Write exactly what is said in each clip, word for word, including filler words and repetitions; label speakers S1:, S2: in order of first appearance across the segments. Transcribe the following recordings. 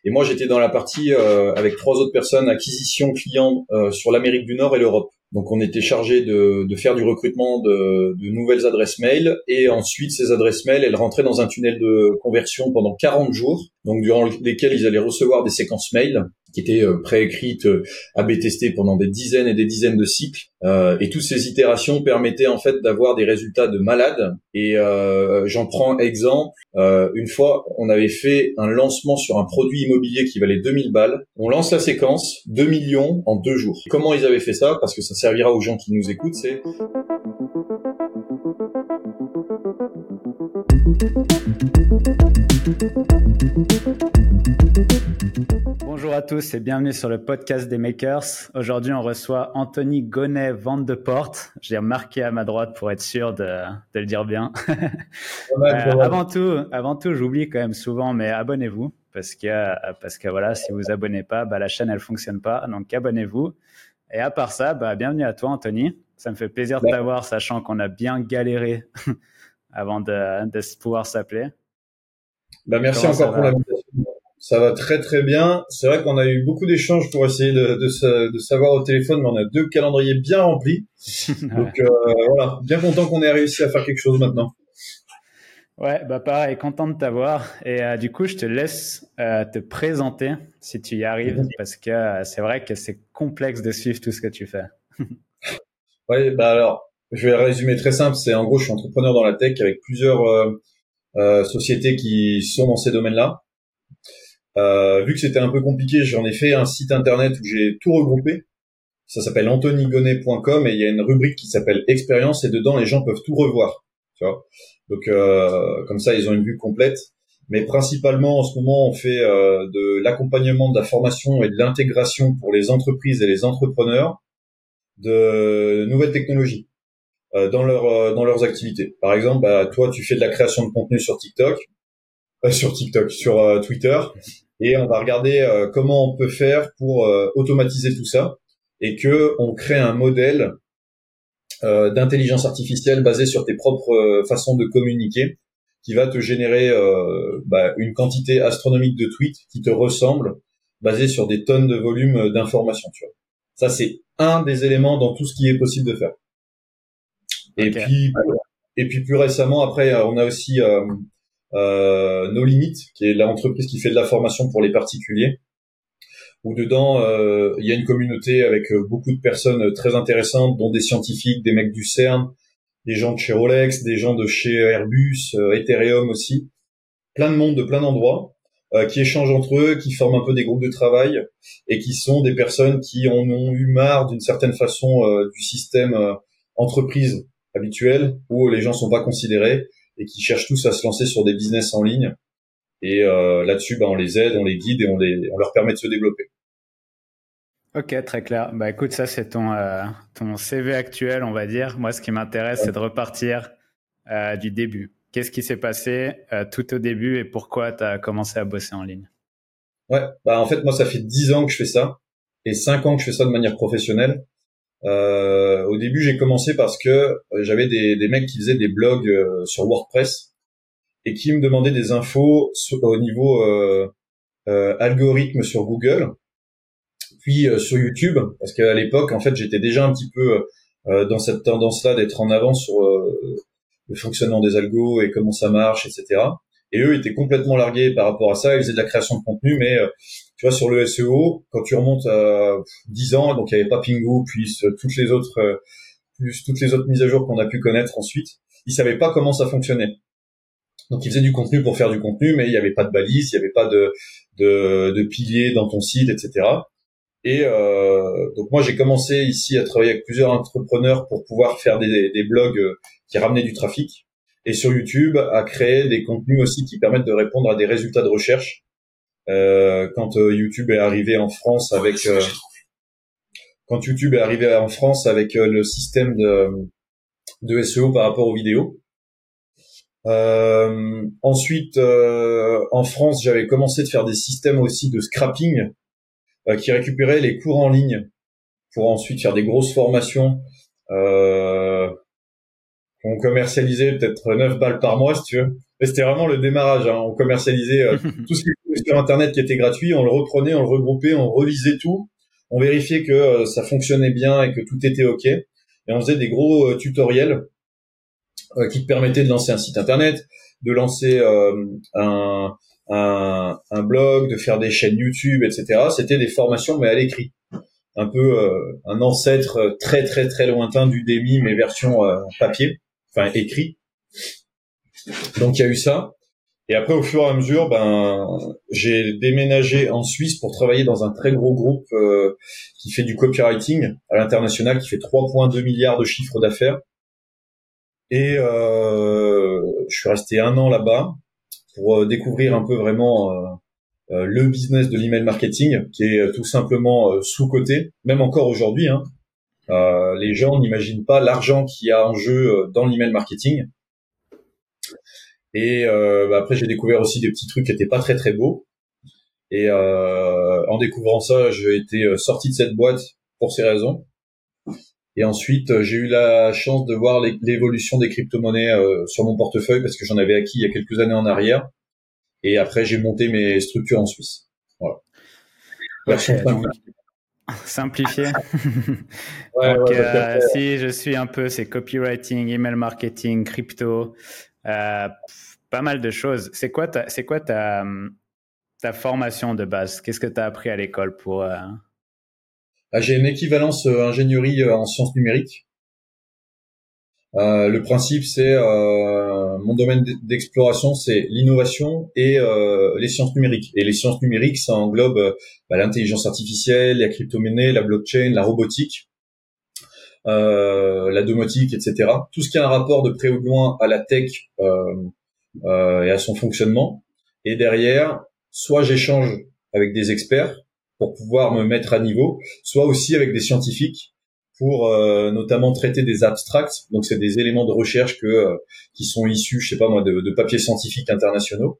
S1: Et moi, j'étais dans la partie euh, avec trois autres personnes, acquisition client euh, sur l'Amérique du Nord et l'Europe. Donc, on était chargé de, de faire du recrutement de, de nouvelles adresses mail. Et ensuite, ces adresses mail, elles rentraient dans un tunnel de conversion pendant quarante jours, donc durant lesquels ils allaient recevoir des séquences mail qui étaient euh, préécrites, euh, A B testées pendant des dizaines et des dizaines de cycles. Euh, et toutes ces itérations permettaient en fait d'avoir des résultats de malades. Et euh, j'en prends exemple. Euh, une fois, on avait fait un lancement sur un produit immobilier qui valait deux mille balles. On lance la séquence, deux millions en deux jours. Comment ils avaient fait ça? Parce que ça servira aux gens qui nous écoutent, c'est...
S2: Bonjour à tous et bienvenue sur le podcast des Makers. Aujourd'hui, on reçoit Anthony Gonnet Van de Porte. J'ai remarqué à ma droite pour être sûr de, de le dire bien. euh, avant tout, avant tout, j'oublie quand même souvent, mais abonnez-vous parce que parce que voilà, si vous abonnez pas, bah la chaîne elle fonctionne pas. Donc abonnez-vous. Et à part ça, bah bienvenue à toi, Anthony. Ça me fait plaisir de t'avoir, sachant qu'on a bien galéré avant de, de pouvoir s'appeler.
S1: Bah merci Comment encore pour l'invitation. Ça va très très bien. C'est vrai qu'on a eu beaucoup d'échanges pour essayer de, de, de savoir au téléphone, mais on a deux calendriers bien remplis. Donc euh, voilà, bien content qu'on ait réussi à faire quelque chose maintenant.
S2: Ouais, bah pareil, content de t'avoir. Et euh, du coup, je te laisse euh, te présenter si tu y arrives, parce que euh, c'est vrai que c'est complexe de suivre tout ce que tu fais.
S1: Ouais, bah alors, je vais résumer très simple. C'est en gros, je suis entrepreneur dans la tech avec plusieurs euh, euh, sociétés qui sont dans ces domaines-là. Euh, vu que c'était un peu compliqué, j'en ai fait un site internet où j'ai tout regroupé. Ça s'appelle anthony gonnet point com et il y a une rubrique qui s'appelle expérience et dedans les gens peuvent tout revoir. Tu vois. Donc euh, comme ça ils ont une vue complète. Mais principalement en ce moment on fait euh, de l'accompagnement, de la formation et de l'intégration pour les entreprises et les entrepreneurs de nouvelles technologies euh, dans leur euh, dans leurs activités. Par exemple, bah, toi tu fais de la création de contenu sur TikTok, euh, sur TikTok, sur euh, Twitter. Et on va regarder euh, comment on peut faire pour euh, automatiser tout ça et que on crée un modèle euh, d'intelligence artificielle basé sur tes propres euh, façons de communiquer qui va te générer euh, bah, une quantité astronomique de tweets qui te ressemblent basé sur des tonnes de volume d'informations. Tu vois. Ça, c'est un des éléments dans tout ce qui est possible de faire. Et okay. puis, et puis plus récemment, après, on a aussi euh, Euh, No Limit, qui est l'entreprise qui fait de la formation pour les particuliers, où dedans euh, il y a une communauté avec beaucoup de personnes très intéressantes, dont des scientifiques, des mecs du CERN, des gens de chez Rolex, des gens de chez Airbus, euh, Ethereum aussi, plein de monde de plein d'endroits, euh, qui échangent entre eux, qui forment un peu des groupes de travail et qui sont des personnes qui en ont eu marre d'une certaine façon euh, du système euh, entreprise habituel où les gens sont pas considérés et qui cherchent tous à se lancer sur des business en ligne. Et euh, là-dessus, bah, on les aide, on les guide et on, les, on leur permet de se développer.
S2: Ok, très clair. Bah écoute, ça c'est ton euh, ton C V actuel, on va dire. Moi, ce qui m'intéresse, ouais. c'est de repartir euh, du début. Qu'est-ce qui s'est passé euh, tout au début et pourquoi tu as commencé à bosser en ligne?
S1: Ouais, bah en fait, moi, ça fait dix ans que je fais ça et cinq ans que je fais ça de manière professionnelle. Euh, au début, j'ai commencé parce que j'avais des, des mecs qui faisaient des blogs euh, sur WordPress et qui me demandaient des infos sur, au niveau euh, euh, algorithme sur Google, puis euh, sur YouTube, parce qu'à l'époque, en fait, j'étais déjà un petit peu euh, dans cette tendance-là d'être en avance sur euh, le fonctionnement des algos et comment ça marche, et cetera. Et eux étaient complètement largués par rapport à ça. Ils faisaient de la création de contenu, mais euh, tu vois, sur le S E O, quand tu remontes à dix ans, donc il n'y avait pas Pingu, puis toutes les autres, euh, plus toutes les autres mises à jour qu'on a pu connaître ensuite, ils savaient pas comment ça fonctionnait. Donc ils faisaient du contenu pour faire du contenu, mais il n'y avait pas de balises, il n'y avait pas de, de, de piliers dans ton site, et cetera. Et euh, donc moi j'ai commencé ici à travailler avec plusieurs entrepreneurs pour pouvoir faire des, des blogs qui ramenaient du trafic. Et sur YouTube, à créer des contenus aussi qui permettent de répondre à des résultats de recherche. Euh, quand euh, YouTube est arrivé en France avec euh, quand YouTube est arrivé en France avec euh, le système de, de S E O par rapport aux vidéos. Euh, ensuite, euh, en France, j'avais commencé de faire des systèmes aussi de scrapping euh, qui récupéraient les cours en ligne pour ensuite faire des grosses formations. Euh, On commercialisait peut-être neuf balles par mois, si tu veux. Mais c'était vraiment le démarrage. Hein. On commercialisait euh, tout ce qui trouvait sur Internet qui était gratuit, on le reprenait, on le regroupait, on relisait tout, on vérifiait que euh, ça fonctionnait bien et que tout était OK. Et on faisait des gros euh, tutoriels euh, qui te permettaient de lancer un site Internet, de lancer euh, un, un, un blog, de faire des chaînes YouTube, et cetera. C'était des formations, mais à l'écrit. Un peu euh, un ancêtre très, très, très lointain d'Udemy, mais version euh, papier, enfin écrit. Donc, il y a eu ça. Et après, au fur et à mesure, ben, j'ai déménagé en Suisse pour travailler dans un très gros groupe euh, qui fait du copywriting à l'international, qui fait trois virgule deux milliards de chiffre d'affaires. Et euh, je suis resté un an là-bas pour euh, découvrir un peu vraiment euh, euh, le business de l'email marketing, qui est euh, tout simplement euh, sous-coté, même encore aujourd'hui. Hein. Euh, les gens n'imaginent pas l'argent qu'il y a en jeu euh, dans l'email marketing. Et euh, bah après, j'ai découvert aussi des petits trucs qui étaient pas très très beaux. Et euh, en découvrant ça, j'ai été sorti de cette boîte pour ces raisons. Et ensuite, j'ai eu la chance de voir l'évolution des crypto-monnaies euh, sur mon portefeuille parce que j'en avais acquis il y a quelques années en arrière. Et après, j'ai monté mes structures en Suisse. Voilà.
S2: Version okay, donc, simplifié.
S1: Ouais,
S2: donc,
S1: ouais,
S2: euh, si je suis un peu, c'est copywriting, email marketing, crypto, euh, pas mal de choses. C'est quoi ta, c'est quoi ta, ta formation de base? Qu'est-ce que tu as appris à l'école pour... Euh...
S1: Ah, j'ai une équivalence euh, ingénierie euh, en sciences numériques. Euh, le principe, c'est euh, mon domaine d'exploration, c'est l'innovation et euh, les sciences numériques. Et les sciences numériques, ça englobe euh, bah, l'intelligence artificielle, la crypto-monnaie, la blockchain, la robotique, euh, la domotique, et cetera. Tout ce qui a un rapport de près ou de loin à la tech euh, euh, et à son fonctionnement. Et derrière, soit j'échange avec des experts pour pouvoir me mettre à niveau, soit aussi avec des scientifiques pour euh, notamment traiter des abstracts, donc c'est des éléments de recherche que euh, qui sont issus, je sais pas moi, de, de papiers scientifiques internationaux.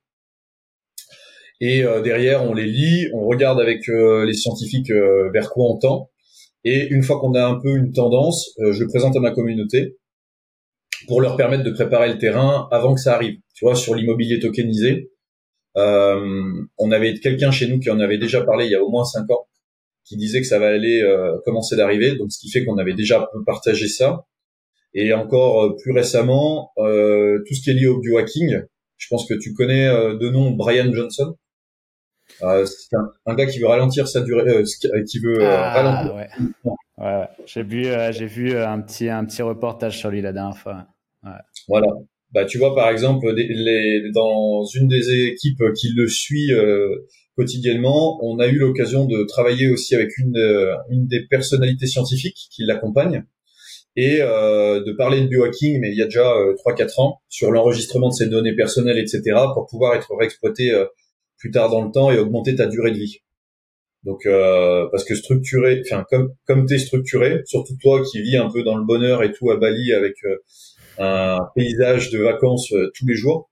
S1: Et euh, derrière, on les lit, on regarde avec euh, les scientifiques euh, vers quoi on tend. Et une fois qu'on a un peu une tendance, euh, je le présente à ma communauté pour leur permettre de préparer le terrain avant que ça arrive. Tu vois, sur l'immobilier tokenisé, euh, on avait quelqu'un chez nous qui en avait déjà parlé il y a au moins cinq ans, qui disait que ça va aller euh, commencer d'arriver, donc ce qui fait qu'on avait déjà un peu partagé ça. Et encore euh, plus récemment, euh, tout ce qui est lié au biohacking, je pense que tu connais euh, de nom Brian Johnson. Euh, c'est un, un gars qui veut ralentir sa durée, euh, qui veut euh,
S2: ah,
S1: ralentir.
S2: Ouais. Ouais, ouais. J'ai vu, euh, j'ai vu un petit, un petit reportage sur lui la dernière fois. Ouais.
S1: Voilà. Bah, tu vois, par exemple, les, les, dans une des équipes qui le suit euh, quotidiennement, on a eu l'occasion de travailler aussi avec une, euh, une des personnalités scientifiques qui l'accompagne et euh, de parler de biohacking, mais il y a déjà euh, trois quatre ans, sur l'enregistrement de ses données personnelles, et cetera, pour pouvoir être réexploité euh, plus tard dans le temps et augmenter ta durée de vie. Donc, euh, parce que structuré, enfin, comme comme t'es structuré, surtout toi qui vis un peu dans le bonheur et tout à Bali avec euh, un paysage de vacances euh, tous les jours,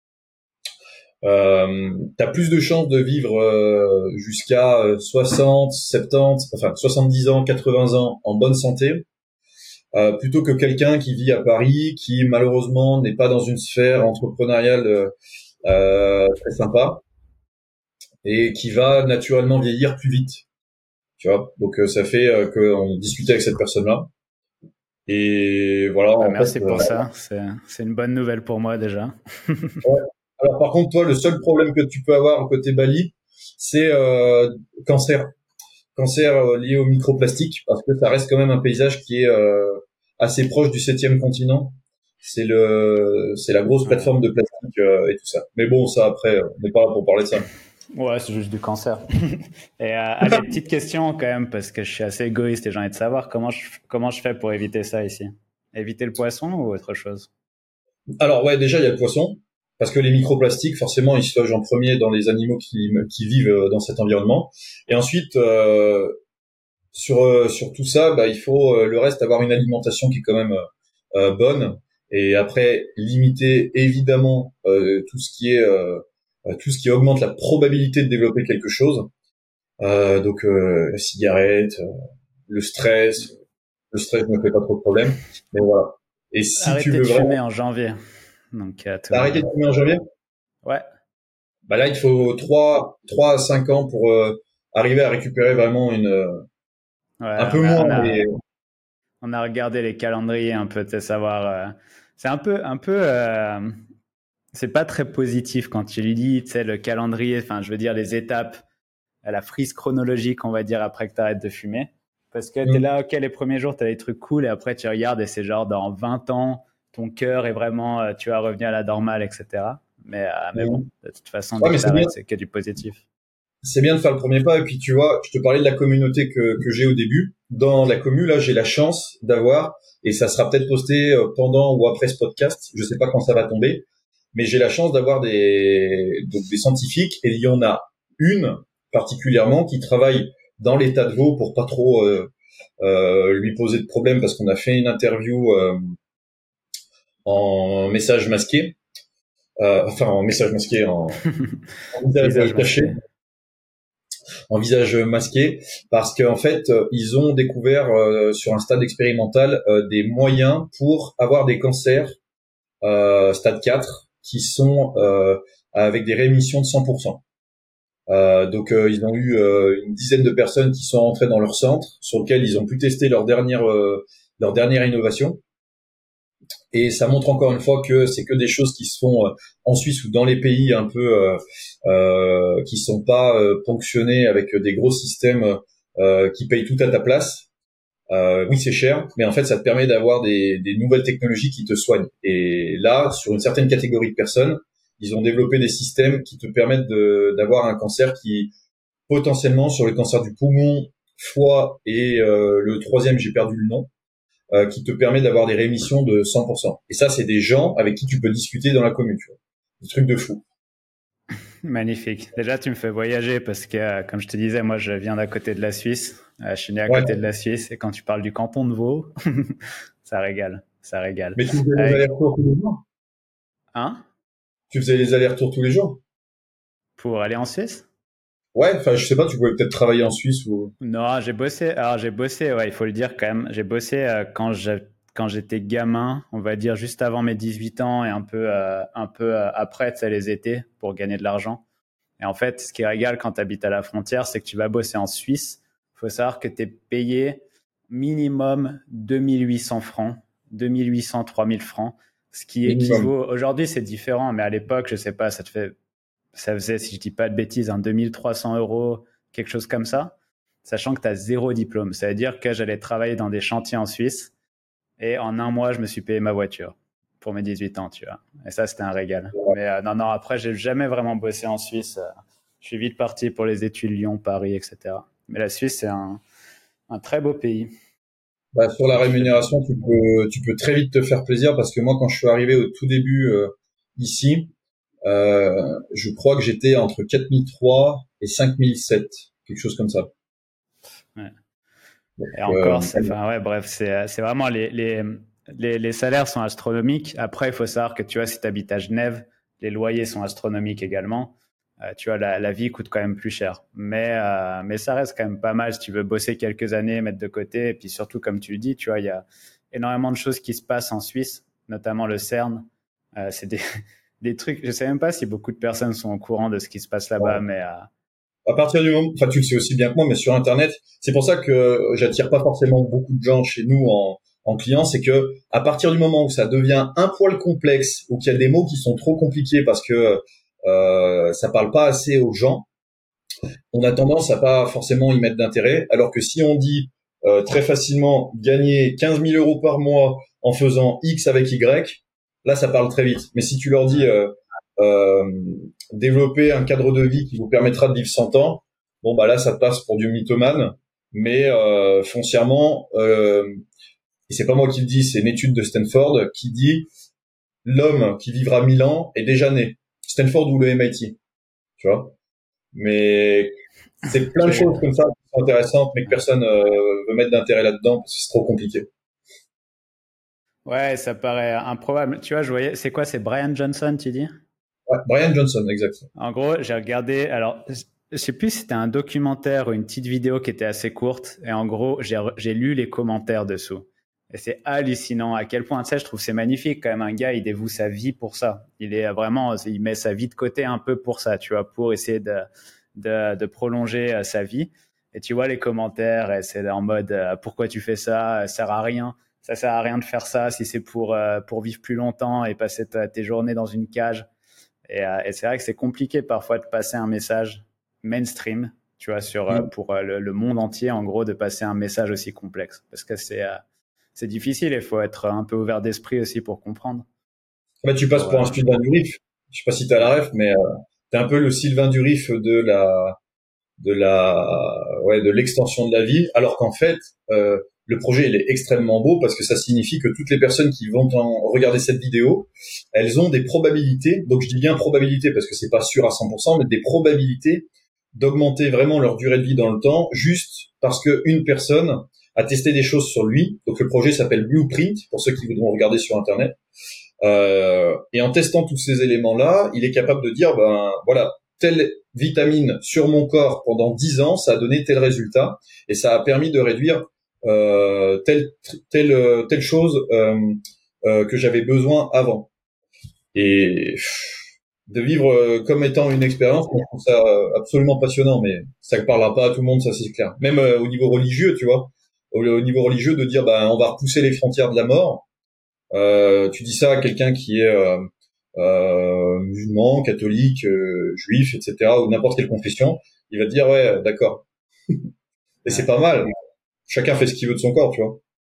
S1: euh, t'as plus de chances de vivre euh, jusqu'à euh, soixante, soixante-dix, enfin soixante-dix ans, quatre-vingts ans en bonne santé, euh, plutôt que quelqu'un qui vit à Paris, qui malheureusement n'est pas dans une sphère entrepreneuriale euh, euh, très sympa et qui va naturellement vieillir plus vite. Tu vois, donc euh, ça fait euh, qu'on discutait avec cette personne-là. Et voilà.
S2: Bah,
S1: en
S2: merci
S1: fait,
S2: pour
S1: euh,
S2: ça. C'est, c'est une bonne nouvelle pour moi déjà.
S1: ouais. Alors par contre, toi, le seul problème que tu peux avoir côté Bali, c'est euh, cancer, cancer euh, lié au microplastique, parce que ça reste quand même un paysage qui est euh, assez proche du septième continent. C'est le, c'est la grosse plateforme de plastique euh, et tout ça. Mais bon, ça après, on n'est pas là pour parler de ça.
S2: Ouais, c'est juste du cancer. Et euh, allez, petite question quand même, parce que je suis assez égoïste et j'ai envie de savoir comment je, comment je fais pour éviter ça ici. Éviter le poisson ou autre chose?
S1: Alors ouais, déjà il y a le poisson, parce que les microplastiques, forcément, ils se logent en premier dans les animaux qui, qui vivent dans cet environnement. Et ensuite, euh, sur euh, sur tout ça, bah, il faut euh, le reste avoir une alimentation qui est quand même euh, bonne. Et après, limiter évidemment euh, tout ce qui est euh, tout ce qui augmente la probabilité de développer quelque chose. Euh, donc euh, la cigarette, euh, le stress, le stress ne me fait pas trop de problème. Mais voilà. Et si tu
S2: Arrêtez
S1: veux
S2: de
S1: vraiment,
S2: fumer en janvier. Donc, euh, tout
S1: t'as
S2: le
S1: arrêté
S2: monde.
S1: de fumer en janvier?
S2: Ouais.
S1: Bah là, il faut trois, trois à cinq ans pour euh, arriver à récupérer vraiment une, euh, un
S2: Ouais,
S1: peu
S2: on a,
S1: moins.
S2: on a,
S1: Mais
S2: on a regardé les calendriers un peu, tu sais, savoir. Euh, c'est un peu, un peu. Euh, c'est pas très positif quand tu lui dis, tu sais, le calendrier. Enfin, je veux dire les étapes, la frise chronologique, on va dire après que tu arrêtes de fumer, parce que tu es
S1: hum,
S2: là, ok, les premiers jours, tu as des trucs cool, et après tu regardes et c'est genre dans vingt ans, ton cœur est vraiment, euh, tu vas revenir à la normale, et cetera. Mais, euh, mais bon,
S1: hum.
S2: de toute façon,
S1: Ouais,
S2: dès
S1: mais
S2: que tu
S1: c'est bien.
S2: arrêtes, c'est que du positif.
S1: C'est bien de faire le premier pas. Et puis, tu vois, je te parlais de la communauté que, que j'ai au début. Dans la commu, là, j'ai la chance d'avoir, et ça sera peut-être posté euh, pendant ou après ce podcast, je sais pas quand ça va tomber, mais j'ai la chance d'avoir des, donc des scientifiques, et il y en a une particulièrement qui travaille dans l'état de veau pour pas trop euh, euh, lui poser de problème, parce qu'on a fait une interview euh, en message masqué, euh, enfin en message masqué, en, en
S2: Visage
S1: visage caché,
S2: masqué.
S1: en visage masqué, parce qu'en fait, euh, ils ont découvert euh, sur un stade expérimental euh, des moyens pour avoir des cancers euh, stade quatre qui sont euh, avec des rémissions de cent pour cent. Euh, donc euh, ils ont eu euh, une dizaine de personnes qui sont entrées dans leur centre, sur lequel ils ont pu tester leur dernière euh, leur dernière innovation. Et ça montre encore une fois que c'est que des choses qui se font euh, en Suisse ou dans les pays un peu euh, euh, qui sont pas euh, ponctionnés avec des gros systèmes euh, qui payent tout à ta place. Euh, oui, c'est cher, mais en fait, ça te permet d'avoir des, des nouvelles technologies qui te soignent. Et là, sur une certaine catégorie de personnes, ils ont développé des systèmes qui te permettent de, d'avoir un cancer qui, potentiellement, sur le cancer du poumon, foie et euh, le troisième, j'ai perdu le nom, euh, qui te permet d'avoir des rémissions de cent pour cent. Et ça, c'est des gens avec qui tu peux discuter dans la commune, tu vois. Des trucs de fou.
S2: Magnifique. Déjà, tu me fais voyager parce que, euh, comme je te disais, moi, je viens d'à côté de la Suisse. Euh, je suis né à
S1: Ouais.
S2: côté de la Suisse et quand tu parles du canton de Vaud, ça régale, ça régale.
S1: Mais tu faisais les
S2: Euh,
S1: allers-retours tous les jours?
S2: hein?
S1: Tu faisais les allers-retours tous les jours?
S2: Pour aller en Suisse?
S1: Ouais, enfin, je sais pas, tu pouvais peut-être travailler en Suisse ou...
S2: Non, j'ai bossé. Alors, j'ai bossé, ouais, il faut le dire quand même. J'ai bossé euh, quand j'ai- quand j'étais gamin, on va dire juste avant mes dix-huit ans et un peu, euh, un peu euh, après, tu sais, les étés pour gagner de l'argent. Et en fait, ce qui régale quand tu habites à la frontière, c'est que tu vas bosser en Suisse. Il faut savoir que tu es payé minimum deux mille huit cents francs, deux mille huit cents, trois mille francs, ce qui
S1: Minimum.
S2: équivaut, aujourd'hui c'est différent, mais à l'époque, je sais pas, ça te fait, ça faisait, si je dis pas de bêtises, un deux mille trois cents euros, quelque chose comme ça, sachant que tu as zéro diplôme. Ça veut dire que j'allais travailler dans des chantiers en Suisse et en un mois, je me suis payé ma voiture pour mes dix-huit ans, tu vois. Et ça, c'était un régal. Mais euh, non, non, après, j'ai jamais vraiment bossé en Suisse. Euh, je suis vite parti pour les études Lyon, Paris, et cetera. Mais la Suisse, c'est un, un très beau pays.
S1: Bah, sur la
S2: Si tu fais bien.
S1: rémunération, tu peux, tu peux très vite te faire plaisir, parce que moi, quand je suis arrivé au tout début euh, ici, euh, je crois que j'étais entre quatre mille trois et cinq mille sept, quelque chose comme ça.
S2: Ouais.
S1: Donc,
S2: Et encore,
S1: euh,
S2: c'est, enfin, ouais, bref, c'est, c'est vraiment les, les, les, les salaires sont astronomiques. Après, il faut savoir que tu vois, si tu habites à Genève, les loyers sont astronomiques également. Euh, tu vois, la, la vie coûte quand même plus cher. Mais, euh, mais ça reste quand même pas mal si tu veux bosser quelques années, mettre de côté. Et puis surtout, comme tu le dis, tu vois, il y a énormément de choses qui se passent en Suisse, notamment le CERN. Euh, c'est des, des trucs, je sais même pas si beaucoup de personnes sont au courant de ce qui se passe là-bas,
S1: bon.
S2: mais euh,
S1: À partir du moment, enfin, tu le sais aussi bien que moi, mais sur Internet, c'est pour ça que j'attire pas forcément beaucoup de gens chez nous en, en clients, c'est que à partir du moment où ça devient un poil complexe, ou qu'il y a des mots qui sont trop compliqués parce que euh, ça parle pas assez aux gens, on a tendance à pas forcément y mettre d'intérêt, alors que si on dit euh, très facilement gagner quinze mille euros par mois en faisant X avec Y, là ça parle très vite. Mais si tu leur dis euh, euh, développer un cadre de vie qui vous permettra de vivre cent ans, bon bah là ça passe pour du mythomane, mais euh, foncièrement, euh, et c'est pas moi qui le dis, c'est une étude de Stanford qui dit l'homme qui vivra mille ans est déjà né. Stanford ou le M I T, tu vois. Mais c'est plein de
S2: j'ai,
S1: choses comme ça qui sont intéressantes, mais que personne euh, veut mettre d'intérêt là-dedans parce que c'est trop compliqué.
S2: ouais, ça paraît improbable. Tu vois, je voyais, c'est quoi, c'est Brian Johnson, tu dis?
S1: Ouais, Brian Johnson, exact.
S2: En gros, j'ai regardé, alors, je sais plus si c'était un documentaire ou une petite vidéo qui était assez courte. Et en gros, j'ai, j'ai lu les commentaires dessous. Et c'est hallucinant à quel point, tu sais, je trouve c'est magnifique quand même. Un gars, il dévoue sa vie pour ça. Il est vraiment, il met sa vie de côté un peu pour ça, tu vois, pour essayer de, de, de prolonger sa vie. Et tu vois les commentaires, et c'est en mode euh, pourquoi tu fais ça, ça sert à rien. Ça sert à rien de faire ça si c'est pour euh, pour vivre plus longtemps et passer ta, tes journées dans une cage. Et, euh, et c'est vrai que c'est compliqué parfois de passer un message mainstream, tu vois, sur euh,
S1: Mm.
S2: pour euh, le, le monde entier, en gros, de passer un message aussi complexe, parce que c'est euh, c'est difficile. Il faut être un peu ouvert d'esprit aussi pour comprendre.
S1: Bah, tu passes
S2: Pour,
S1: pour un
S2: euh,
S1: Sylvain Durif. Je sais pas si t'as la ref, mais euh, t'es un peu le Sylvain Durif de la de la ouais de l'extension de la vie, alors qu'en fait euh, le projet il est extrêmement beau parce que ça signifie que toutes les personnes qui vont en regarder cette vidéo, elles ont des probabilités, donc je dis bien probabilité parce que c'est pas sûr à cent pour cent, mais des probabilités d'augmenter vraiment leur durée de vie dans le temps, juste parce que une personne a testé des choses sur lui. Donc le projet s'appelle Blueprint pour ceux qui voudront regarder sur internet. Euh, et en testant tous ces éléments-là, il est capable de dire, ben voilà, telle vitamine sur mon corps pendant dix ans, ça a donné tel résultat, et ça a permis de réduire euh, telle telle telle chose euh, euh, que j'avais besoin avant. Et de vivre euh, comme étant une expérience, je trouve ça absolument passionnant, mais ça ne parlera pas à tout le monde, ça c'est clair. Même euh, au niveau religieux, tu vois, au, au niveau religieux, de dire, ben on va repousser les frontières de la mort. Euh, tu dis ça à quelqu'un qui est euh, euh, musulman, catholique, euh, juif, et cetera, ou n'importe quelle confession, il va te dire ouais, d'accord. Et c'est
S2: ouais.
S1: pas mal. Chacun fait ce qu'il veut de son corps, tu vois.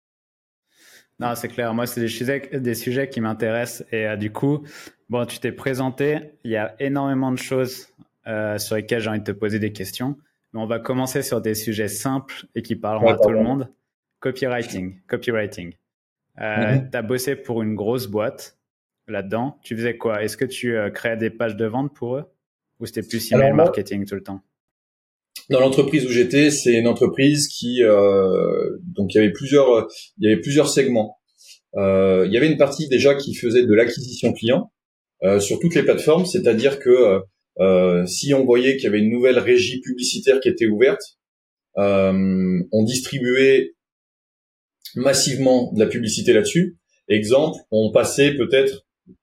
S2: Non, c'est clair. Moi, c'est des sujets, des sujets qui m'intéressent. Et euh, du coup, bon, tu t'es présenté. Il y a énormément de choses euh, sur lesquelles j'ai envie de te poser des questions. Mais on va commencer sur des sujets simples et qui parleront
S1: Ouais,
S2: à tout le
S1: pardon.
S2: monde. Copywriting. Copywriting. Euh,
S1: Mhm.
S2: tu as bossé pour une grosse boîte là-dedans. Tu faisais quoi? Est-ce que tu euh, créais des pages de vente pour eux? Ou c'était plus email
S1: Alors moi,
S2: marketing tout le temps?
S1: dans l'entreprise où j'étais, c'est une entreprise qui euh, donc il y avait plusieurs il y avait plusieurs segments. Euh, il y avait une partie déjà qui faisait de l'acquisition client euh, sur toutes les plateformes, c'est-à-dire que euh, si on voyait qu'il y avait une nouvelle régie publicitaire qui était ouverte, euh, on distribuait massivement de la publicité là-dessus. Exemple, on passait peut-être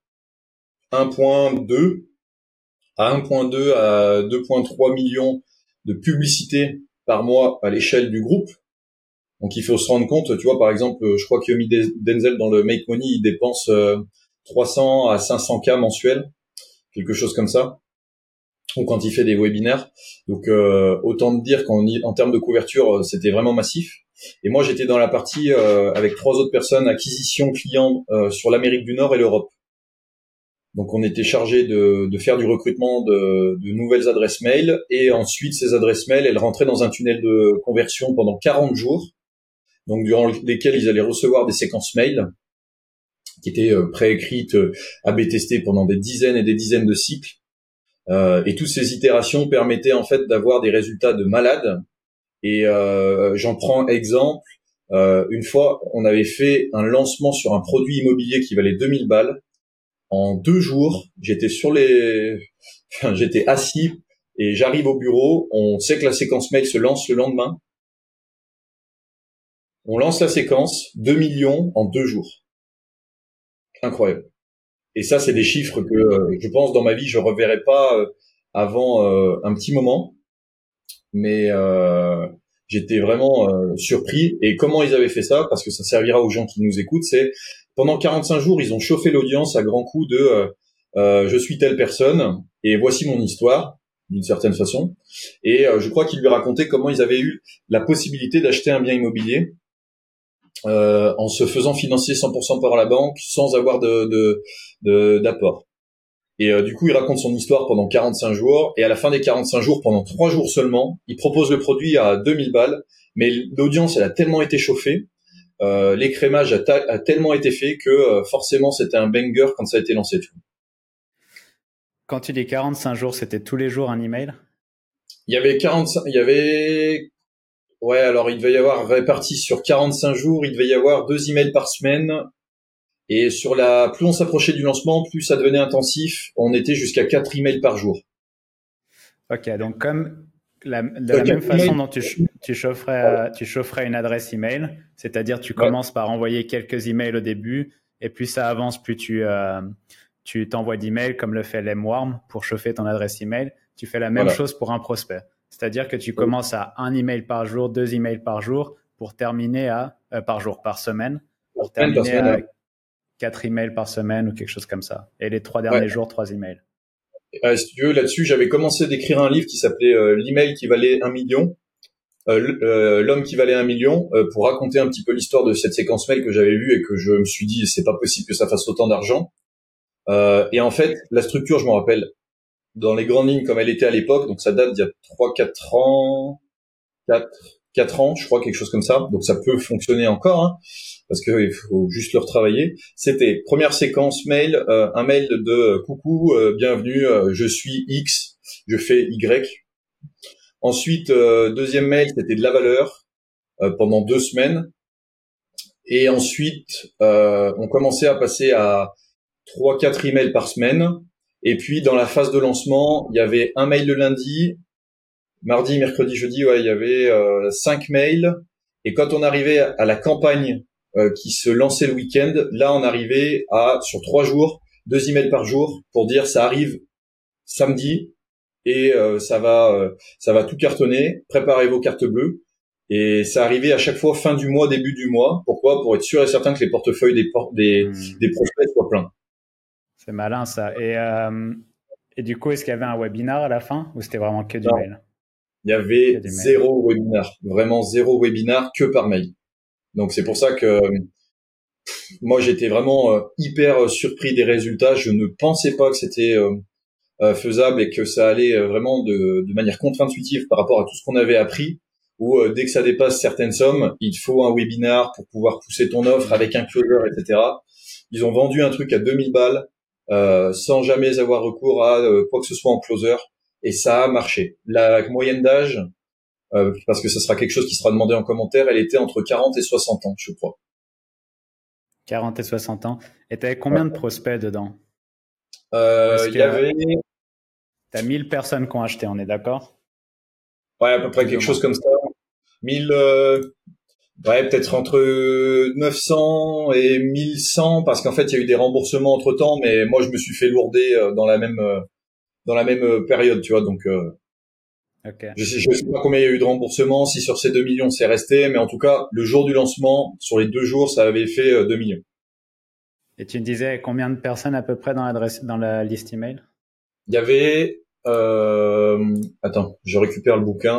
S1: un virgule deux à un virgule deux à deux virgule trois millions de publicités par mois à l'échelle du groupe. Donc il faut se rendre compte, tu vois, par exemple, je crois que Yomi Denzel dans le Make Money, il dépense euh, trois cents à cinq cents K mensuels, quelque chose comme ça, ou quand il fait des webinaires. Donc euh, autant te dire qu'en en termes de couverture, c'était vraiment massif. Et moi, j'étais dans la partie euh, avec trois autres personnes, acquisition client euh, sur l'Amérique du Nord et l'Europe. Donc on était chargé de, de faire du recrutement de, de nouvelles adresses mail, et ensuite ces adresses mail, elles rentraient dans un tunnel de conversion pendant quarante jours, donc durant lesquels ils allaient recevoir des séquences mail qui étaient euh, préécrites, euh, A B testées pendant des dizaines et des dizaines de cycles. Euh, et toutes ces itérations permettaient en fait d'avoir des résultats de malade. Et euh, j'en prends exemple. Euh, une fois, on avait fait un lancement sur un produit immobilier qui valait deux mille balles. En deux jours, j'étais sur les, enfin, j'étais assis et j'arrive au bureau. On sait que la séquence mail se lance le lendemain. On lance la séquence, deux millions en deux jours. Incroyable. Et ça, c'est des chiffres que euh, je pense dans ma vie je reverrai pas euh, avant euh, un petit moment. Mais euh, j'étais vraiment euh, surpris. Et comment ils avaient fait ça? Parce que ça servira aux gens qui nous écoutent. C'est pendant quarante-cinq jours, ils ont chauffé l'audience à grands coups de euh, euh, je suis telle personne et voici mon histoire d'une certaine façon. Et euh, je crois qu'ils lui racontaient comment ils avaient eu la possibilité d'acheter un bien immobilier euh, en se faisant financer cent pour cent par la banque sans avoir de, de, de d'apport. Et euh, du coup, il raconte son histoire pendant quarante-cinq jours. Et à la fin des quarante-cinq jours, pendant trois jours seulement, il propose le produit à deux mille balles. Mais l'audience, elle a tellement été chauffée, euh, l'écrémage a, ta- a tellement été fait que euh, forcément, c'était un banger quand ça a été lancé.
S2: Quand tu dis quarante-cinq jours, c'était tous les jours un email?
S1: Il y avait quarante-cinq, il y avait, ouais, alors il devait y avoir réparti sur quarante-cinq jours, il devait y avoir deux emails par semaine. Et sur la, plus on s'approchait du lancement, plus ça devenait intensif. On était jusqu'à quatre emails par jour.
S2: Ok, donc comme La, de la même façon dont tu, tu, chaufferais, tu chaufferais une adresse email, c'est-à-dire tu commences ouais. par envoyer quelques emails au début, et plus ça avance, plus tu, euh, tu t'envoies d'emails, comme le fait l'Emwarm pour chauffer ton adresse email. Tu fais la même voilà. chose pour un prospect. C'est-à-dire que tu commences à un email par jour, deux emails par jour, pour terminer à, euh, par jour, par semaine, pour par terminer semaine, à ouais. quatre emails par semaine ou quelque chose comme ça. Et les trois derniers ouais. jours, trois emails.
S1: Euh, si tu veux, là-dessus, j'avais commencé d'écrire un livre qui s'appelait euh, L'email qui valait un million, euh, euh, l'homme qui valait un million, euh, pour raconter un petit peu l'histoire de cette séquence mail que j'avais vue et que je me suis dit, c'est pas possible que ça fasse autant d'argent. Euh, et en fait, la structure, je m'en rappelle, dans les grandes lignes comme elle était à l'époque, donc ça date d'il y a trois, quatre ans, quatre ans, je crois, quelque chose comme ça. Donc ça peut fonctionner encore, hein, parce que il faut juste le retravailler. C'était première séquence mail, euh, un mail de euh, coucou, euh, bienvenue, euh, je suis X, je fais Y. Ensuite, euh, deuxième mail, c'était de la valeur euh, pendant deux semaines. Et ensuite, euh, on commençait à passer à trois, quatre emails par semaine. Et puis, dans la phase de lancement, il y avait un mail le lundi, mardi, mercredi, jeudi, ouais, il y avait euh, cinq mails. Et quand on arrivait à la campagne euh, qui se lançait le week-end, là, on arrivait à, sur trois jours, deux emails par jour pour dire ça arrive samedi et euh, ça va, euh, ça va tout cartonner. Préparez vos cartes bleues. Et ça arrivait à chaque fois fin du mois, début du mois. Pourquoi ? Pour être sûr et certain que les portefeuilles des, por- des, mmh. des prospects soient pleins.
S2: C'est malin ça. Et, euh, et du coup, est-ce qu'il y avait un webinar à la fin ou c'était vraiment que du
S1: non.
S2: mail ?
S1: Il y avait zéro webinar, vraiment zéro webinar, que par mail. Donc c'est pour ça que moi j'étais vraiment euh, hyper surpris des résultats. Je ne pensais pas que c'était euh, euh, faisable et que ça allait euh, vraiment de, de manière contre-intuitive par rapport à tout ce qu'on avait appris. Où euh, dès que ça dépasse certaines sommes, il faut un webinar pour pouvoir pousser ton offre avec un closer, et cetera. Ils ont vendu un truc à deux mille balles euh, sans jamais avoir recours à euh, quoi que ce soit en closer. Et ça a marché. La moyenne d'âge, euh, parce que ça sera quelque chose qui sera demandé en commentaire, elle était entre quarante et soixante ans, je crois.
S2: quarante et soixante ans. Et tu avais combien ouais. de prospects dedans ?
S1: euh, Il y avait...
S2: Tu as mille personnes qui ont acheté, on est d'accord ?
S1: Ouais, à peu près quelque chose comme ça. mille... Euh... Ouais, peut-être entre neuf cents et mille cent, parce qu'en fait, il y a eu des remboursements entre-temps, mais moi, je me suis fait lourder dans la même, dans la même période, tu vois, donc... Euh...
S2: Okay.
S1: Je sais, je sais pas combien il y a eu de remboursements, si sur ces deux millions c'est resté, mais en tout cas, le jour du lancement, sur les deux jours, ça avait fait deux millions.
S2: Et tu me disais combien de personnes à peu près dans l'adresse, dans la liste email ?
S1: Il y avait, euh... attends, je récupère le bouquin.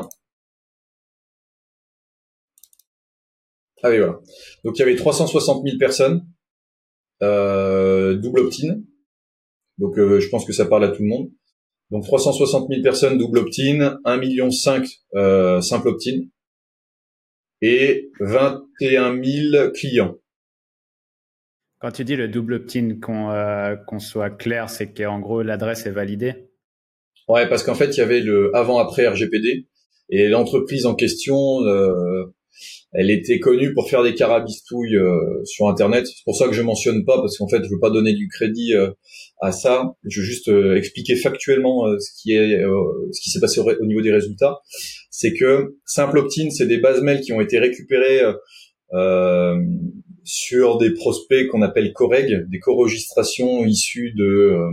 S1: Ah oui, voilà. Donc il y avait trois cent soixante mille personnes, euh, double opt-in. Donc euh, je pense que ça parle à tout le monde. Donc trois cent soixante mille personnes double opt-in, un virgule cinq million euh, simple opt-in et vingt et un mille clients.
S2: Quand tu dis le double opt-in, qu'on, euh, qu'on soit clair, c'est qu'en gros l'adresse est validée ?
S1: Ouais, parce qu'en fait il y avait le avant-après R G P D et l'entreprise en question, euh, elle était connue pour faire des carabistouilles euh, sur Internet. C'est pour ça que je mentionne pas, parce qu'en fait je veux pas donner du crédit euh, à ça. Je veux juste euh, expliquer factuellement euh, ce qui est, euh, ce qui s'est passé au, au niveau des résultats. C'est que simple opt-in, c'est des bases mail qui ont été récupérées euh, sur des prospects qu'on appelle correg, des co-registrations issues de euh,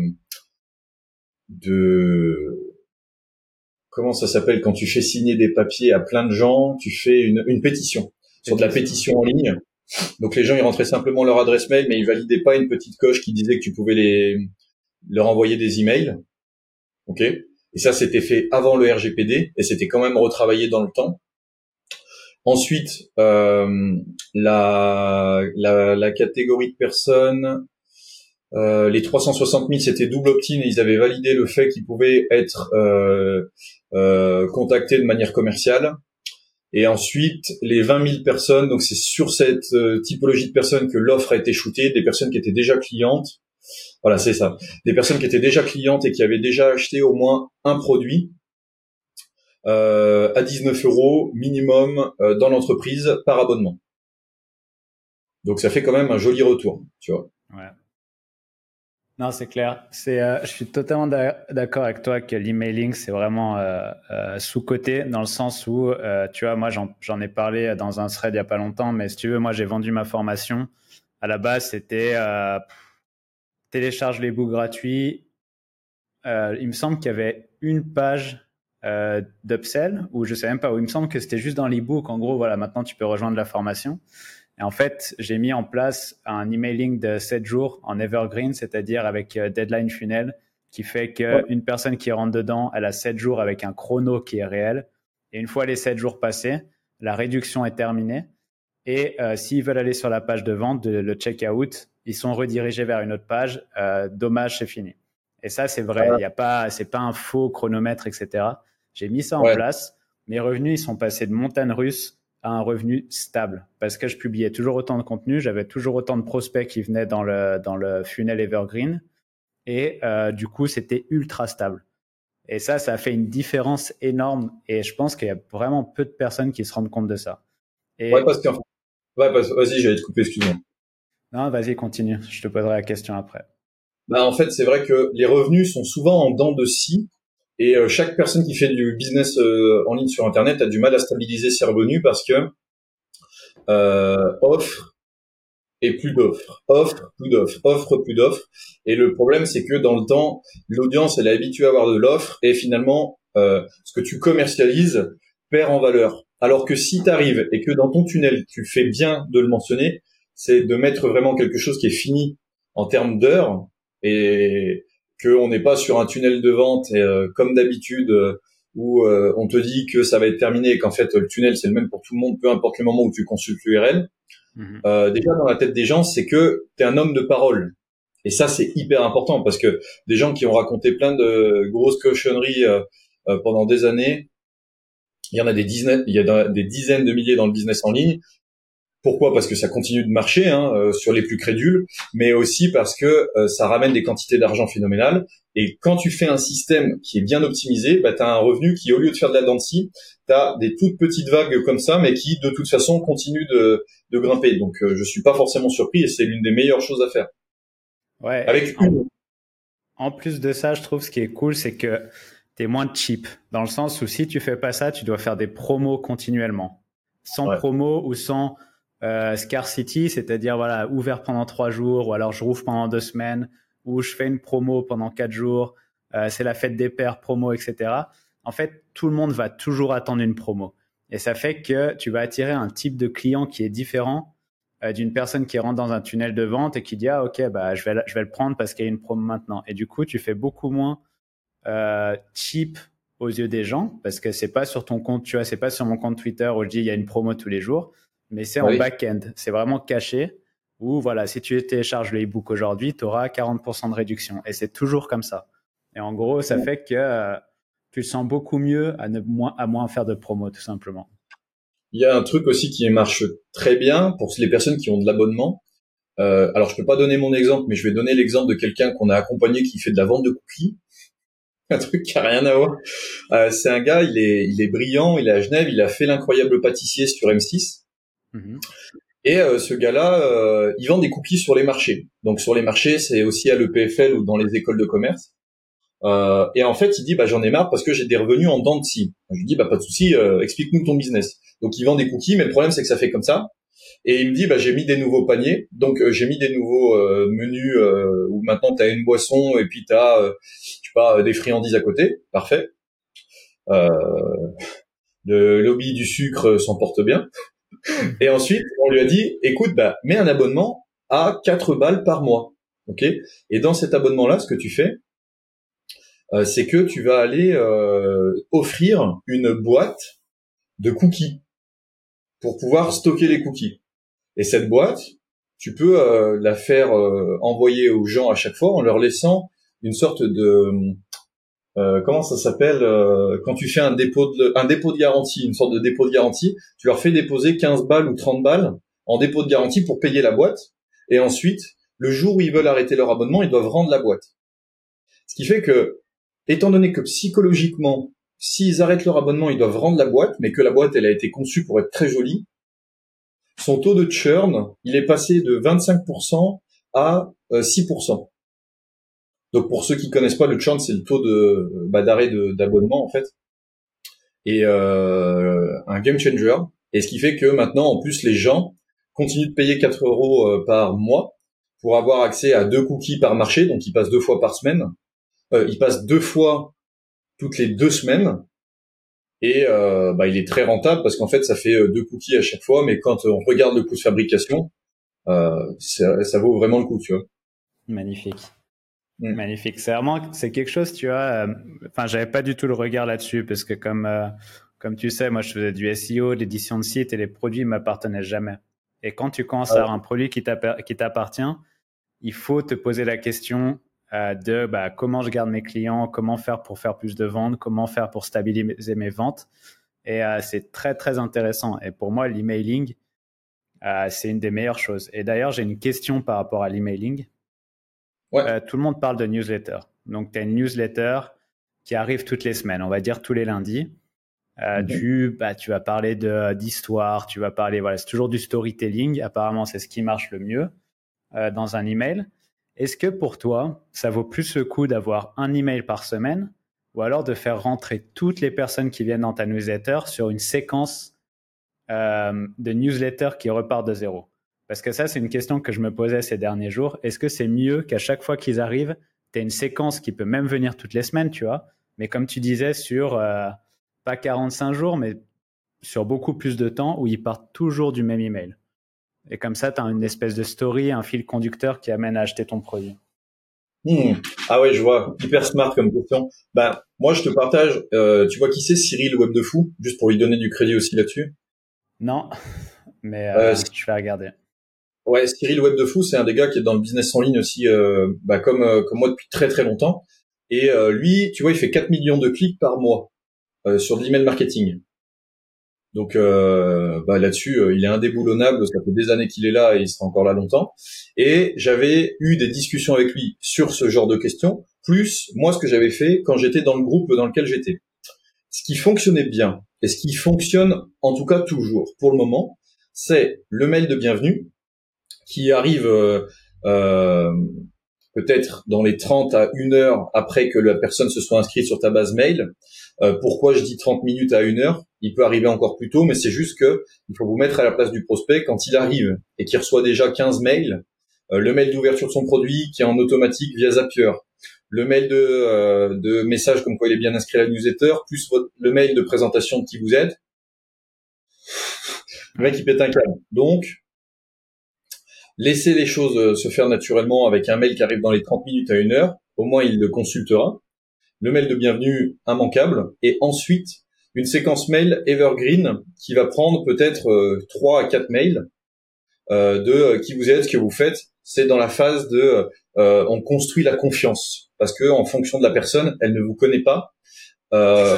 S1: de comment ça s'appelle quand tu fais signer des papiers à plein de gens, tu fais une, une pétition, sur de la pétition en ligne. Donc les gens ils rentraient simplement leur adresse mail, mais ils validaient pas une petite coche qui disait que tu pouvais les leur envoyer des emails. Ok. Et ça c'était fait avant le R G P D et c'était quand même retravaillé dans le temps. Ensuite, euh, la, la la catégorie de personnes, euh, les trois cent soixante mille c'était double opt-in et ils avaient validé le fait qu'ils pouvaient être euh, euh, contactés de manière commerciale. Et ensuite, les vingt mille personnes, donc c'est sur cette euh, typologie de personnes que l'offre a été shootée, des personnes qui étaient déjà clientes. Voilà, c'est ça. Des personnes qui étaient déjà clientes et qui avaient déjà acheté au moins un produit euh, à dix-neuf euros minimum euh, dans l'entreprise par abonnement. Donc ça fait quand même un joli retour, tu vois.
S2: Ouais. Non, c'est clair. C'est, euh, je suis totalement d'a- d'accord avec toi que l'emailing, c'est vraiment euh, euh, sous-coté dans le sens où, euh, tu vois, moi, j'en, j'en ai parlé dans un thread il y a pas longtemps, mais si tu veux, moi, j'ai vendu ma formation. À la base, c'était euh, télécharge les books gratuits. Euh, il me semble qu'il y avait une page euh, d'upsell, ou je sais même pas, où il me semble que c'était juste dans l'ebook. En gros, voilà, maintenant, tu peux rejoindre la formation. Et en fait, j'ai mis en place un emailing de sept jours en evergreen, c'est-à-dire avec euh, deadline funnel, qui fait
S1: Ouais.
S2: qu'une personne qui rentre dedans, elle a sept jours avec un chrono qui est réel. Et une fois les sept jours passés, la réduction est terminée. Et euh, s'ils veulent aller sur la page de vente, de, le checkout, ils sont redirigés vers une autre page. Euh, dommage, c'est fini. Et ça, c'est vrai. Il y a pas, c'est pas un faux chronomètre, et cetera. J'ai mis ça en
S1: Ouais.
S2: place. Mes revenus, ils sont passés de montagne russe à un revenu stable parce que je publiais toujours autant de contenu, j'avais toujours autant de prospects qui venaient dans le dans le funnel evergreen et euh, du coup, c'était ultra stable. Et ça, ça a fait une différence énorme. Et je pense qu'il y a vraiment peu de personnes qui se rendent compte de ça.
S1: Ouais,
S2: Et
S1: parce qu'en fait, ouais, parce... vas-y, j'allais te couper, excuse-moi.
S2: non, vas-y, continue. Je te poserai la question après.
S1: Bah, en fait, c'est vrai que les revenus sont souvent en dents de scie et euh, chaque personne qui fait du business euh, en ligne sur Internet a du mal à stabiliser ses revenus parce que euh, offre et plus d'offres, offre, plus d'offres, offre, plus d'offres. Et le problème, c'est que dans le temps, l'audience, elle est habituée à avoir de l'offre et finalement, euh, ce que tu commercialises perd en valeur. Alors que si tu arrives et que dans ton tunnel, tu fais bien de le mentionner, c'est de mettre vraiment quelque chose qui est fini en termes d'heures et qu'on n'est pas sur un tunnel de vente et, euh, comme d'habitude euh, où euh, on te dit que ça va être terminé et qu'en fait le tunnel c'est le même pour tout le monde, peu importe le moment où tu consultes l'U R L.
S2: Mhm.
S1: Euh, déjà dans la tête des gens, c'est que tu es un homme de parole. Et ça, c'est hyper important parce que des gens qui ont raconté plein de grosses cochonneries euh, euh, pendant des années, il y en a des dizaines, il y a des dizaines de milliers dans le business en ligne. Pourquoi? Parce que ça continue de marcher hein, euh, sur les plus crédules, mais aussi parce que euh, ça ramène des quantités d'argent phénoménales. Et quand tu fais un système qui est bien optimisé, bah, tu as un revenu qui, au lieu de faire de la dent de scie, tu as des toutes petites vagues comme ça, mais qui, de toute façon, continuent de, de grimper. Donc, euh, je suis pas forcément surpris et c'est l'une des meilleures choses à faire.
S2: Ouais, et
S1: Avec
S2: en,
S1: une...
S2: en plus de ça, je trouve ce qui est cool, c'est que tu es moins cheap. Dans le sens où si tu fais pas ça, tu dois faire des promos continuellement. Sans
S1: Ouais.
S2: promo ou sans euh, scarcity, c'est-à-dire voilà, ouvert pendant trois jours, ou alors je rouvre pendant deux semaines, ou je fais une promo pendant quatre jours, euh, c'est la fête des pères, promo, et cetera. En fait, tout le monde va toujours attendre une promo. Et ça fait que tu vas attirer un type de client qui est différent euh, d'une personne qui rentre dans un tunnel de vente et qui dit ah ok bah je vais je vais le prendre parce qu'il y a une promo maintenant. Et du coup, tu fais beaucoup moins euh, cheap aux yeux des gens parce que c'est pas sur ton compte, tu vois, c'est pas sur mon compte Twitter où je dis il y a une promo tous les jours, mais c'est
S1: Bah
S2: en
S1: oui.
S2: back-end, c'est vraiment caché où voilà, si tu télécharges le e-book aujourd'hui, tu auras quarante pour cent de réduction et c'est toujours comme ça. Et en gros, ça fait que euh, tu le sens beaucoup mieux à ne moins à moins faire de promo tout simplement.
S1: Il y a un truc aussi qui marche très bien pour les personnes qui ont de l'abonnement. Euh, alors, je peux pas donner mon exemple, mais je vais donner l'exemple de quelqu'un qu'on a accompagné qui fait de la vente de cookies. Un truc qui a rien à voir. Euh, c'est un gars, il est, il est brillant, il est à Genève, il a fait l'incroyable pâtissier sur M six.
S2: Mm-hmm.
S1: Et euh, ce gars-là, euh, il vend des cookies sur les marchés. Donc sur les marchés, c'est aussi à l'E P F L ou dans les écoles de commerce. Euh, et en fait, il dit, bah j'en ai marre parce que j'ai des revenus en dents de scie. Je lui dis, bah pas de souci, euh, explique-nous ton business. Donc il vend des cookies, mais le problème c'est que ça fait comme ça. Et il me dit, bah j'ai mis des nouveaux paniers. Donc euh, j'ai mis des nouveaux euh, menus euh, où maintenant t'as une boisson et puis t'as, euh, je sais pas, des friandises à côté. Parfait. Euh, le lobby du sucre s'en porte bien. Et ensuite, on lui a dit, écoute, bah, mets un abonnement à quatre balles par mois. Ok. Et dans cet abonnement-là, ce que tu fais, euh, c'est que tu vas aller euh, offrir une boîte de cookies pour pouvoir stocker les cookies. Et cette boîte, tu peux euh, la faire euh, envoyer aux gens à chaque fois en leur laissant une sorte de euh, comment ça s'appelle euh, quand tu fais un dépôt de un dépôt de garantie, une sorte de dépôt de garantie, tu leur fais déposer quinze balles ou trente balles en dépôt de garantie pour payer la boîte et ensuite le jour où ils veulent arrêter leur abonnement, ils doivent rendre la boîte. Ce qui fait que étant donné que psychologiquement s'ils arrêtent leur abonnement, ils doivent rendre la boîte, mais que la boîte elle a été conçue pour être très jolie, son taux de churn, il est passé de vingt-cinq pour cent à euh, six pour cent. Donc pour ceux qui connaissent pas, le churn, c'est le taux de bah, d'arrêt de, d'abonnement en fait, et euh, un game changer. Et ce qui fait que maintenant, en plus, les gens continuent de payer quatre euros par mois pour avoir accès à deux cookies par marché, donc ils passent deux fois par semaine. Euh, ils passent deux fois toutes les deux semaines. Et euh, bah, il est très rentable parce qu'en fait, ça fait deux cookies à chaque fois, mais quand on regarde le coût de fabrication, euh, ça, ça vaut vraiment le coup, tu vois.
S2: Magnifique. Mm. Magnifique. C'est vraiment, c'est quelque chose, tu vois. Euh, enfin, j'avais pas du tout le regard là-dessus parce que comme, euh, comme tu sais, moi, je faisais du S E O, de l'édition de site et les produits m'appartenaient jamais. Et quand tu commences ah. à avoir un produit qui t'appartient, il faut te poser la question euh, de bah, comment je garde mes clients, comment faire pour faire plus de ventes, comment faire pour stabiliser mes ventes. Et euh, c'est très, très intéressant. Et pour moi, l'emailing, euh, c'est une des meilleures choses. Et d'ailleurs, j'ai une question par rapport à l'emailing. Ouais. Euh, tout le monde parle de newsletter. Donc, tu as une newsletter qui arrive toutes les semaines, on va dire tous les lundis. Euh, mm-hmm. tu, bah, tu vas parler de, d'histoire, tu vas parler, voilà, c'est toujours du storytelling. Apparemment, c'est ce qui marche le mieux euh, dans un email. Est-ce que pour toi, ça vaut plus le coup d'avoir un email par semaine ou alors de faire rentrer toutes les personnes qui viennent dans ta newsletter sur une séquence euh, de newsletter qui repart de zéro? Parce que ça, c'est une question que je me posais ces derniers jours. Est-ce que c'est mieux qu'à chaque fois qu'ils arrivent, tu as une séquence qui peut même venir toutes les semaines, tu vois, mais comme tu disais, sur euh, pas quarante-cinq jours, mais sur beaucoup plus de temps où ils partent toujours du même email. Et comme ça, tu as une espèce de story, un fil conducteur qui amène à acheter ton produit.
S1: Mmh. Ah ouais, je vois. Hyper smart comme question. Bah, moi, je te partage. Euh, tu vois qui c'est, Cyril Web de Fou, juste pour lui donner du crédit aussi là-dessus.
S2: Non, mais euh, euh, je vais regarder.
S1: Ouais, Cyril Web de Fou, c'est un des gars qui est dans le business en ligne aussi, euh, bah, comme euh, comme moi depuis très très longtemps. Et euh, lui, tu vois, il fait quatre millions de clics par mois euh, sur de l'email marketing. Donc euh, bah, là-dessus, euh, il est indéboulonnable. Ça fait des années qu'il est là et il sera encore là longtemps. Et j'avais eu des discussions avec lui sur ce genre de questions, plus moi ce que j'avais fait quand j'étais dans le groupe dans lequel j'étais. Ce qui fonctionnait bien et ce qui fonctionne en tout cas toujours pour le moment, c'est le mail de bienvenue qui arrive euh, euh, peut-être dans les trente à une heure après que la personne se soit inscrite sur ta base mail. Euh, pourquoi je dis trente minutes à une heure? Il peut arriver encore plus tôt, mais c'est juste que il faut vous mettre à la place du prospect quand il arrive et qu'il reçoit déjà quinze mails. Euh, le mail d'ouverture de son produit qui est en automatique via Zapier, le mail de, euh, de message comme quoi il est bien inscrit à la newsletter, plus votre, le mail de présentation de qui vous êtes. Le mec il pète un câble. Donc laissez les choses se faire naturellement avec un mail qui arrive dans les trente minutes à une heure. Au moins, il le consultera. Le mail de bienvenue immanquable. Et ensuite, une séquence mail evergreen qui va prendre peut-être euh, trois à quatre mails euh, de euh, qui vous êtes, ce que vous faites. C'est dans la phase de euh, on construit la confiance. Parce que en fonction de la personne, elle ne vous connaît pas. Euh,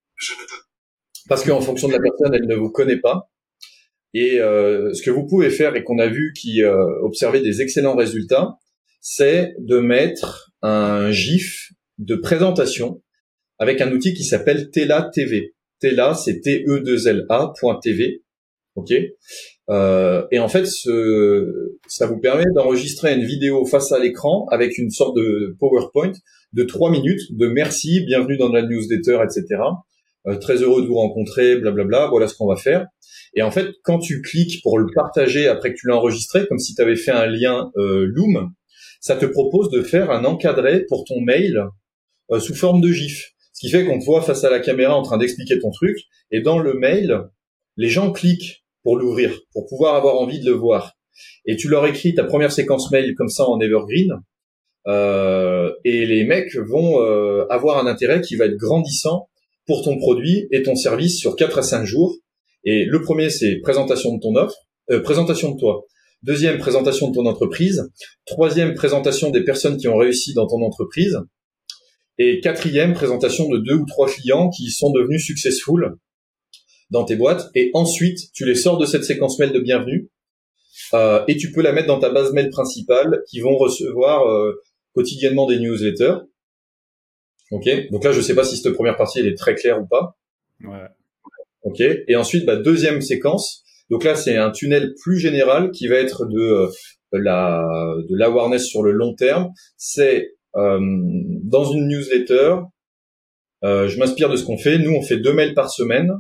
S1: parce qu'en fonction de la personne, elle ne vous connaît pas. Et euh, ce que vous pouvez faire et qu'on a vu qui euh, observait des excellents résultats, c'est de mettre un GIF de présentation avec un outil qui s'appelle Tela T V. Tela, c'est T E deux L A point T V. Ok. Euh, et en fait, ce, ça vous permet d'enregistrer une vidéo face à l'écran avec une sorte de PowerPoint de trois minutes de merci, bienvenue dans la newsletter, et cetera. Euh, très heureux de vous rencontrer, blablabla. Voilà ce qu'on va faire. Et en fait, quand tu cliques pour le partager après que tu l'as enregistré, comme si tu avais fait un lien euh, Loom, ça te propose de faire un encadré pour ton mail euh, sous forme de GIF. Ce qui fait qu'on te voit face à la caméra en train d'expliquer ton truc. Et dans le mail, les gens cliquent pour l'ouvrir, pour pouvoir avoir envie de le voir. Et tu leur écris ta première séquence mail comme ça en evergreen. Euh, et les mecs vont euh, avoir un intérêt qui va être grandissant pour ton produit et ton service sur quatre à cinq jours. Et le premier, c'est présentation de ton offre, euh, présentation de toi. Deuxième, présentation de ton entreprise. Troisième, présentation des personnes qui ont réussi dans ton entreprise. Et quatrième, présentation de deux ou trois clients qui sont devenus successful dans tes boîtes. Et ensuite, tu les sors de cette séquence mail de bienvenue euh, et tu peux la mettre dans ta base mail principale qui vont recevoir euh, quotidiennement des newsletters. Ok. Donc là, je sais pas si cette première partie elle est très claire ou pas.
S2: Ouais.
S1: Ok. Et ensuite, bah, deuxième séquence. Donc là, c'est un tunnel plus général qui va être de, de la de l'awareness sur le long terme. C'est euh, dans une newsletter, euh, je m'inspire de ce qu'on fait. Nous, on fait deux mails par semaine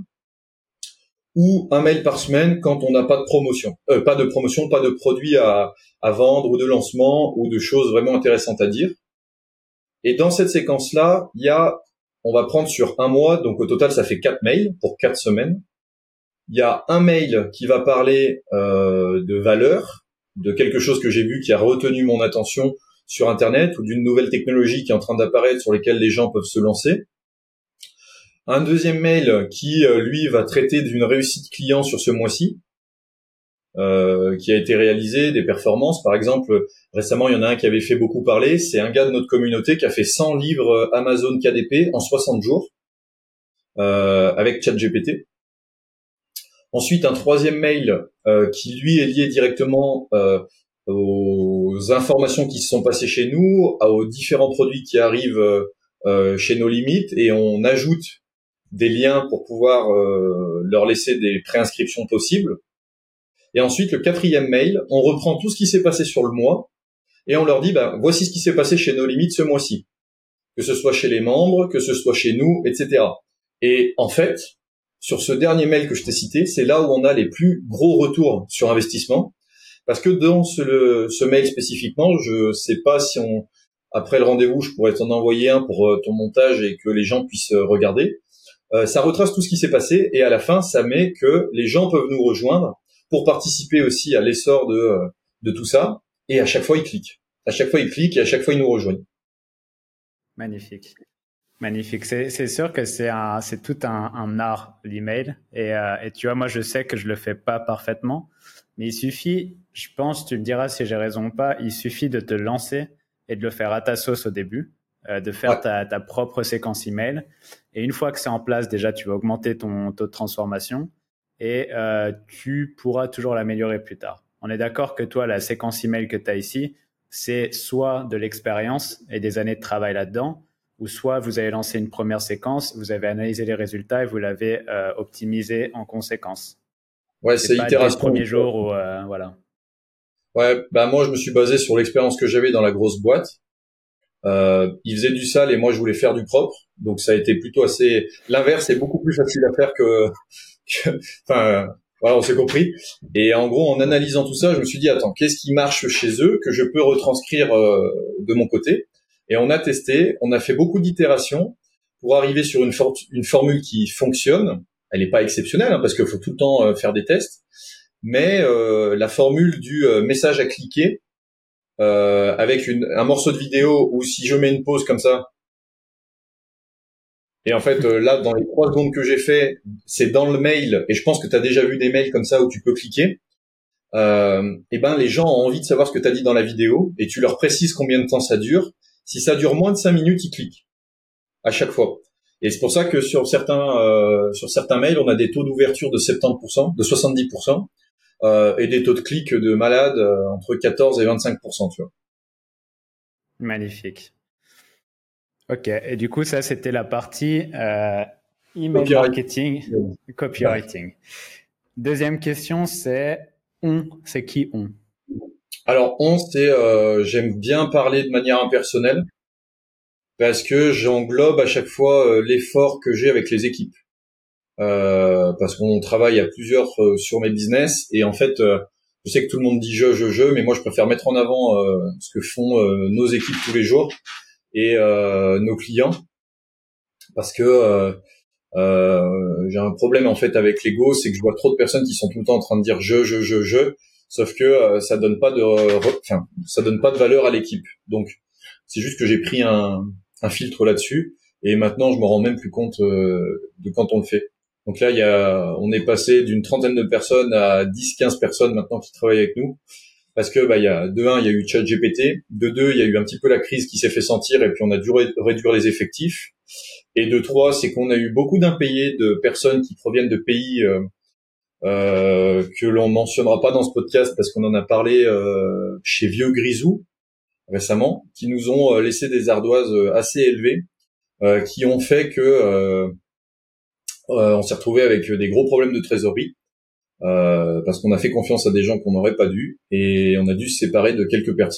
S1: ou un mail par semaine quand on n'a pas de promotion, euh, pas de promotion, pas de produits à, à vendre ou de lancement ou de choses vraiment intéressantes à dire. Et dans cette séquence-là, il y a, on va prendre sur un mois, donc au total, ça fait quatre mails pour quatre semaines. Il y a un mail qui va parler euh, de valeur, de quelque chose que j'ai vu qui a retenu mon attention sur Internet ou d'une nouvelle technologie qui est en train d'apparaître sur lesquelles les gens peuvent se lancer. Un deuxième mail qui, euh, lui, va traiter d'une réussite client sur ce mois-ci, euh, qui a été réalisé, des performances. Par exemple, récemment, il y en a un qui avait fait beaucoup parler. C'est un gars de notre communauté qui a fait cent livres Amazon K D P en soixante jours euh, avec ChatGPT. Ensuite, un troisième mail euh, qui, lui, est lié directement euh, aux informations qui se sont passées chez nous, aux différents produits qui arrivent euh, chez nos limites, et on ajoute des liens pour pouvoir euh, leur laisser des préinscriptions possibles. Et ensuite, le quatrième mail, on reprend tout ce qui s'est passé sur le mois et on leur dit, bah, voici ce qui s'est passé chez nos limites ce mois-ci. Que ce soit chez les membres, que ce soit chez nous, et cetera. Et en fait, sur ce dernier mail que je t'ai cité, c'est là où on a les plus gros retours sur investissement. Parce que dans ce, le, ce mail spécifiquement, je sais pas si on, après le rendez-vous, je pourrais t'en envoyer un pour euh, ton montage et que les gens puissent euh, regarder. Euh, ça retrace tout ce qui s'est passé et à la fin, ça met que les gens peuvent nous rejoindre pour participer aussi à l'essor de, de tout ça. Et à chaque fois, ils cliquent. À chaque fois, ils cliquent et à chaque fois, ils nous rejoignent.
S2: Magnifique. Magnifique. C'est, c'est sûr que c'est, un, c'est tout un, un art, l'email. Et, euh, et tu vois, moi, je sais que je le fais pas parfaitement, mais il suffit, je pense, tu me diras si j'ai raison ou pas, il suffit de te lancer et de le faire à ta sauce au début, euh, de faire ouais. ta, ta propre séquence email. Et une fois que c'est en place, déjà, tu vas augmenter ton taux de transformation et euh, tu pourras toujours l'améliorer plus tard. On est d'accord que toi, la séquence email que tu as ici, c'est soit de l'expérience et des années de travail là-dedans, ou soit vous avez lancé une première séquence, vous avez analysé les résultats et vous l'avez euh, optimisé en conséquence.
S1: Ouais, c'est, c'est pas itération.
S2: Dès le premier jour où, euh, voilà.
S1: Ouais, bah moi je me suis basé sur l'expérience que j'avais dans la grosse boîte. Euh, ils faisaient du sale et moi je voulais faire du propre, donc ça a été plutôt assez. L'inverse est beaucoup plus facile à faire que. que... Enfin, voilà, on s'est compris. Et en gros, en analysant tout ça, je me suis dit attends, qu'est-ce qui marche chez eux que je peux retranscrire euh, de mon côté? Et on a testé, on a fait beaucoup d'itérations pour arriver sur une, for- une formule qui fonctionne. Elle n'est pas exceptionnelle hein, parce qu'il faut tout le temps euh, faire des tests, mais euh, la formule du euh, message à cliquer euh, avec une, un morceau de vidéo où si je mets une pause comme ça, et en fait euh, là dans les trois secondes que j'ai fait, c'est dans le mail et je pense que tu as déjà vu des mails comme ça où tu peux cliquer. Euh, et ben les gens ont envie de savoir ce que tu as dit dans la vidéo et tu leur précises combien de temps ça dure. Si ça dure moins de cinq minutes, ils cliquent à chaque fois. Et c'est pour ça que sur certains euh, sur certains mails, on a des taux d'ouverture de soixante-dix pour cent, de soixante-dix pour cent euh, et des taux de clic de malade euh, entre quatorze et vingt-cinq pour cent, tu vois.
S2: Magnifique. Ok. Et du coup, ça, c'était la partie euh, email
S1: Copyright.
S2: marketing, yeah. Copywriting. Ouais. Deuxième question, c'est on. C'est qui on?
S1: Alors on, c'est euh, j'aime bien parler de manière impersonnelle parce que j'englobe à chaque fois euh, l'effort que j'ai avec les équipes. Euh, parce qu'on travaille à plusieurs euh, sur mes business et en fait euh, je sais que tout le monde dit je je je mais moi je préfère mettre en avant euh, ce que font euh, nos équipes tous les jours et euh, nos clients parce que euh, euh, j'ai un problème en fait avec l'ego, c'est que je vois trop de personnes qui sont tout le temps en train de dire je je je je sauf que euh, ça donne pas de enfin ça donne pas de valeur à l'équipe. Donc c'est juste que j'ai pris un un filtre là-dessus et maintenant je me rends même plus compte euh, de quand on le fait. Donc là, il y a, on est passé d'une trentaine de personnes à dix, quinze personnes maintenant qui travaillent avec nous. Parce que, bah, il y a, de un, il y a eu ChatGPT. De deux, il y a eu un petit peu la crise qui s'est fait sentir et puis on a dû ré- réduire les effectifs. Et de trois, c'est qu'on a eu beaucoup d'impayés de personnes qui proviennent de pays, euh, euh, que l'on mentionnera pas dans ce podcast parce qu'on en a parlé, euh, chez Vieux Grisou récemment, qui nous ont laissé des ardoises assez élevées, euh, qui ont fait que, euh, Euh, on s'est retrouvé avec des gros problèmes de trésorerie euh, parce qu'on a fait confiance à des gens qu'on n'aurait pas dû et on a dû se séparer de quelques personnes.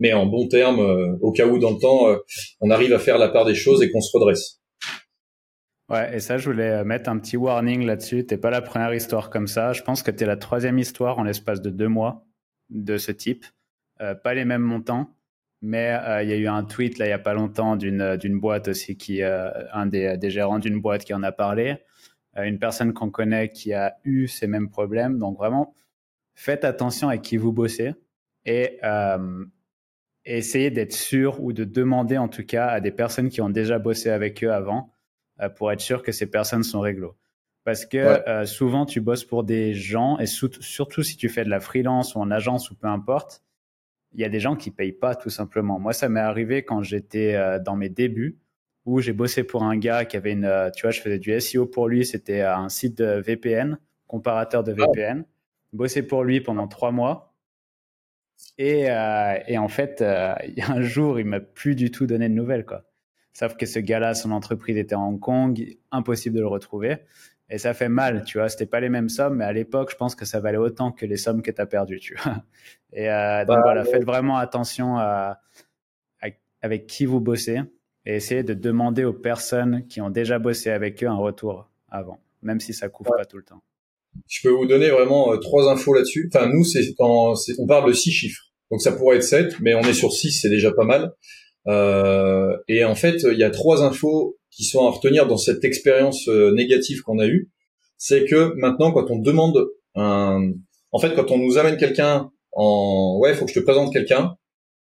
S1: mais en bon terme, euh, au cas où dans le temps, euh, on arrive à faire la part des choses et qu'on se redresse.
S2: Ouais, et ça, je voulais mettre un petit warning là-dessus. T'es pas la première histoire comme ça. Je pense que t'es la troisième histoire en l'espace de deux mois de ce type. Euh, pas les mêmes montants, mais euh, il y a eu un tweet là il y a pas longtemps d'une d'une boîte aussi qui euh, un des, des gérants d'une boîte qui en a parlé. Euh, une personne qu'on connaît qui a eu ces mêmes problèmes. Donc vraiment, faites attention à qui vous bossez et euh, essayez d'être sûr ou de demander en tout cas à des personnes qui ont déjà bossé avec eux avant euh, pour être sûr que ces personnes sont réglo. Parce que
S1: Ouais.
S2: euh, souvent, tu bosses pour des gens, et sou- surtout si tu fais de la freelance ou en agence ou peu importe, il y a des gens qui payent pas tout simplement. Moi, ça m'est arrivé quand j'étais euh, dans mes débuts, où j'ai bossé pour un gars qui avait une, euh, tu vois, je faisais du S E O pour lui, c'était euh, un site de V P N, comparateur de
S1: Ah,
S2: V P N. Bossé pour lui pendant trois mois. Et, euh, et en fait, euh, il y a un jour, il m'a plus du tout donné de nouvelles, quoi. Sauf que ce gars-là, son entreprise était à Hong Kong, impossible de le retrouver. Et ça fait mal, tu vois. C'était pas les mêmes sommes, mais à l'époque, je pense que ça valait autant que les sommes que tu as perdues, tu vois. Et euh, donc
S1: bah,
S2: voilà, faites vraiment attention à, à- avec qui vous bossez et essayez de demander aux personnes qui ont déjà bossé avec eux un retour avant, même si ça couvre
S1: ouais.
S2: pas tout le temps.
S1: Je peux vous donner vraiment euh, trois infos là-dessus. Enfin, nous, c'est quand c'est, on parle de six chiffres. Donc ça pourrait être sept, mais on est sur six, c'est déjà pas mal. Euh, et en fait, il y a trois infos qui sont à retenir dans cette expérience euh, négative qu'on a eue. C'est que maintenant, quand on demande un, en fait, quand on nous amène quelqu'un en, ouais, il faut que je te présente quelqu'un.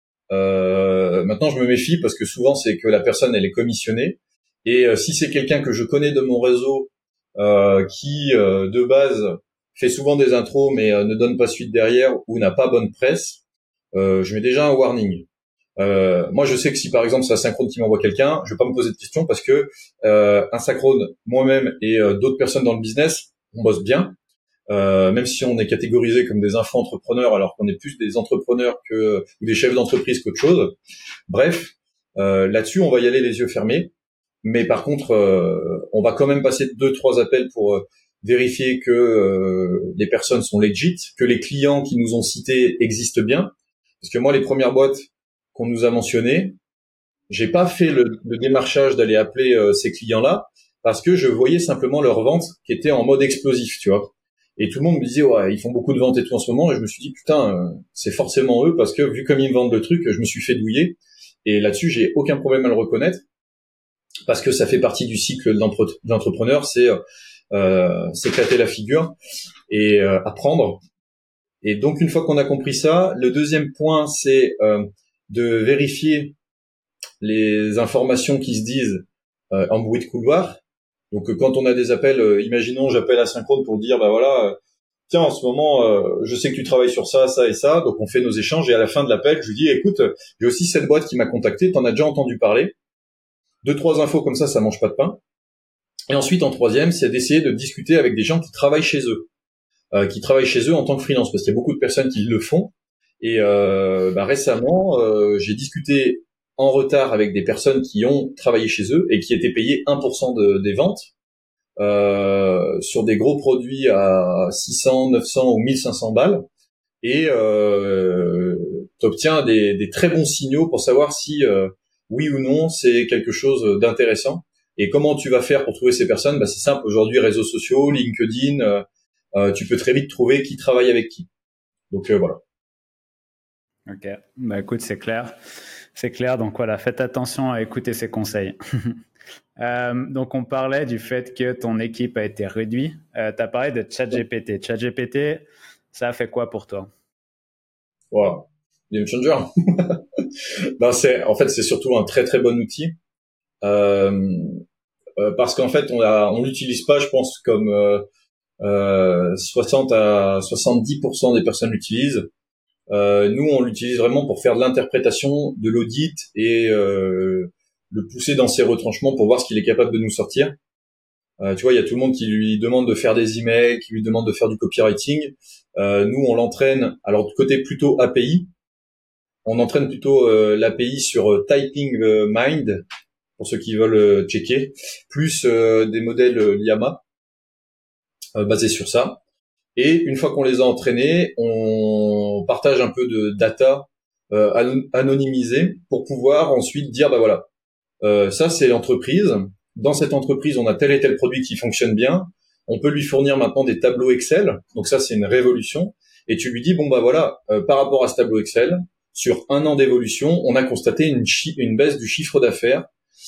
S1: Euh, maintenant, je me méfie parce que souvent, c'est que la personne, elle est commissionnée. Et euh, si c'est quelqu'un que je connais de mon réseau, euh, qui euh, de base fait souvent des intros mais euh, ne donne pas suite derrière ou n'a pas bonne presse, euh, je mets déjà un warning. Euh, moi, je sais que si par exemple c'est Asynchrone qui m'envoie quelqu'un, je vais pas me poser de questions parce que euh, Asynchrone, moi-même et euh, d'autres personnes dans le business, on bosse bien. Euh, même si on est catégorisé comme des info-entrepreneurs alors qu'on est plus des entrepreneurs que ou des chefs d'entreprise qu'autre chose. Bref, euh, là-dessus, on va y aller les yeux fermés. Mais par contre, euh, on va quand même passer deux, trois appels pour euh, vérifier que euh, les personnes sont legit, que les clients qui nous ont cités existent bien. Parce que moi, les premières boîtes qu'on nous a mentionnées, j'ai pas fait le, le démarchage d'aller appeler euh, ces clients-là parce que je voyais simplement leurs ventes qui étaient en mode explosif, tu vois. Et tout le monde me disait ouais, ils font beaucoup de ventes et tout en ce moment. Et je me suis dit putain, euh, c'est forcément eux parce que vu comme ils me vendent le truc, je me suis fait douiller. Et là-dessus, j'ai aucun problème à le reconnaître parce que ça fait partie du cycle de l'entrepreneur, c'est euh, s'éclater la figure et euh, apprendre. Et donc une fois qu'on a compris ça, le deuxième point c'est euh, de vérifier les informations qui se disent euh, en bruit de couloir. Donc euh, quand on a des appels, euh, imaginons j'appelle Asynchrone pour dire bah voilà, euh, tiens en ce moment euh, je sais que tu travailles sur ça, ça et ça, donc on fait nos échanges et à la fin de l'appel je lui dis écoute, j'ai aussi cette boîte qui m'a contacté, t'en as déjà entendu parler. Deux, trois infos comme ça, ça mange pas de pain. Et ensuite, en troisième, c'est d'essayer de discuter avec des gens qui travaillent chez eux, euh, qui travaillent chez eux en tant que freelance, parce qu'il y a beaucoup de personnes qui le font. Et euh, bah, récemment, euh, j'ai discuté en retard avec des personnes qui ont travaillé chez eux et qui étaient payées un pour cent de, des ventes euh, sur des gros produits à six cents, neuf cents ou mille cinq cents balles. Et euh, tu obtiens des, des très bons signaux pour savoir si euh, oui ou non c'est quelque chose d'intéressant. Et comment tu vas faire pour trouver ces personnes? Bah, c'est simple, aujourd'hui réseaux sociaux, LinkedIn, euh, euh, tu peux très vite trouver qui travaille avec qui. Donc euh, voilà.
S2: Ok, bah écoute, c'est clair. C'est clair, donc voilà, faites attention à écouter ces conseils. euh, donc on parlait du fait que ton équipe a été réduite. Euh, tu as parlé de ChatGPT. ChatGPT, ça a fait quoi pour toi?
S1: Voilà. Game changer. Ben, c'est, en fait, c'est surtout un très très bon outil. Euh, euh, parce qu'en fait, on a, on l'utilise pas, je pense, comme euh, euh, soixante à soixante-dix pour cent des personnes l'utilisent. Euh, nous, on l'utilise vraiment pour faire de l'interprétation, de l'audit et euh, le pousser dans ses retranchements pour voir ce qu'il est capable de nous sortir. Euh, tu vois, il y a tout le monde qui lui demande de faire des emails, qui lui demande de faire du copywriting. Euh, nous, on l'entraîne. Alors, du côté plutôt A P I, on entraîne plutôt euh, l'A P I sur euh, Typing Mind, pour ceux qui veulent euh, checker, plus euh, des modèles euh, Llama euh, basés sur ça. Et une fois qu'on les a entraînés, on partage un peu de data euh, anonymisé pour pouvoir ensuite dire bah voilà, euh, ça c'est l'entreprise. Dans cette entreprise, on a tel et tel produit qui fonctionne bien. On peut lui fournir maintenant des tableaux Excel. Donc ça, c'est une révolution. Et tu lui dis bon bah voilà, euh, par rapport à ce tableau Excel, sur un an d'évolution, on a constaté une, chi- une baisse du chiffre d'affaires.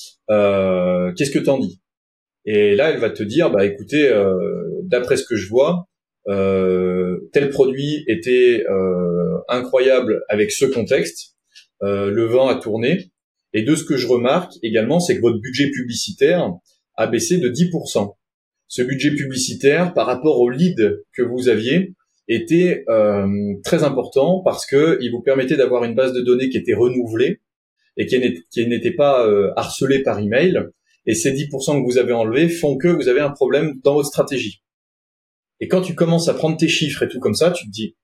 S1: Euh, qu'est-ce que t'en dis? Et là, elle va te dire bah écoutez, euh, d'après ce que je vois, euh, tel produit était euh, incroyable avec ce contexte. Euh, le vent a tourné. Et de ce que je remarque également, c'est que votre budget publicitaire a baissé de dix pour cent. Ce budget publicitaire, par rapport au lead que vous aviez, était euh, très important parce que il vous permettait d'avoir une base de données qui était renouvelée et qui n'était, qui n'était pas euh, harcelée par email. Et ces dix pour cent que vous avez enlevés font que vous avez un problème dans votre stratégie. Et quand tu commences à prendre tes chiffres et tout comme ça, tu te dis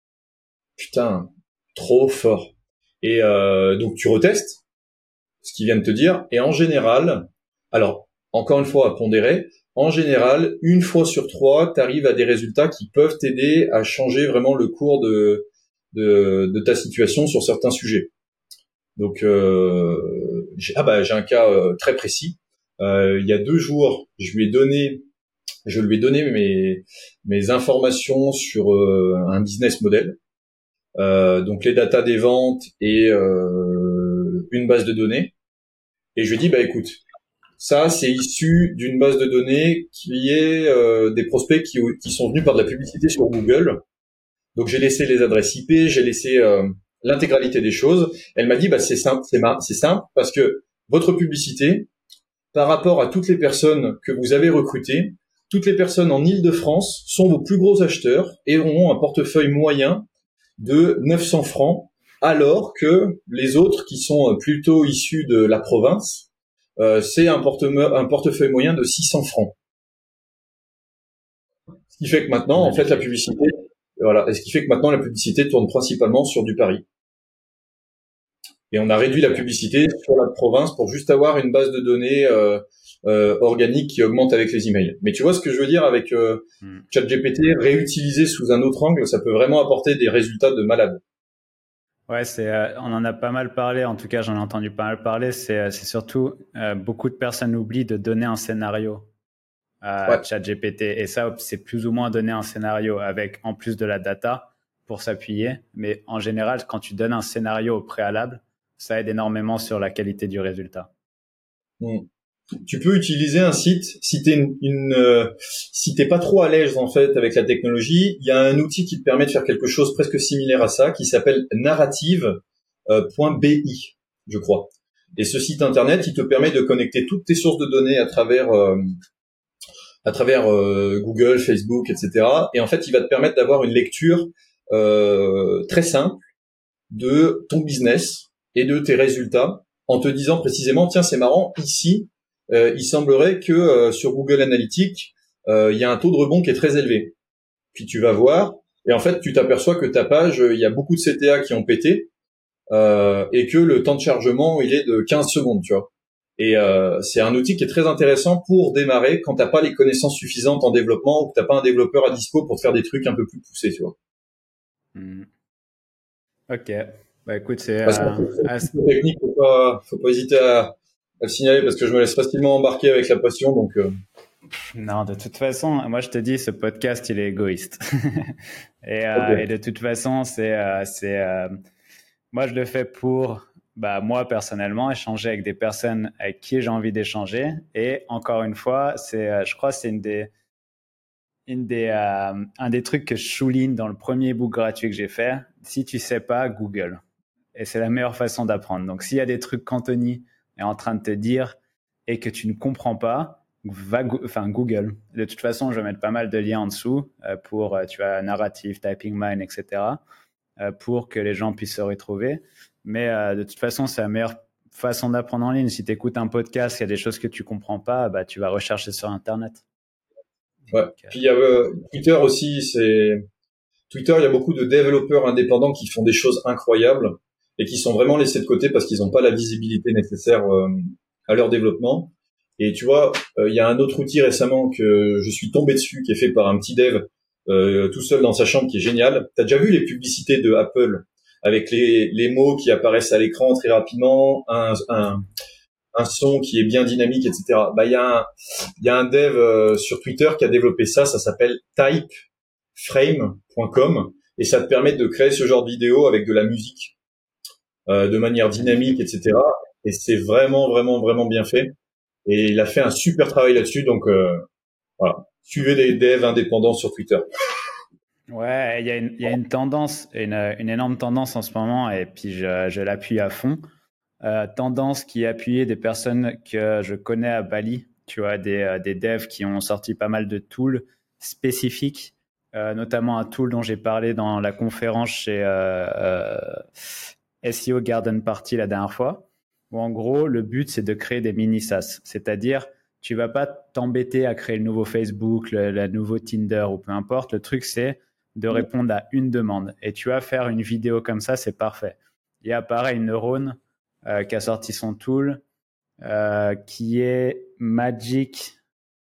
S1: putain, trop fort. Et euh, donc tu retestes ce qu'ils viennent te dire. Et en général, alors encore une fois à pondérer, en général, une fois sur trois, tu arrives à des résultats qui peuvent t'aider à changer vraiment le cours de, de, de ta situation sur certains sujets. Donc, euh, j'ai, ah bah j'ai un cas euh, très précis. Euh, il y a deux jours, je lui ai donné, je lui ai donné mes mes informations sur euh, un business model, euh, donc les datas des ventes et euh, une base de données. Et je lui ai dit bah écoute. Ça, c'est issu d'une base de données qui est euh, des prospects qui, qui sont venus par de la publicité sur Google. Donc, j'ai laissé les adresses I P, j'ai laissé euh, l'intégralité des choses. Elle m'a dit, bah, c'est simple, c'est, ma- c'est simple parce que votre publicité, par rapport à toutes les personnes que vous avez recrutées, toutes les personnes en Île-de-France sont vos plus gros acheteurs et auront un portefeuille moyen de neuf cents francs, alors que les autres qui sont plutôt issus de la province, Euh, c'est un, porte- un portefeuille moyen de six cents francs. Ce qui fait que maintenant, en fait, la publicité, voilà, ce qui fait que maintenant la publicité tourne principalement sur du Paris. Et on a réduit la publicité sur la province pour juste avoir une base de données euh, euh, organique qui augmente avec les emails. Mais tu vois ce que je veux dire avec euh, mm. ChatGPT réutilisé sous un autre angle, ça peut vraiment apporter des résultats de malade.
S2: Ouais, c'est, euh, on en a pas mal parlé, en tout cas j'en ai entendu pas mal parler, c'est, c'est surtout euh, beaucoup de personnes oublient de donner un scénario à ouais. ChatGPT et ça c'est plus ou moins donner un scénario avec en plus de la data pour s'appuyer, mais en général quand tu donnes un scénario au préalable, ça aide énormément sur la qualité du résultat.
S1: Mmh. Tu peux utiliser un site si t'es une, une euh, si t'es pas trop à l'aise en fait avec la technologie. Il y a un outil qui te permet de faire quelque chose presque similaire à ça, qui s'appelle narrative point b i, je crois. Et ce site internet, il te permet de connecter toutes tes sources de données à travers euh, à travers euh, Google, Facebook, et cetera. Et en fait, il va te permettre d'avoir une lecture euh, très simple de ton business et de tes résultats, en te disant précisément, tiens, c'est marrant, ici. Euh, il semblerait que euh, sur Google Analytics, euh, il y a un taux de rebond qui est très élevé. Puis tu vas voir, et en fait, tu t'aperçois que ta page, il y a beaucoup de C T A qui ont pété, euh, et que le temps de chargement, il est de quinze secondes, tu vois. Et euh, c'est un outil qui est très intéressant pour démarrer quand t'as pas les connaissances suffisantes en développement ou que t'as pas un développeur à dispo pour te faire des trucs un peu plus poussés, tu vois.
S2: Mmh. Ok. Bah écoute, c'est
S1: parce
S2: euh,
S1: c'est technique, faut pas, faut pas hésiter à, à le signaler parce que je me laisse facilement embarquer avec la passion, donc. Euh...
S2: Non, de toute façon, moi je te dis, ce podcast il est égoïste. et, euh, okay. et de toute façon, c'est, euh, c'est, euh, moi je le fais pour, bah moi personnellement, échanger avec des personnes avec qui j'ai envie d'échanger. Et encore une fois, c'est, euh, je crois, que c'est une des, une des, euh, un des trucs que je souligne dans le premier book gratuit que j'ai fait. Si tu sais pas, Google. Et c'est la meilleure façon d'apprendre. Donc, s'il y a des trucs qu'Anthony est en train de te dire et que tu ne comprends pas, va go- enfin, Google. De toute façon, je vais mettre pas mal de liens en dessous euh, pour, euh, tu vois, Narrative, Typing Mind, et cetera, euh, pour que les gens puissent se retrouver. Mais euh, de toute façon, c'est la meilleure façon d'apprendre en ligne. Si tu écoutes un podcast, il y a des choses que tu comprends pas, bah, tu vas rechercher sur Internet.
S1: Ouais. Donc, puis il y a euh, Twitter aussi. C'est Twitter, il y a beaucoup de développeurs indépendants qui font des choses incroyables et qui sont vraiment laissés de côté parce qu'ils n'ont pas la visibilité nécessaire euh, à leur développement. Et tu vois, euh, il y a un autre outil récemment que je suis tombé dessus, qui est fait par un petit dev euh, tout seul dans sa chambre, qui est génial. T'as déjà vu les publicités de Apple avec les, les mots qui apparaissent à l'écran très rapidement, un, un, un son qui est bien dynamique, et cetera. Bah, il y a un, il y a un dev euh, sur Twitter qui a développé ça, ça s'appelle typeframe point com et ça te permet de créer ce genre de vidéo avec de la musique euh, de manière dynamique, et cetera. Et c'est vraiment, vraiment, vraiment bien fait. Et il a fait un super travail là-dessus, donc euh, voilà. Suivez des devs indépendants sur Twitter.
S2: Ouais, il y a une, il y a une tendance, une, une énorme tendance en ce moment, et puis je, je l'appuie à fond. Euh, tendance qui est appuyée des personnes que je connais à Bali, tu vois, des, euh, des devs qui ont sorti pas mal de tools spécifiques, euh, notamment un tool dont j'ai parlé dans la conférence chez euh, euh, S E O Garden Party la dernière fois, où en gros, le but, c'est de créer des mini SaaS, c'est-à-dire tu vas pas t'embêter à créer le nouveau Facebook, le, le nouveau Tinder ou peu importe. Le truc, c'est de répondre à une demande. Et tu vas faire une vidéo comme ça, c'est parfait. Il y a pareil, Neuron euh, qui a sorti son tool, euh, qui est Magic,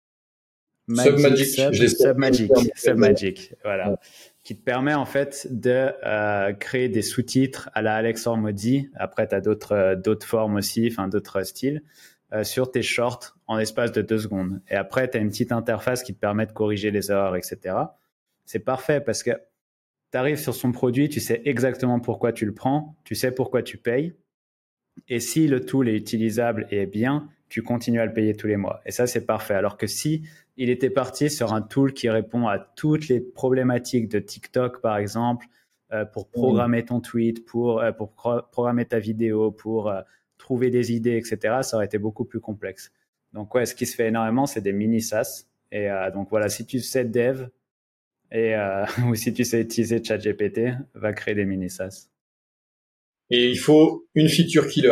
S2: Magic
S1: Submagic,
S2: Sub,
S1: je l'ai
S2: Submagic, Submagic, voilà, ouais. Qui te permet en fait de euh, créer des sous-titres à la Alex Hormozy. Après, tu as d'autres euh, d'autres formes aussi, enfin d'autres styles, euh, sur tes shorts en espace de deux secondes. Et après, tu as une petite interface qui te permet de corriger les erreurs, et cetera. C'est parfait parce que tu arrives sur son produit, tu sais exactement pourquoi tu le prends, tu sais pourquoi tu payes. Et si le tool est utilisable et est bien, tu continues à le payer tous les mois. Et ça, c'est parfait. Alors que si il était parti sur un tool qui répond à toutes les problématiques de TikTok, par exemple, euh, pour programmer ton tweet, pour, euh, pour pro- programmer ta vidéo, pour euh, trouver des idées, et cetera, ça aurait été beaucoup plus complexe. Donc, ouais, ce qui se fait énormément, c'est des mini SaaS. Et euh, donc, voilà, si tu sais dev et, euh, ou si tu sais utiliser ChatGPT, va créer des mini SaaS.
S1: Et il faut une feature killer.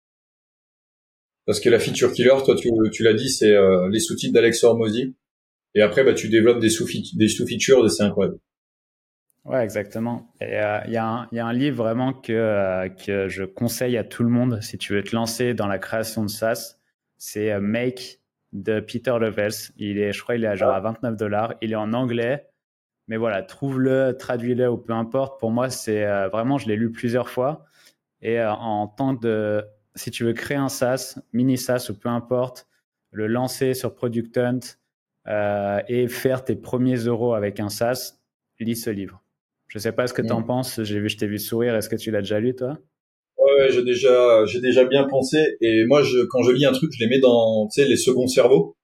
S1: Parce que la feature killer, toi, tu, tu l'as dit, c'est euh, les sous-titres d'Alex Hormozy. Et après, bah, tu développes des sous-features, des sous-features, c'est incroyable.
S2: Ouais, exactement. Il euh, y, y, a un livre vraiment que, euh, que je conseille à tout le monde si tu veux te lancer dans la création de SaaS. C'est euh, Make de Peter Levels. Il est, je crois, il est à genre à vingt-neuf dollars. Il est en anglais. Mais voilà, trouve-le, traduis-le ou peu importe. Pour moi, c'est euh, vraiment, je l'ai lu plusieurs fois. Et euh, en tant de, si tu veux créer un SaaS, mini SaaS ou peu importe, le lancer sur Product Hunt euh, et faire tes premiers euros avec un SaaS, lis ce livre. Je ne sais pas ce que tu en penses. J'ai vu, je t'ai vu sourire. Est-ce que tu l'as déjà lu, toi?
S1: Ouais, j'ai déjà, j'ai déjà bien pensé. Et moi, je, quand je lis un truc, je les mets dans, tu sais, les seconds cerveaux.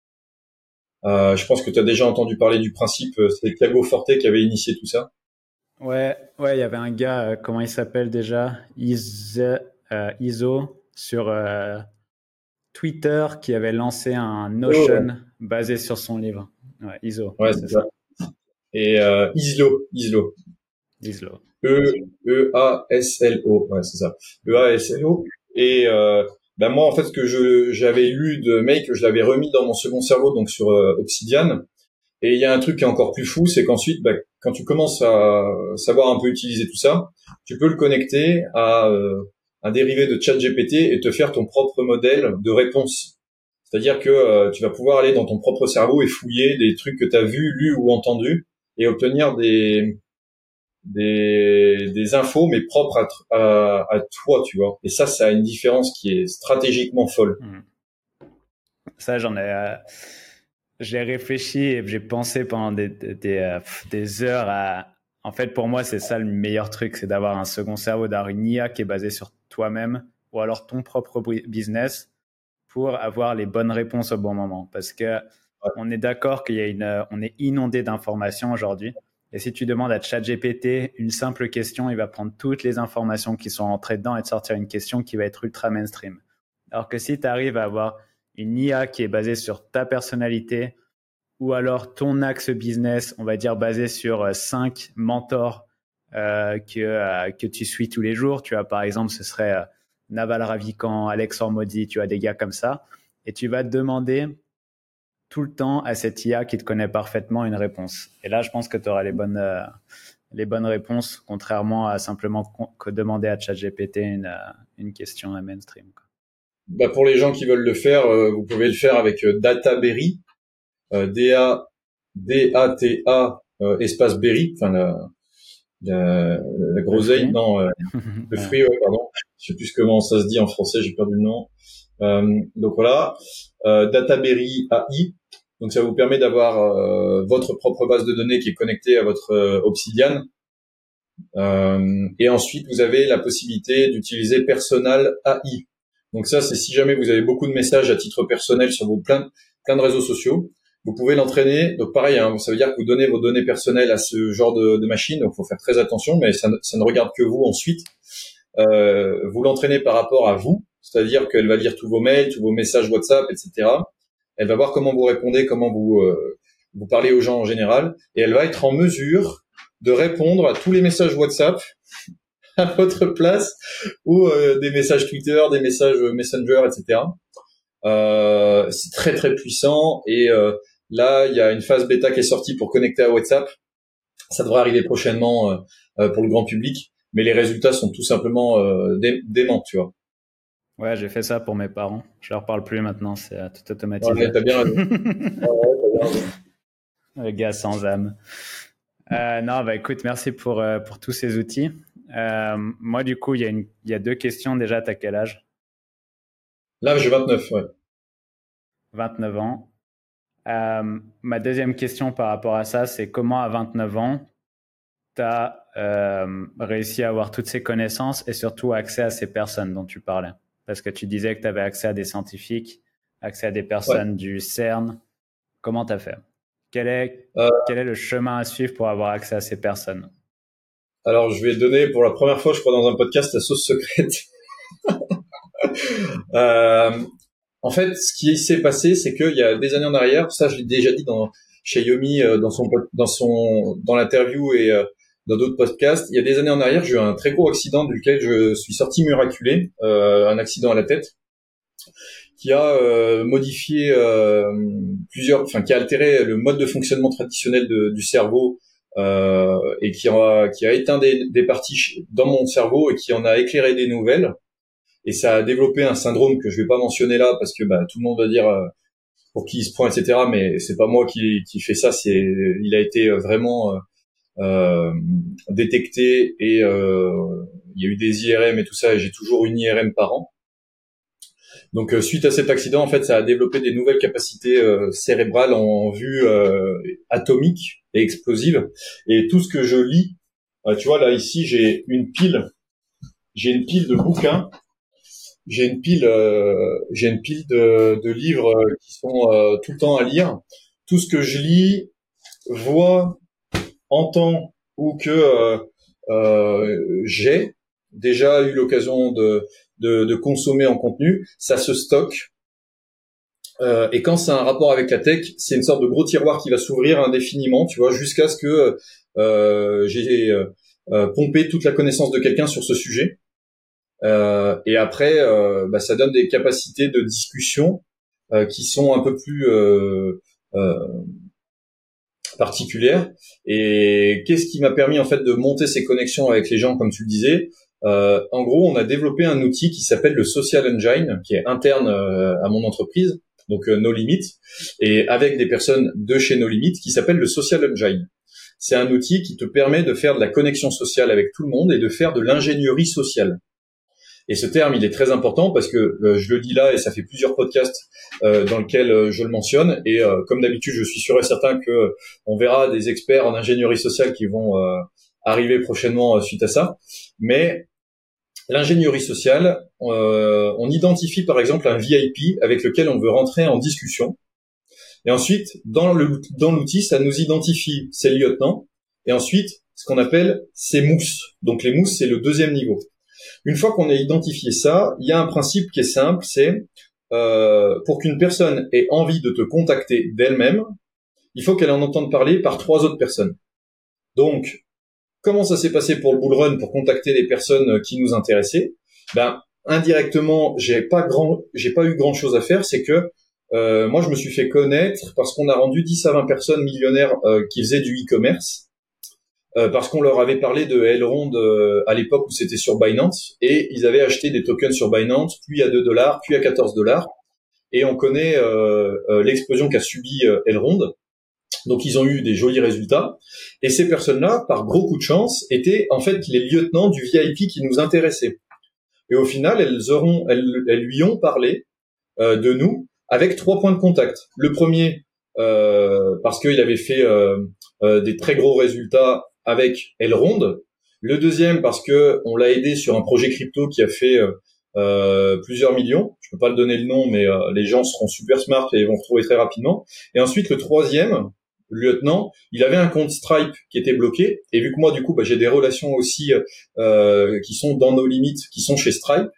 S1: Euh, je pense que tu as déjà entendu parler du principe. C'est Thiago Forte qui avait initié tout ça.
S2: Ouais, ouais, il y avait un gars, euh, comment il s'appelle déjà? Is, euh, Iso sur euh, Twitter qui avait lancé un Notion
S1: Oh.
S2: basé sur son livre. Ouais, Iso,
S1: Ouais,
S2: c'est
S1: c'est ça.
S2: ça.
S1: Et euh, Islo, Islo.
S2: Islo.
S1: E E A S L O. Ouais, c'est ça. E A S L O. Et euh, ben moi, en fait, ce que je j'avais lu de Make, je l'avais remis dans mon second cerveau, donc sur euh, Obsidian. Et il y a un truc qui est encore plus fou, c'est qu'ensuite, bah, quand tu commences à savoir un peu utiliser tout ça, tu peux le connecter à euh, un dérivé de ChatGPT et te faire ton propre modèle de réponse. C'est-à-dire que euh, tu vas pouvoir aller dans ton propre cerveau et fouiller des trucs que tu as vus, lus ou entendus et obtenir des des, des infos mais propres à, à, à toi, tu vois. Et ça, ça a une différence qui est stratégiquement folle.
S2: Mmh. Ça, j'en ai, euh, j'ai réfléchi et j'ai pensé pendant des, des, des, euh, des heures à. En fait, pour moi, c'est ça le meilleur truc, c'est d'avoir un second cerveau, d'avoir une I A qui est basée sur toi-même ou alors ton propre business pour avoir les bonnes réponses au bon moment. Parce que
S1: Ouais.
S2: on est d'accord qu'il y a une, on est inondé d'informations aujourd'hui. Et si tu demandes à ChatGPT une simple question, il va prendre toutes les informations qui sont entrées dedans et te sortir une question qui va être ultra mainstream. Alors que si tu arrives à avoir une I A qui est basée sur ta personnalité ou alors ton axe business, on va dire basé sur euh, cinq mentors euh, que, euh, que tu suis tous les jours. Tu vois, par exemple, ce serait euh, Naval Ravikant, Alex Hormozy, tu as des gars comme ça. Et tu vas te demander tout le temps à cette I A qui te connaît parfaitement une réponse. Et là, je pense que tu auras les bonnes, euh, les bonnes réponses, contrairement à simplement que demander à ChatGPT une, euh, une question à mainstream, quoi.
S1: Bah, pour les gens qui veulent le faire, euh, vous pouvez le faire avec euh, Databerry, euh, D A D A T A euh, espace Berry, enfin la, la, la groseille, non, euh, le fruit, ouais, pardon. Je sais plus comment ça se dit en français, j'ai perdu le nom. Euh, donc voilà, euh, Databerry A I. Donc ça vous permet d'avoir euh, votre propre base de données qui est connectée à votre euh, Obsidian. Euh, et ensuite, vous avez la possibilité d'utiliser Personal A I. Donc ça, c'est si jamais vous avez beaucoup de messages à titre personnel sur vos plein, plein de réseaux sociaux, vous pouvez l'entraîner. Donc pareil, hein, ça veut dire que vous donnez vos données personnelles à ce genre de, de machine. Donc il faut faire très attention, mais ça, ça ne regarde que vous ensuite. Euh, vous l'entraînez par rapport à vous, c'est-à-dire qu'elle va lire tous vos mails, tous vos messages WhatsApp, et cetera. Elle va voir comment vous répondez, comment vous euh, vous parlez aux gens en général, et elle va être en mesure de répondre à tous les messages WhatsApp à votre place ou euh, des messages Twitter, des messages Messenger, et cetera. Euh, c'est très très puissant et euh, là il y a une phase bêta qui est sortie pour connecter à WhatsApp. Ça devrait arriver prochainement euh, pour le grand public, mais les résultats sont tout simplement euh, dé- déments, tu vois.
S2: Ouais, j'ai fait ça pour mes parents. Je leur parle plus maintenant, c'est euh, tout automatisé.
S1: Ouais, t'as bien raison. Ouais, t'as bien raison.
S2: Le gars sans âme. Euh, non, bah écoute, merci pour, euh, pour tous ces outils. Euh, moi, du coup, il y, a une, il y a deux questions déjà. T'as quel âge?
S1: Là, j'ai vingt-neuf, ouais.
S2: vingt-neuf ans. Euh, ma deuxième question par rapport à ça, c'est comment à vingt-neuf ans, tu as euh, réussi à avoir toutes ces connaissances et surtout accès à ces personnes dont tu parlais? Parce que tu disais que tu avais accès à des scientifiques, accès à des personnes
S1: Ouais.
S2: du CERN. Comment tu as fait? Quel est,
S1: Euh,
S2: quel est le chemin à suivre pour avoir accès à ces personnes?
S1: alors, je vais donner pour la première fois, je crois, dans un podcast, la sauce secrète. euh, en fait, ce qui s'est passé, c'est qu'il y a des années en arrière, ça, je l'ai déjà dit dans chez Yomi, euh, dans son dans son dans l'interview et euh, dans d'autres podcasts. Il y a des années en arrière, j'ai eu un très gros accident duquel je suis sorti miraculé, euh, un accident à la tête, qui a euh, modifié euh, plusieurs, enfin qui a altéré le mode de fonctionnement traditionnel de, du cerveau euh, et qui a qui a éteint des, des parties dans mon cerveau et qui en a éclairé des nouvelles. Et ça a développé un syndrome que je vais pas mentionner là parce que bah, tout le monde va dire euh, pour qui il se prend, et cetera. Mais c'est pas moi qui qui fait ça, c'est il a été vraiment euh, euh, détecté et euh, il y a eu des I R M et tout ça et j'ai toujours une I R M par an. Donc euh, suite à cet accident, en fait, ça a développé des nouvelles capacités euh, cérébrales en, en vue euh, atomique et explosive. Et tout ce que je lis, euh, tu vois là ici, j'ai une pile, j'ai une pile de bouquins, j'ai une pile, euh, j'ai une pile de, de livres euh, qui sont euh, tout le temps à lire. Tout ce que je lis, vois, entends ou que euh, euh, j'ai déjà eu l'occasion de, de, de consommer en contenu, ça se stocke. Euh, et quand c'est un rapport avec la tech, c'est une sorte de gros tiroir qui va s'ouvrir indéfiniment, tu vois, jusqu'à ce que euh, j'ai euh, euh, pompé toute la connaissance de quelqu'un sur ce sujet. Euh, et après, euh, bah, ça donne des capacités de discussion euh, qui sont un peu plus euh, euh, particulières. Et qu'est-ce qui m'a permis en fait de monter ces connexions avec les gens, comme tu le disais? Euh, en gros, on a développé un outil qui s'appelle le Social Engine, qui est interne euh, à mon entreprise, donc euh, No Limit, et avec des personnes de chez No Limit, qui s'appelle le Social Engine. C'est un outil qui te permet de faire de la connexion sociale avec tout le monde et de faire de l'ingénierie sociale. Et ce terme, il est très important parce que euh, je le dis là et ça fait plusieurs podcasts euh, dans lesquels euh, je le mentionne. Et euh, comme d'habitude, je suis sûr et certain que euh, on verra des experts en ingénierie sociale qui vont euh, arriver prochainement euh, suite à ça. Mais l'ingénierie sociale, euh, on identifie par exemple un V I P avec lequel on veut rentrer en discussion. Et ensuite, dans le dans l'outil, ça nous identifie ses lieutenants. Et ensuite, ce qu'on appelle ses mousses. Donc les mousses, c'est le deuxième niveau. Une fois qu'on a identifié ça, il y a un principe qui est simple, c'est euh, pour qu'une personne ait envie de te contacter d'elle-même, il faut qu'elle en entende parler par trois autres personnes. Donc, comment ça s'est passé pour le Bull Run pour contacter les personnes qui nous intéressaient? Ben, indirectement, j'ai pas grand, j'ai pas eu grand chose à faire, c'est que euh, moi je me suis fait connaître parce qu'on a rendu dix à vingt personnes millionnaires euh, qui faisaient du e-commerce. Euh, parce qu'on leur avait parlé de Elrond euh, à l'époque où c'était sur Binance et ils avaient acheté des tokens sur Binance, puis à deux dollars, puis à quatorze dollars et on connaît euh, euh, l'explosion qu'a subi euh, Elrond. Donc ils ont eu des jolis résultats. Et ces personnes-là, par gros coup de chance, étaient en fait les lieutenants du V I P qui nous intéressait. Et au final, elles auront, elles, elles lui ont parlé euh, de nous avec trois points de contact. Le premier, euh, parce qu'il avait fait euh, euh, des très gros résultats avec Elrond. Le deuxième, parce que on l'a aidé sur un projet crypto qui a fait euh, euh, plusieurs millions. Je peux pas le donner le nom, mais euh, les gens seront super smart et vont retrouver très rapidement. Et ensuite, le troisième, le lieutenant, il avait un compte Stripe qui était bloqué. Et vu que moi, du coup, bah, j'ai des relations aussi euh, qui sont dans nos limites, qui sont chez Stripe,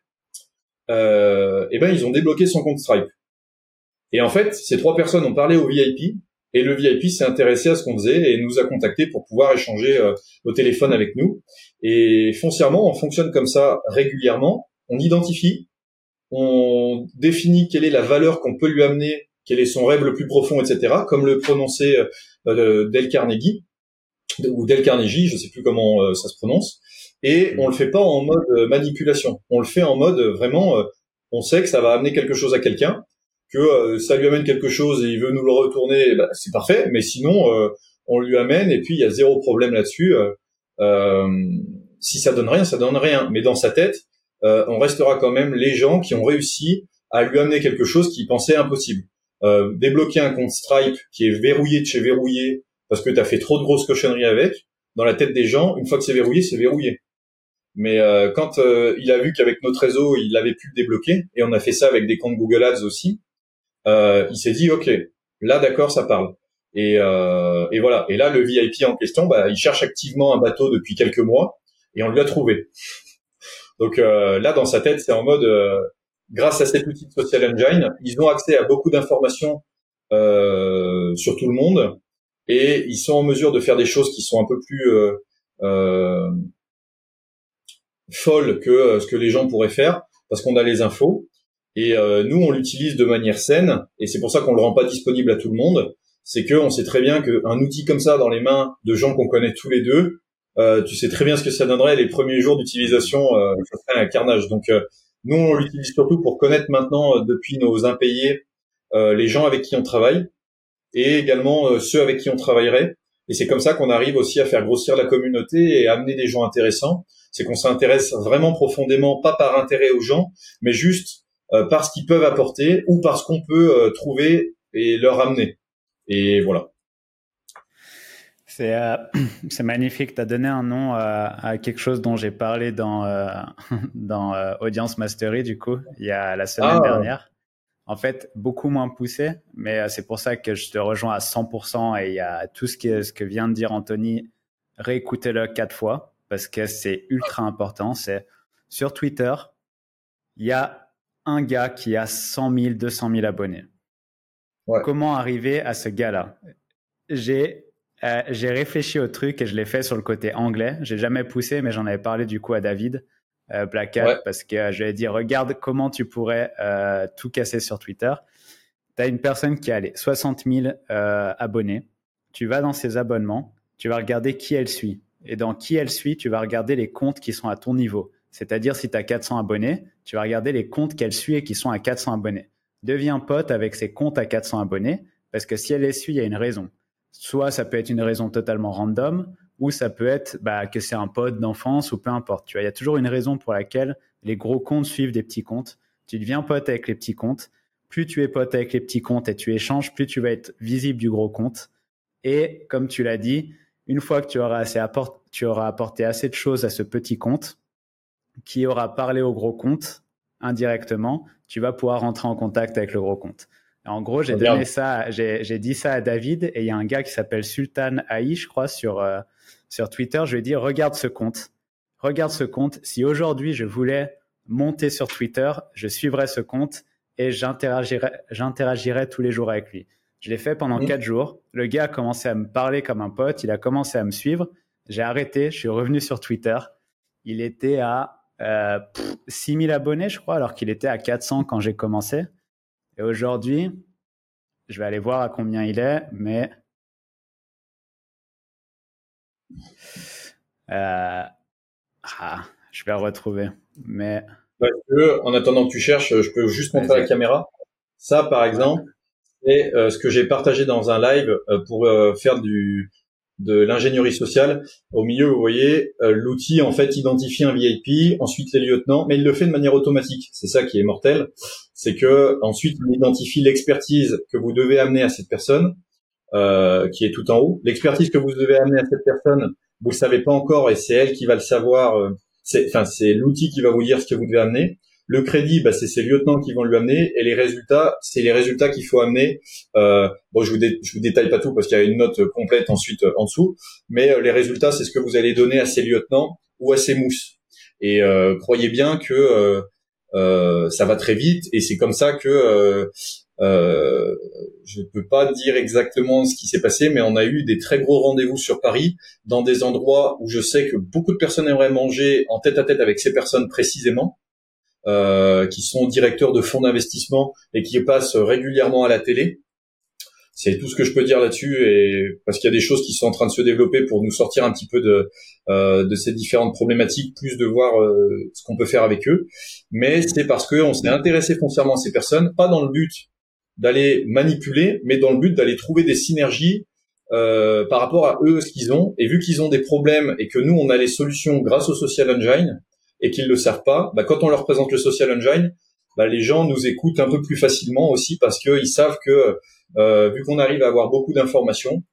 S1: euh, et ben ils ont débloqué son compte Stripe. Et en fait, ces trois personnes ont parlé au V I P et le V I P s'est intéressé à ce qu'on faisait et nous a contactés pour pouvoir échanger euh, au téléphone avec nous. Et foncièrement, on fonctionne comme ça régulièrement. On identifie, on définit quelle est la valeur qu'on peut lui amener, quel est son rêve le plus profond, et cetera. Comme le prononçait euh, Dale Carnegie ou Dale Carnegie, je sais plus comment euh, ça se prononce. Et on le fait pas en mode euh, manipulation. On le fait en mode euh, vraiment, euh, on sait que ça va amener quelque chose à quelqu'un, que euh, ça lui amène quelque chose et il veut nous le retourner, bah, c'est parfait. Mais sinon, euh, on lui amène et puis il y a zéro problème là-dessus. Euh, euh, si ça donne rien, ça donne rien. Mais dans sa tête, euh, on restera quand même les gens qui ont réussi à lui amener quelque chose qu'il pensait impossible. Euh, débloquer un compte Stripe qui est verrouillé de chez verrouillé parce que tu as fait trop de grosses cochonneries avec, dans la tête des gens, une fois que c'est verrouillé, c'est verrouillé. Mais euh, quand euh, il a vu qu'avec notre réseau, il avait pu le débloquer, et on a fait ça avec des comptes Google Ads aussi, euh, il s'est dit, ok, là d'accord, ça parle. Et, euh, et voilà. Et là, le V I P en question, bah, il cherche activement un bateau depuis quelques mois, et on lui a trouvé. Donc euh, là, dans sa tête, c'est en mode, euh, grâce à cet outil de Social Engine, ils ont accès à beaucoup d'informations euh, sur tout le monde, et ils sont en mesure de faire des choses qui sont un peu plus euh, euh, folles que euh, ce que les gens pourraient faire, parce qu'on a les infos. Et euh, nous, on l'utilise de manière saine, et c'est pour ça qu'on le rend pas disponible à tout le monde. C'est que on sait très bien qu'un outil comme ça dans les mains de gens qu'on connaît tous les deux, euh, tu sais très bien ce que ça donnerait les premiers jours d'utilisation, euh, ça serait un carnage. Donc euh, nous, on l'utilise surtout pour connaître maintenant, euh, depuis nos impayés, euh, les gens avec qui on travaille, et également euh, ceux avec qui on travaillerait. Et c'est comme ça qu'on arrive aussi à faire grossir la communauté et amener des gens intéressants. C'est qu'on s'intéresse vraiment profondément, pas par intérêt aux gens, mais juste euh, par ce qu'ils peuvent apporter ou par ce qu'on peut euh, trouver et leur amener. Et voilà.
S2: C'est euh, c'est magnifique. Tu as donné un nom à, à quelque chose dont j'ai parlé dans, euh, dans euh, Audience Mastery, du coup, il y a la semaine
S1: Ah,
S2: dernière. En fait, beaucoup moins poussé, mais euh, c'est pour ça que je te rejoins à cent pour cent et il y a tout ce que, ce que vient de dire Anthony, réécoutez-le quatre fois parce que c'est ultra important. C'est sur Twitter, il y a un gars qui a cent mille, deux cent mille abonnés.
S1: ouais.
S2: Comment arriver à ce gars-là? J'ai euh, j'ai réfléchi au truc et je l'ai fait sur le côté anglais. J'ai jamais poussé, mais j'en avais parlé du coup à David euh, Black Hat
S1: Ouais.
S2: parce que euh, je lui ai dit regarde comment tu pourrais euh, tout casser sur Twitter. Tu as une personne qui a allez, soixante mille euh, abonnés. Tu vas dans ses abonnements, tu vas regarder qui elle suit. Et dans qui elle suit, tu vas regarder les comptes qui sont à ton niveau. C'est-à-dire, si tu as quatre cents abonnés, tu vas regarder les comptes qu'elle suit et qui sont à quatre cents abonnés. Deviens pote avec ses comptes à quatre cents abonnés, parce que si elle les suit, il y a une raison. Soit ça peut être une raison totalement random, ou ça peut être bah, que c'est un pote d'enfance, ou peu importe. Tu vois, il y a toujours une raison pour laquelle les gros comptes suivent des petits comptes. Tu deviens pote avec les petits comptes. Plus tu es pote avec les petits comptes et tu échanges, plus tu vas être visible du gros compte. Et comme tu l'as dit, une fois que tu auras, assez apport- tu auras apporté assez de choses à ce petit compte, qui aura parlé au gros compte indirectement, tu vas pouvoir rentrer en contact avec le gros compte. Et en gros, j'ai
S1: Regarde.
S2: donné ça, j'ai, j'ai dit ça à David et il y a un gars qui s'appelle Sultan Aï, je crois, sur, euh, sur Twitter. Je lui ai dit, regarde ce compte. Regarde ce compte. Si aujourd'hui je voulais monter sur Twitter, je suivrais ce compte et j'interagirais, j'interagirais tous les jours avec lui. Je l'ai fait pendant
S1: Mmh.
S2: quatre jours. Le gars a commencé à me parler comme un pote. Il a commencé à me suivre. J'ai arrêté. Je suis revenu sur Twitter. Il était à euh, six mille abonnés, je crois, alors qu'il était à quatre cents quand j'ai commencé. Et aujourd'hui, je vais aller voir à combien il est, mais euh, ah, je vais le retrouver. Mais
S1: Parce que, en attendant que tu cherches, je peux juste montrer à la
S2: vas-y.
S1: caméra. Ça, par
S2: Ouais.
S1: exemple, c'est euh, ce que j'ai partagé dans un live euh, pour euh, faire du de l'ingénierie sociale. Au milieu, vous voyez, euh, l'outil en fait identifie un V I P, ensuite les lieutenants, mais il le fait de manière automatique. C'est ça qui est mortel, c'est que ensuite il identifie l'expertise que vous devez amener à cette personne, euh, qui est tout en haut. L'expertise que vous devez amener à cette personne, vous le savez pas encore et c'est elle qui va le savoir. Euh, c'est, enfin, c'est l'outil qui va vous dire ce que vous devez amener. Le crédit, bah, c'est ses lieutenants qui vont lui amener, et les résultats, c'est les résultats qu'il faut amener. Euh, bon, je vous, dé- je vous détaille pas tout parce qu'il y a une note complète ensuite euh, en dessous, mais euh, les résultats, c'est ce que vous allez donner à ses lieutenants ou à ses mousses. Et euh, croyez bien que euh, euh, ça va très vite, et c'est comme ça que euh, euh, je ne peux pas dire exactement ce qui s'est passé, mais on a eu des très gros rendez-vous sur Paris, dans des endroits où je sais que beaucoup de personnes aimeraient manger en tête à tête avec ces personnes précisément. Euh, qui sont directeurs de fonds d'investissement et qui passent régulièrement à la télé. C'est tout ce que je peux dire là-dessus, et parce qu'il y a des choses qui sont en train de se développer pour nous sortir un petit peu de euh, de ces différentes problématiques, plus de voir euh, ce qu'on peut faire avec eux. Mais c'est parce que on s'est intéressé foncièrement à ces personnes, pas dans le but d'aller manipuler, mais dans le but d'aller trouver des synergies euh, par rapport à eux, ce qu'ils ont. Et vu qu'ils ont des problèmes et que nous on a les solutions grâce au Social Engine, et qu'ils le savent pas, bah, quand on leur présente le Social Engine, bah, les gens nous écoutent un peu plus facilement aussi, parce qu'ils savent que euh, vu qu'on arrive à avoir beaucoup d'informations,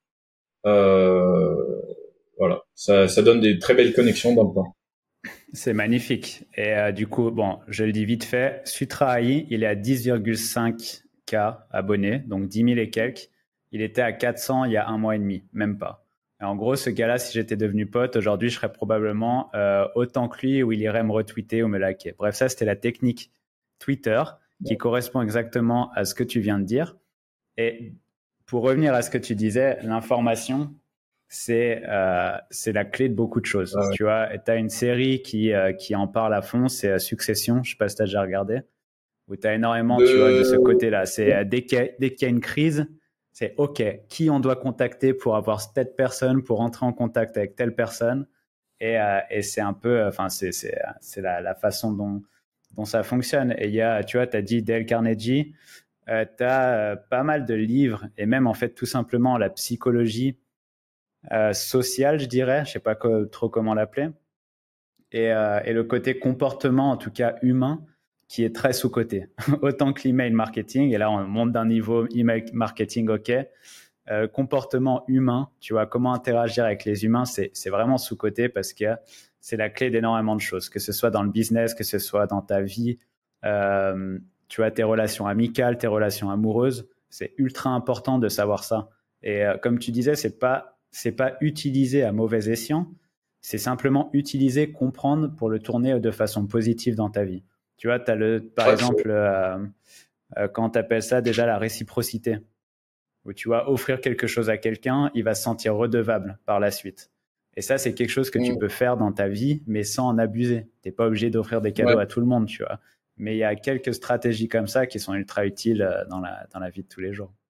S1: euh, voilà, ça, ça donne des très belles connexions dans le temps.
S2: C'est magnifique. Et euh, du coup, bon, je le dis vite fait, Sutra A I, il est à dix virgule cinq K abonnés, donc dix mille et quelques. Il était à quatre cents il y a un mois et demi, même pas. Et en gros, ce gars-là, si j'étais devenu pote, aujourd'hui, je serais probablement euh, autant que lui, où il irait me retweeter ou me liker. Bref, ça, c'était la technique Twitter, qui correspond exactement à ce que tu viens de dire. Et pour revenir à ce que tu disais, l'information, c'est euh, c'est la clé de beaucoup de choses.
S1: Ah ouais.
S2: Tu vois, tu as une série qui, euh, qui en parle à fond, c'est Succession, je sais pas si tu as déjà regardé, où tu as énormément,
S1: de...
S2: tu vois, de ce côté-là. C'est euh, dès qu'il y a, dès qu'il y a une crise, c'est OK, qui on doit contacter pour avoir cette personne, pour entrer en contact avec telle personne. Et, euh, et c'est un peu, enfin, c'est, c'est, c'est la, la façon dont, dont ça fonctionne. Et il y a, tu vois, tu as dit Dale Carnegie, euh, tu as euh, pas mal de livres, et même en fait, tout simplement, la psychologie euh, sociale, je dirais, je sais pas co- trop comment l'appeler, et, euh, et le côté comportement, en tout cas humain, qui est très sous-coté. Autant que l'email marketing, et là on monte d'un niveau email marketing, ok, euh, comportement humain, tu vois, comment interagir avec les humains, c'est, c'est vraiment sous-coté, parce que c'est la clé d'énormément de choses, que ce soit dans le business, que ce soit dans ta vie, euh, tu vois, tes relations amicales, tes relations amoureuses, c'est ultra important de savoir ça. Et euh, comme tu disais, c'est pas c'est pas utilisé à mauvais escient, c'est simplement utiliser, comprendre pour le tourner de façon positive dans ta vie. Tu vois, tu as le, par
S1: Ouais,
S2: exemple, euh, euh, quand tu appelles ça déjà la réciprocité, où tu vas offrir quelque chose à quelqu'un, il va se sentir redevable par la suite. Et ça, c'est quelque chose que tu
S1: mmh.
S2: peux faire dans ta vie, mais sans en abuser. Tu n'es pas obligé d'offrir des cadeaux
S1: Ouais.
S2: à tout le monde, tu vois. Mais il y a quelques stratégies comme ça qui sont ultra utiles euh, dans la, dans la vie de tous les jours.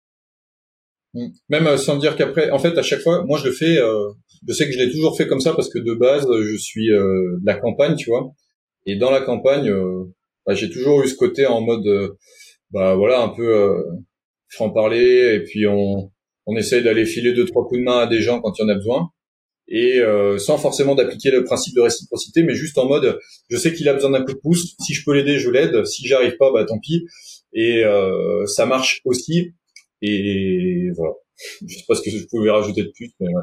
S1: Mm. Même euh, sans dire qu'après, en fait, à chaque fois, moi je le fais, euh, je sais que je l'ai toujours fait comme ça parce que de base, je suis euh, de la campagne, tu vois. Et dans la campagne, euh, bah, j'ai toujours eu ce côté en mode, euh, bah voilà, un peu euh, franc-parler, et puis on, on essaye d'aller filer deux, trois coups de main à des gens quand il y en a besoin. Et euh, sans forcément d'appliquer le principe de réciprocité, mais juste en mode, je sais qu'il a besoin d'un coup de pouce, si je peux l'aider, je l'aide, si j'arrive pas, bah tant pis. Et euh, ça marche aussi. Et voilà. Je sais pas ce que je pouvais rajouter de plus, mais ouais.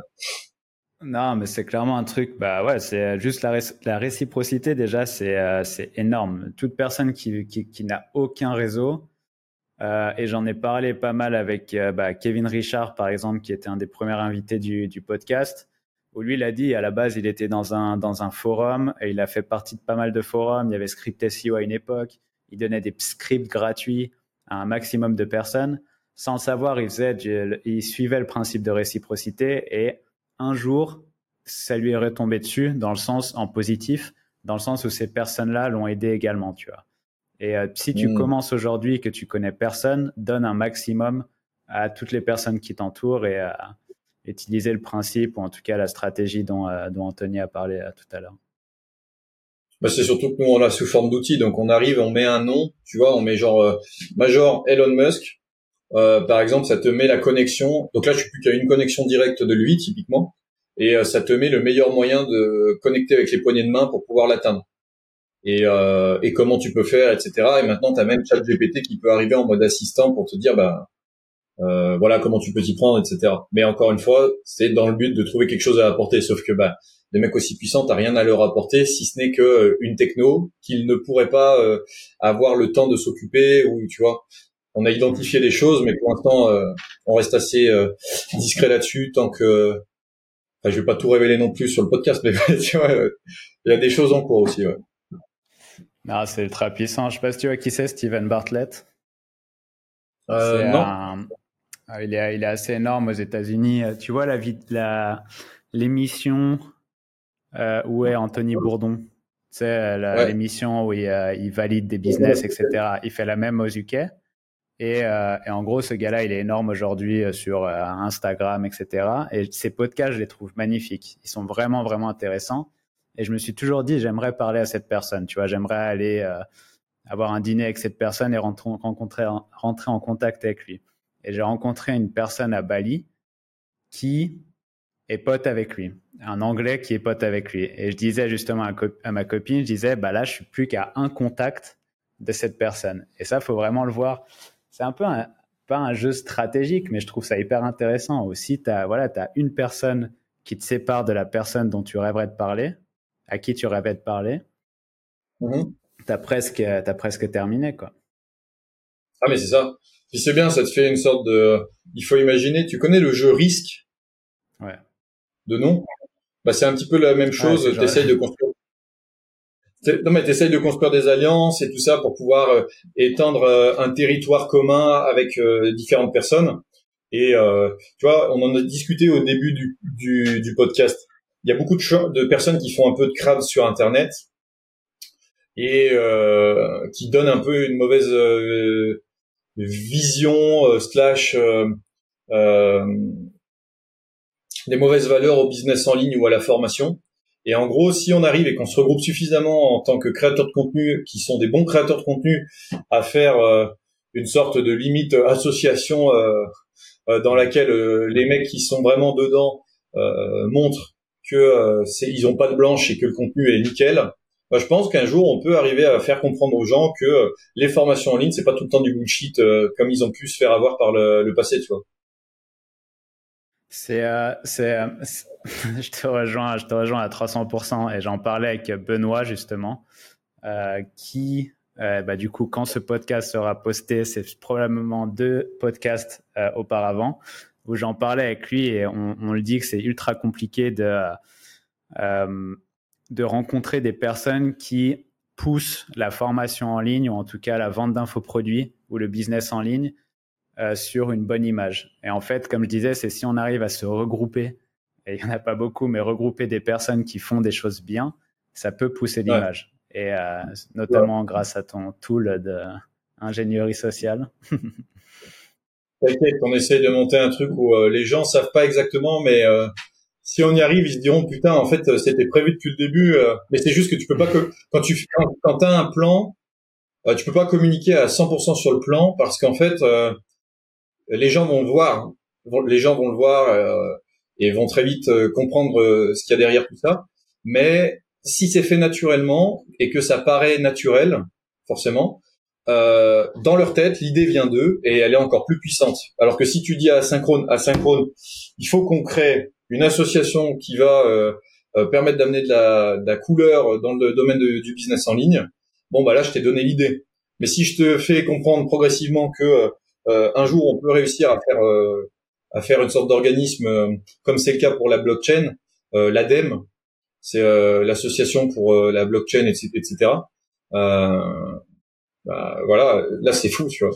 S2: Non, mais c'est clairement un truc, bah ouais, c'est juste la, ré- la réciprocité déjà, c'est euh, c'est énorme. Toute personne qui, qui, qui n'a aucun réseau, euh, et j'en ai parlé pas mal avec euh, bah, Kevin Richard, par exemple, qui était un des premiers invités du, du podcast, où lui, il a dit, à la base, il était dans un, dans un forum, et il a fait partie de pas mal de forums. Il y avait Script S E O à une époque. Il donnait des scripts gratuits à un maximum de personnes. Sans le savoir, il, faisait, il suivait le principe de réciprocité, et un jour, ça lui est retombé dessus, dans le sens en positif, dans le sens où ces personnes-là l'ont aidé également, tu vois. Et euh, si tu
S1: Mmh.
S2: commences aujourd'hui et que tu connais personne, donne un maximum à toutes les personnes qui t'entourent, et euh, utiliser le principe, ou en tout cas la stratégie dont, euh, dont Anthony a parlé euh, tout à l'heure.
S1: Bah, c'est surtout que nous, on l'a sous forme d'outils. Donc, on arrive, on met un nom, tu vois, on met genre euh, Major Elon Musk. euh, par exemple, ça te met la connexion. Donc là, je suis plus qu'à une connexion directe de lui, typiquement, et euh, ça te met le meilleur moyen de connecter avec les poignées de main pour pouvoir l'atteindre. Et, euh, et comment tu peux faire, et cetera. Et maintenant, tu as même ChatGPT qui peut arriver en mode assistant pour te dire, bah, euh, voilà comment tu peux t'y prendre, et cetera. Mais encore une fois, c'est dans le but de trouver quelque chose à apporter. Sauf que, bah, des mecs aussi puissants, t'as rien à leur apporter, si ce n'est que euh, une techno qu'ils ne pourraient pas euh, avoir le temps de s'occuper, ou tu vois. On a identifié les choses, mais pour l'instant, euh, on reste assez euh, discret là-dessus, tant que, enfin, je vais pas tout révéler non plus sur le podcast, mais tu vois, il y a des choses en cours aussi. Ouais.
S2: Ah, c'est ultra puissant. Je sais pas si tu vois qui c'est, Steven Bartlett.
S1: Euh,
S2: C'est
S1: non.
S2: un, il est, il est assez énorme aux États-Unis. Tu vois la, la l'émission euh, où est Anthony Bourdon. Tu sais, la,
S1: Ouais.
S2: l'émission où il, euh, il valide des business, et cetera. Il fait la même aux U K. Et, euh, et en gros, ce gars-là, il est énorme aujourd'hui sur euh, Instagram, et cetera. Et ses podcasts, je les trouve magnifiques. Ils sont vraiment, vraiment intéressants. Et je me suis toujours dit, j'aimerais parler à cette personne. Tu vois, j'aimerais aller euh, avoir un dîner avec cette personne et rentrer, rencontrer, rentrer en contact avec lui. Et j'ai rencontré une personne à Bali qui est pote avec lui, un Anglais qui est pote avec lui. Et je disais justement à, co- à ma copine, je disais, bah là, je suis plus qu'à un contact de cette personne. Et ça, faut vraiment le voir. C'est un peu un, pas un jeu stratégique, mais je trouve ça hyper intéressant. Aussi, t'as, voilà, t'as une personne qui te sépare de la personne dont tu rêverais de parler, à qui tu rêvais de parler.
S1: Mm-hmm.
S2: T'as presque, t'as presque terminé, quoi.
S1: Ah, mais c'est ça. Puis c'est bien, ça te fait une sorte de, il faut imaginer, tu connais le jeu Risque
S2: Ouais.
S1: de nom? Bah, c'est un petit peu la même
S2: Ouais,
S1: chose,
S2: c'est genre,
S1: t'essayes de construire. Non, mais t'essayes de construire des alliances et tout ça pour pouvoir euh, étendre euh, un territoire commun avec euh, différentes personnes. Et euh, tu vois, on en a discuté au début du, du, du podcast. Il y a beaucoup de, cho- de personnes qui font un peu de crade sur Internet et euh, qui donnent un peu une mauvaise euh, vision euh, slash euh, euh, des mauvaises valeurs au business en ligne ou à la formation. Et en gros, si on arrive et qu'on se regroupe suffisamment en tant que créateurs de contenu, qui sont des bons créateurs de contenu, à faire euh, une sorte de limite association euh, euh, dans laquelle euh, les mecs qui sont vraiment dedans euh, montrent que euh, c'est, ils ont pas de blanche et que le contenu est nickel. Bah, je pense qu'un jour on peut arriver à faire comprendre aux gens que euh, les formations en ligne c'est pas tout le temps du bullshit euh, comme ils ont pu se faire avoir par le, le passé, tu vois.
S2: C'est, euh, c'est, euh, c'est- je te rejoins, je te rejoins à trois cents pour cent. Et j'en parlais avec Benoît justement, euh, qui, euh, bah, du coup, quand ce podcast sera posté, c'est probablement deux podcasts euh, auparavant où j'en parlais avec lui et on, on le dit que c'est ultra compliqué de euh, de rencontrer des personnes qui poussent la formation en ligne ou en tout cas la vente d'infoproduits ou le business en ligne euh, sur une bonne image. Et en fait, comme je disais, c'est si on arrive à se regrouper, et il n'y en a pas beaucoup, mais regrouper des personnes qui font des choses bien, ça peut pousser
S1: Ouais.
S2: l'image. Et euh,
S1: Ouais.
S2: notamment grâce à ton tool d'ingénierie sociale.
S1: T'inquiète, on essaye de monter un truc où euh, les gens savent pas exactement, mais euh, si on y arrive, ils se diront putain, en fait, euh, c'était prévu depuis le début. Euh, mais c'est juste que tu peux pas que quand tu quand, quand t'as un plan, euh, tu peux pas communiquer à cent pour cent sur le plan parce qu'en fait, euh, les gens vont le voir, vont- les gens vont le voir euh, et vont très vite euh, comprendre euh, ce qu'il y a derrière tout ça. Mais si c'est fait naturellement et que ça paraît naturel, forcément, euh, dans leur tête, l'idée vient d'eux et elle est encore plus puissante. Alors que si tu dis à Asynchrone, Asynchrone, il faut qu'on crée une association qui va euh, euh, permettre d'amener de la, de la couleur dans le domaine de- du business en ligne, bon bah là je t'ai donné l'idée. Mais si je te fais comprendre progressivement que euh, un jour on peut réussir à faire euh, à faire une sorte d'organisme euh, comme c'est le cas pour la blockchain, euh, l'ADEME, c'est euh, l'association pour euh, la blockchain, et cetera. Euh, bah, voilà, là c'est fou, tu vois.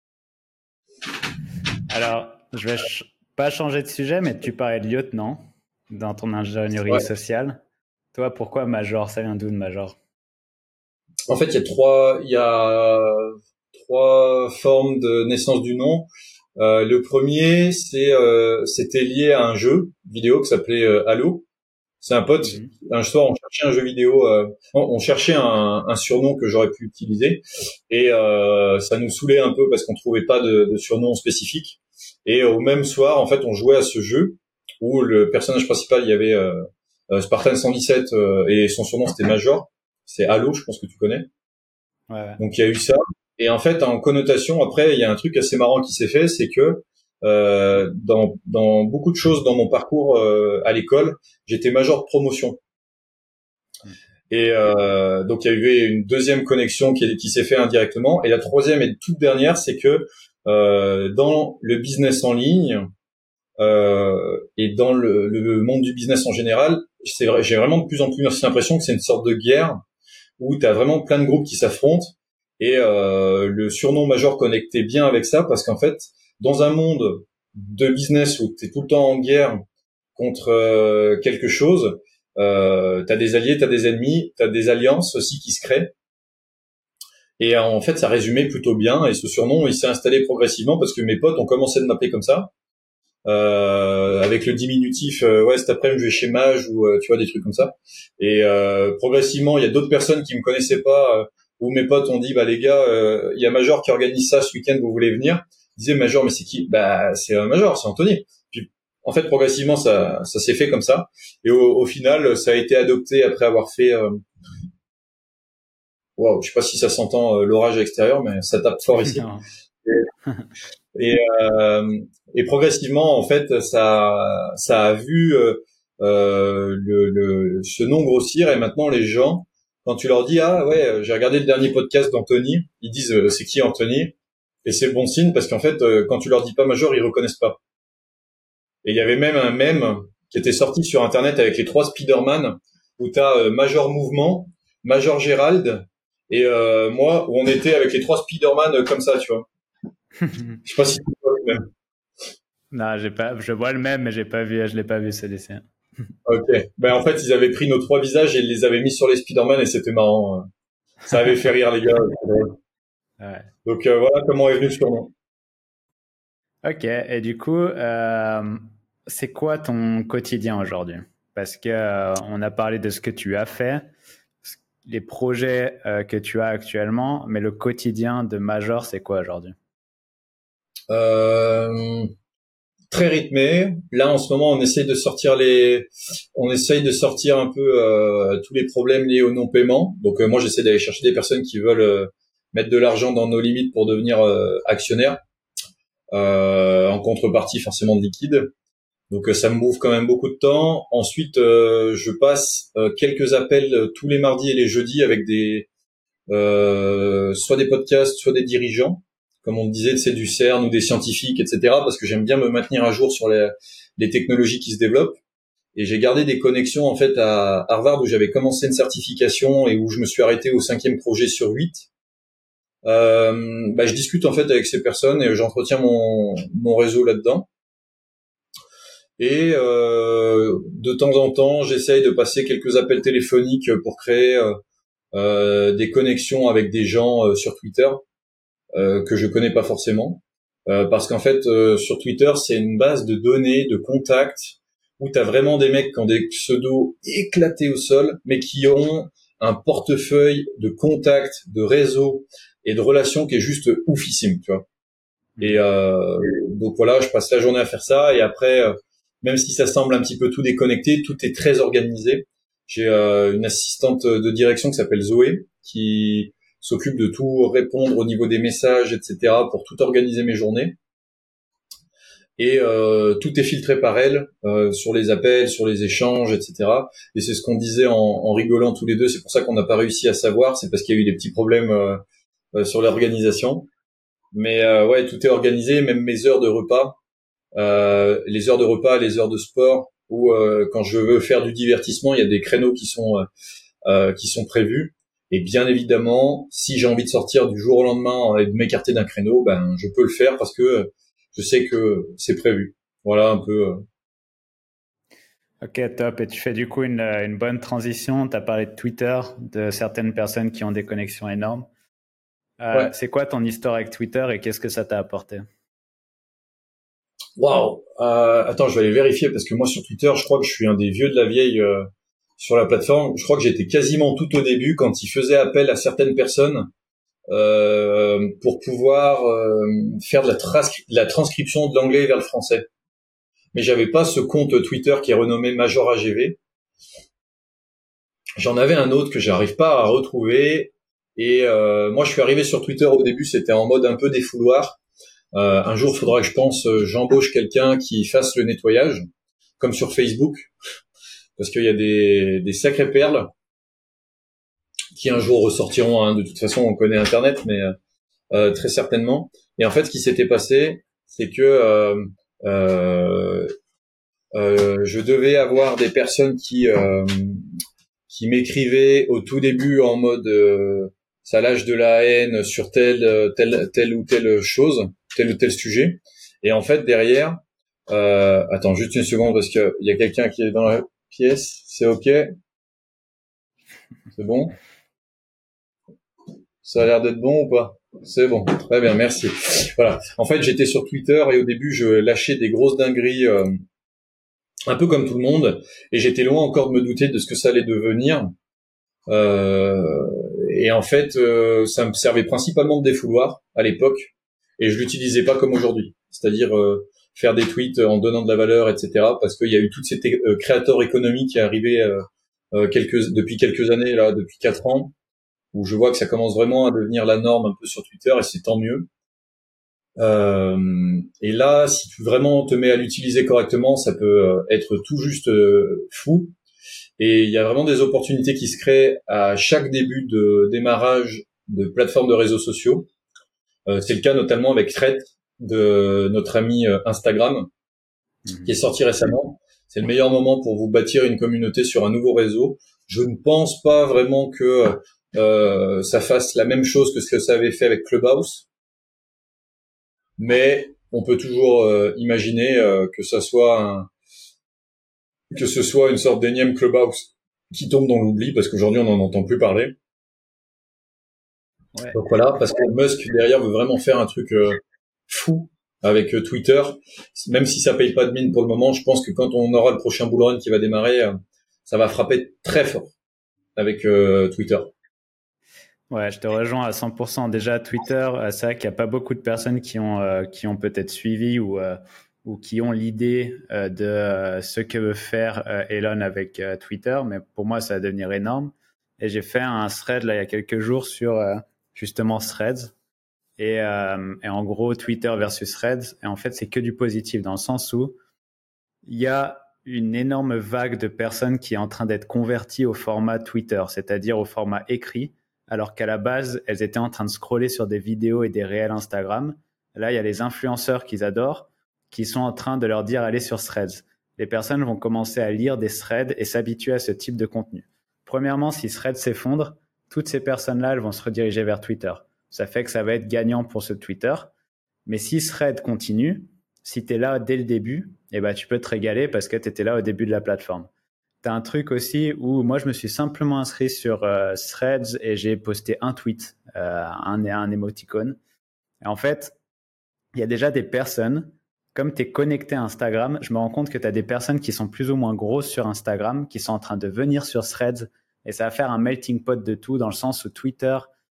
S2: Alors, je vais ch- pas changer de sujet, mais tu parlais de lieutenant dans ton ingénierie
S1: Ouais.
S2: sociale. Toi, pourquoi major? Ça vient d'où de major?
S1: En fait, il y a trois, il y a trois formes de naissance du nom. Euh, le premier, c'est, euh, c'était lié à un jeu vidéo qui s'appelait euh, Halo. C'est un pote.
S2: Mhm.
S1: Un soir, on cherchait un jeu vidéo. Euh, on, on cherchait un, un surnom que j'aurais pu utiliser, et euh, ça nous saoulait un peu parce qu'on trouvait pas de, de surnom spécifique. Et au même soir, en fait, on jouait à ce jeu où le personnage principal, il y avait euh, euh, Spartan cent dix-sept euh, et son surnom c'était Major. C'est Halo, je pense que tu connais.
S2: Ouais, ouais.
S1: Donc il y a eu ça. Et en fait, en connotation, après, il y a un truc assez marrant qui s'est fait, c'est que euh, dans, dans beaucoup de choses dans mon parcours euh, à l'école, j'étais major de promotion. Et euh, donc il y a eu une deuxième connexion qui, qui s'est fait indirectement. Et la troisième et toute dernière, c'est que euh, dans le business en ligne euh, et dans le, le monde du business en général, c'est vrai, j'ai vraiment de plus en plus l'impression que c'est une sorte de guerre où tu as vraiment plein de groupes qui s'affrontent. Et euh, le surnom major connectait bien avec ça parce qu'en fait, dans un monde de business où tu es tout le temps en guerre contre euh, quelque chose, euh, tu as des alliés, tu as des ennemis, tu as des alliances aussi qui se créent. Et euh, en fait, ça résumait plutôt bien. Et ce surnom, il s'est installé progressivement parce que mes potes ont commencé de m'appeler comme ça. Euh, avec le diminutif euh, ouais cet après-midi je vais chez Mage ou euh, tu vois des trucs comme ça et euh, progressivement il y a d'autres personnes qui me connaissaient pas euh, où mes potes ont dit bah les gars euh, il y a Major qui organise ça ce week-end, vous voulez venir? Ils disaient Major mais c'est qui? Bah c'est un Major, c'est Anthony. Puis en fait progressivement ça ça s'est fait comme ça et au, au final ça a été adopté après avoir fait euh... waouh je sais pas si ça s'entend euh, l'orage à l'extérieur mais ça tape fort ici. Et, euh, et progressivement, en fait, ça, ça a vu euh, euh, le, le, ce nom grossir. Et maintenant, les gens, quand tu leur dis ah ouais, j'ai regardé le dernier podcast d'Anthony, ils disent euh, c'est qui Anthony? Et c'est bon signe parce qu'en fait, euh, quand tu leur dis pas Major, ils reconnaissent pas. Et il y avait même un mème qui était sorti sur Internet avec les trois Spider-Man où t'as euh, Major Mouvement, Major Gérald et euh, moi où on était avec les trois Spider-Man euh, comme ça, tu vois. Je sais pas si tu vois le même.
S2: Non, j'ai pas, je vois le même, mais j'ai pas vu, je l'ai pas vu ce dessin.
S1: Ok. Ben en fait, ils avaient pris nos trois visages et ils les avaient mis sur les Spider-Man et c'était marrant. Ça avait fait rire les gars.
S2: Ouais.
S1: Donc euh, voilà comment est venu ce surnom.
S2: Ok, et du coup, euh, c'est quoi ton quotidien aujourd'hui? Parce que euh, on a parlé de ce que tu as fait, les projets euh, que tu as actuellement, mais le quotidien de Major, c'est quoi aujourd'hui?
S1: Euh, très rythmé. Là en ce moment, on essaye de sortir les, on essaye de sortir un peu euh, tous les problèmes liés au non-paiement. Donc euh, moi, j'essaie d'aller chercher des personnes qui veulent euh, mettre de l'argent dans nos limites pour devenir euh, actionnaires euh, en contrepartie forcément de liquide. Donc euh, ça me bouffe quand même beaucoup de temps. Ensuite, euh, je passe euh, quelques appels euh, tous les mardis et les jeudis avec des euh, soit des podcasts, soit des dirigeants, comme on disait, c'est du CERN ou des scientifiques, et cetera. Parce que j'aime bien me maintenir à jour sur les, les technologies qui se développent. Et j'ai gardé des connexions en fait à Harvard où j'avais commencé une certification et où je me suis arrêté au cinquième projet sur huit. Euh, bah, je discute en fait avec ces personnes et j'entretiens mon, mon réseau là-dedans. Et euh, de temps en temps, j'essaye de passer quelques appels téléphoniques pour créer euh, euh, des connexions avec des gens euh, sur Twitter euh, que je connais pas forcément. Euh, parce qu'en fait, euh, sur Twitter, c'est une base de données, de contacts, où tu as vraiment des mecs qui ont des pseudos éclatés au sol, mais qui ont un portefeuille de contacts, de réseaux et de relations qui est juste oufissime, tu vois. Et euh, donc voilà, je passe la journée à faire ça et après, euh, même si ça semble un petit peu tout déconnecté, tout est très organisé. J'ai euh, une assistante de direction qui s'appelle Zoé, qui s'occupe de tout répondre au niveau des messages, et cetera, pour tout organiser mes journées. Et euh, tout est filtré par elle, euh, sur les appels, sur les échanges, et cetera. Et c'est ce qu'on disait en, en rigolant tous les deux. C'est pour ça qu'on n'a pas réussi à savoir. C'est parce qu'il y a eu des petits problèmes euh, euh, sur l'organisation. Mais euh, ouais, tout est organisé, même mes heures de repas, euh, les heures de repas, les heures de sport, ou euh, quand je veux faire du divertissement, il y a des créneaux qui sont euh, euh, qui sont prévus. Et bien évidemment, si j'ai envie de sortir du jour au lendemain et de m'écarter d'un créneau, ben je peux le faire parce que je sais que c'est prévu. Voilà un peu. Euh...
S2: Ok, top. Et tu fais du coup une, une bonne transition. Tu as parlé de Twitter, de certaines personnes qui ont des connexions énormes. Euh,
S1: Ouais.
S2: c'est quoi ton histoire avec Twitter et qu'est-ce que ça t'a apporté?
S1: Waouh. Euh, attends, je vais aller vérifier parce que moi sur Twitter, je crois que je suis un des vieux de la vieille euh, sur la plateforme. Je crois que j'étais quasiment tout au début quand ils faisaient appel à certaines personnes euh, pour pouvoir euh, faire de la, trans- de la transcription de l'anglais vers le français. Mais j'avais pas ce compte Twitter qui est renommé Major A G V. J'en avais un autre que j'arrive pas à retrouver. Et euh, moi, je suis arrivé sur Twitter au début, c'était en mode un peu défouloir. Euh, un jour, il faudra que je pense, euh, j'embauche quelqu'un qui fasse le nettoyage, comme sur Facebook, parce qu'il y a des, des sacrées perles qui un jour ressortiront. Hein. De toute façon, on connaît Internet, mais euh, très certainement. Et en fait, ce qui s'était passé, c'est que euh, euh, euh, je devais avoir des personnes qui euh, qui m'écrivaient au tout début en mode euh, ça lâche de la haine sur telle telle telle ou telle chose, tel ou tel sujet. Et en fait, derrière, euh, attends juste une seconde parce que il y a quelqu'un qui est dans la pièce. C'est ok, c'est bon. Ça a l'air d'être bon ou pas? C'est bon, très bien, merci. Voilà. En fait, j'étais sur Twitter et au début, je lâchais des grosses dingueries, euh, un peu comme tout le monde, et j'étais loin encore de me douter de ce que ça allait devenir. Euh, et en fait, euh, ça me servait principalement de défouloir à l'époque, et je l'utilisais pas comme aujourd'hui. C'est-à-dire euh, faire des tweets en donnant de la valeur, et cetera. Parce qu'il y a eu toute cette euh, créateur économie qui est arrivée euh, euh, quelques, depuis quelques années, là, depuis quatre ans, où je vois que ça commence vraiment à devenir la norme un peu sur Twitter, et c'est tant mieux. Euh, et là, si tu vraiment te mets à l'utiliser correctement, ça peut être tout juste euh, fou. Et il y a vraiment des opportunités qui se créent à chaque début de démarrage de plateformes de réseaux sociaux. Euh, c'est le cas notamment avec Threads de notre ami euh, Instagram, mmh. qui est sorti récemment. C'est le meilleur moment pour vous bâtir une communauté sur un nouveau réseau. Je ne pense pas vraiment que euh, ça fasse la même chose que ce que ça avait fait avec Clubhouse. Mais on peut toujours euh, imaginer euh, que ça soit un, que ce soit une sorte d'énième Clubhouse qui tombe dans l'oubli parce qu'aujourd'hui on n'en entend plus parler. Ouais. Donc voilà, parce que Musk derrière veut vraiment faire un truc euh, fou avec euh, Twitter, même si ça paye pas de mine pour le moment. Je pense que quand on aura le prochain bull run qui va démarrer, euh, ça va frapper très fort avec euh, Twitter.
S2: Ouais, je te rejoins à cent pour cent. Déjà, Twitter, c'est vrai qu'il n'y a pas beaucoup de personnes qui ont, euh, qui ont peut-être suivi ou, euh, ou qui ont l'idée euh, de euh, ce que veut faire euh, Elon avec euh, Twitter. Mais pour moi, ça va devenir énorme. Et j'ai fait un thread là, il y a quelques jours sur euh, justement Threads. Et, euh, et en gros, Twitter versus Threads. Et en fait, c'est que du positif dans le sens où il y a une énorme vague de personnes qui est en train d'être converties au format Twitter, c'est-à-dire au format écrit, alors qu'à la base, elles étaient en train de scroller sur des vidéos et des réels Instagram. Là, il y a les influenceurs qu'ils adorent qui sont en train de leur dire « allez sur Threads ». Les personnes vont commencer à lire des threads et s'habituer à ce type de contenu. Premièrement, si Threads s'effondre, toutes ces personnes-là, elles vont se rediriger vers Twitter. Ça fait que ça va être gagnant pour ce Twitter. Mais si Threads continue, si tu es là dès le début, eh ben, tu peux te régaler parce que tu étais là au début de la plateforme. Tu as un truc aussi où moi, je me suis simplement inscrit sur euh, Threads et j'ai posté un tweet, euh, un, un émoticône. Et en fait, il y a déjà des personnes, comme tu es connecté à Instagram, je me rends compte que tu as des personnes qui sont plus ou moins grosses sur Instagram, qui sont en train de venir sur Threads et ça va faire un melting pot de tout dans le sens où Twitter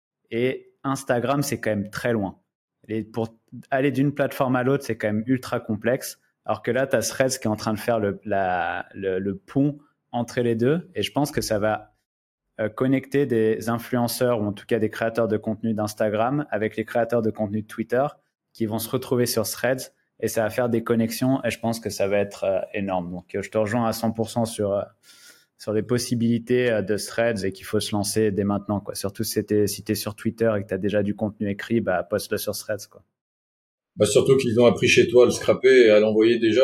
S2: et Instagram, c'est quand même très loin. Et pour aller d'une plateforme à l'autre, c'est quand même ultra complexe. Alors que là, tu as Threads qui est en train de faire le, la, le, le pont entre les deux. Et je pense que ça va euh, connecter des influenceurs ou en tout cas des créateurs de contenu d'Instagram avec les créateurs de contenu de Twitter qui vont se retrouver sur Threads et ça va faire des connexions. Et je pense que ça va être euh, énorme. Donc, euh, je te rejoins à cent pour cent sur... Euh, sur les possibilités de Threads et qu'il faut se lancer dès maintenant, quoi. Surtout si t'es, si t'es sur Twitter et que tu as déjà du contenu écrit, bah, poste-le sur Threads, quoi.
S1: Bah, surtout qu'ils ont appris chez toi à le scraper et à l'envoyer déjà.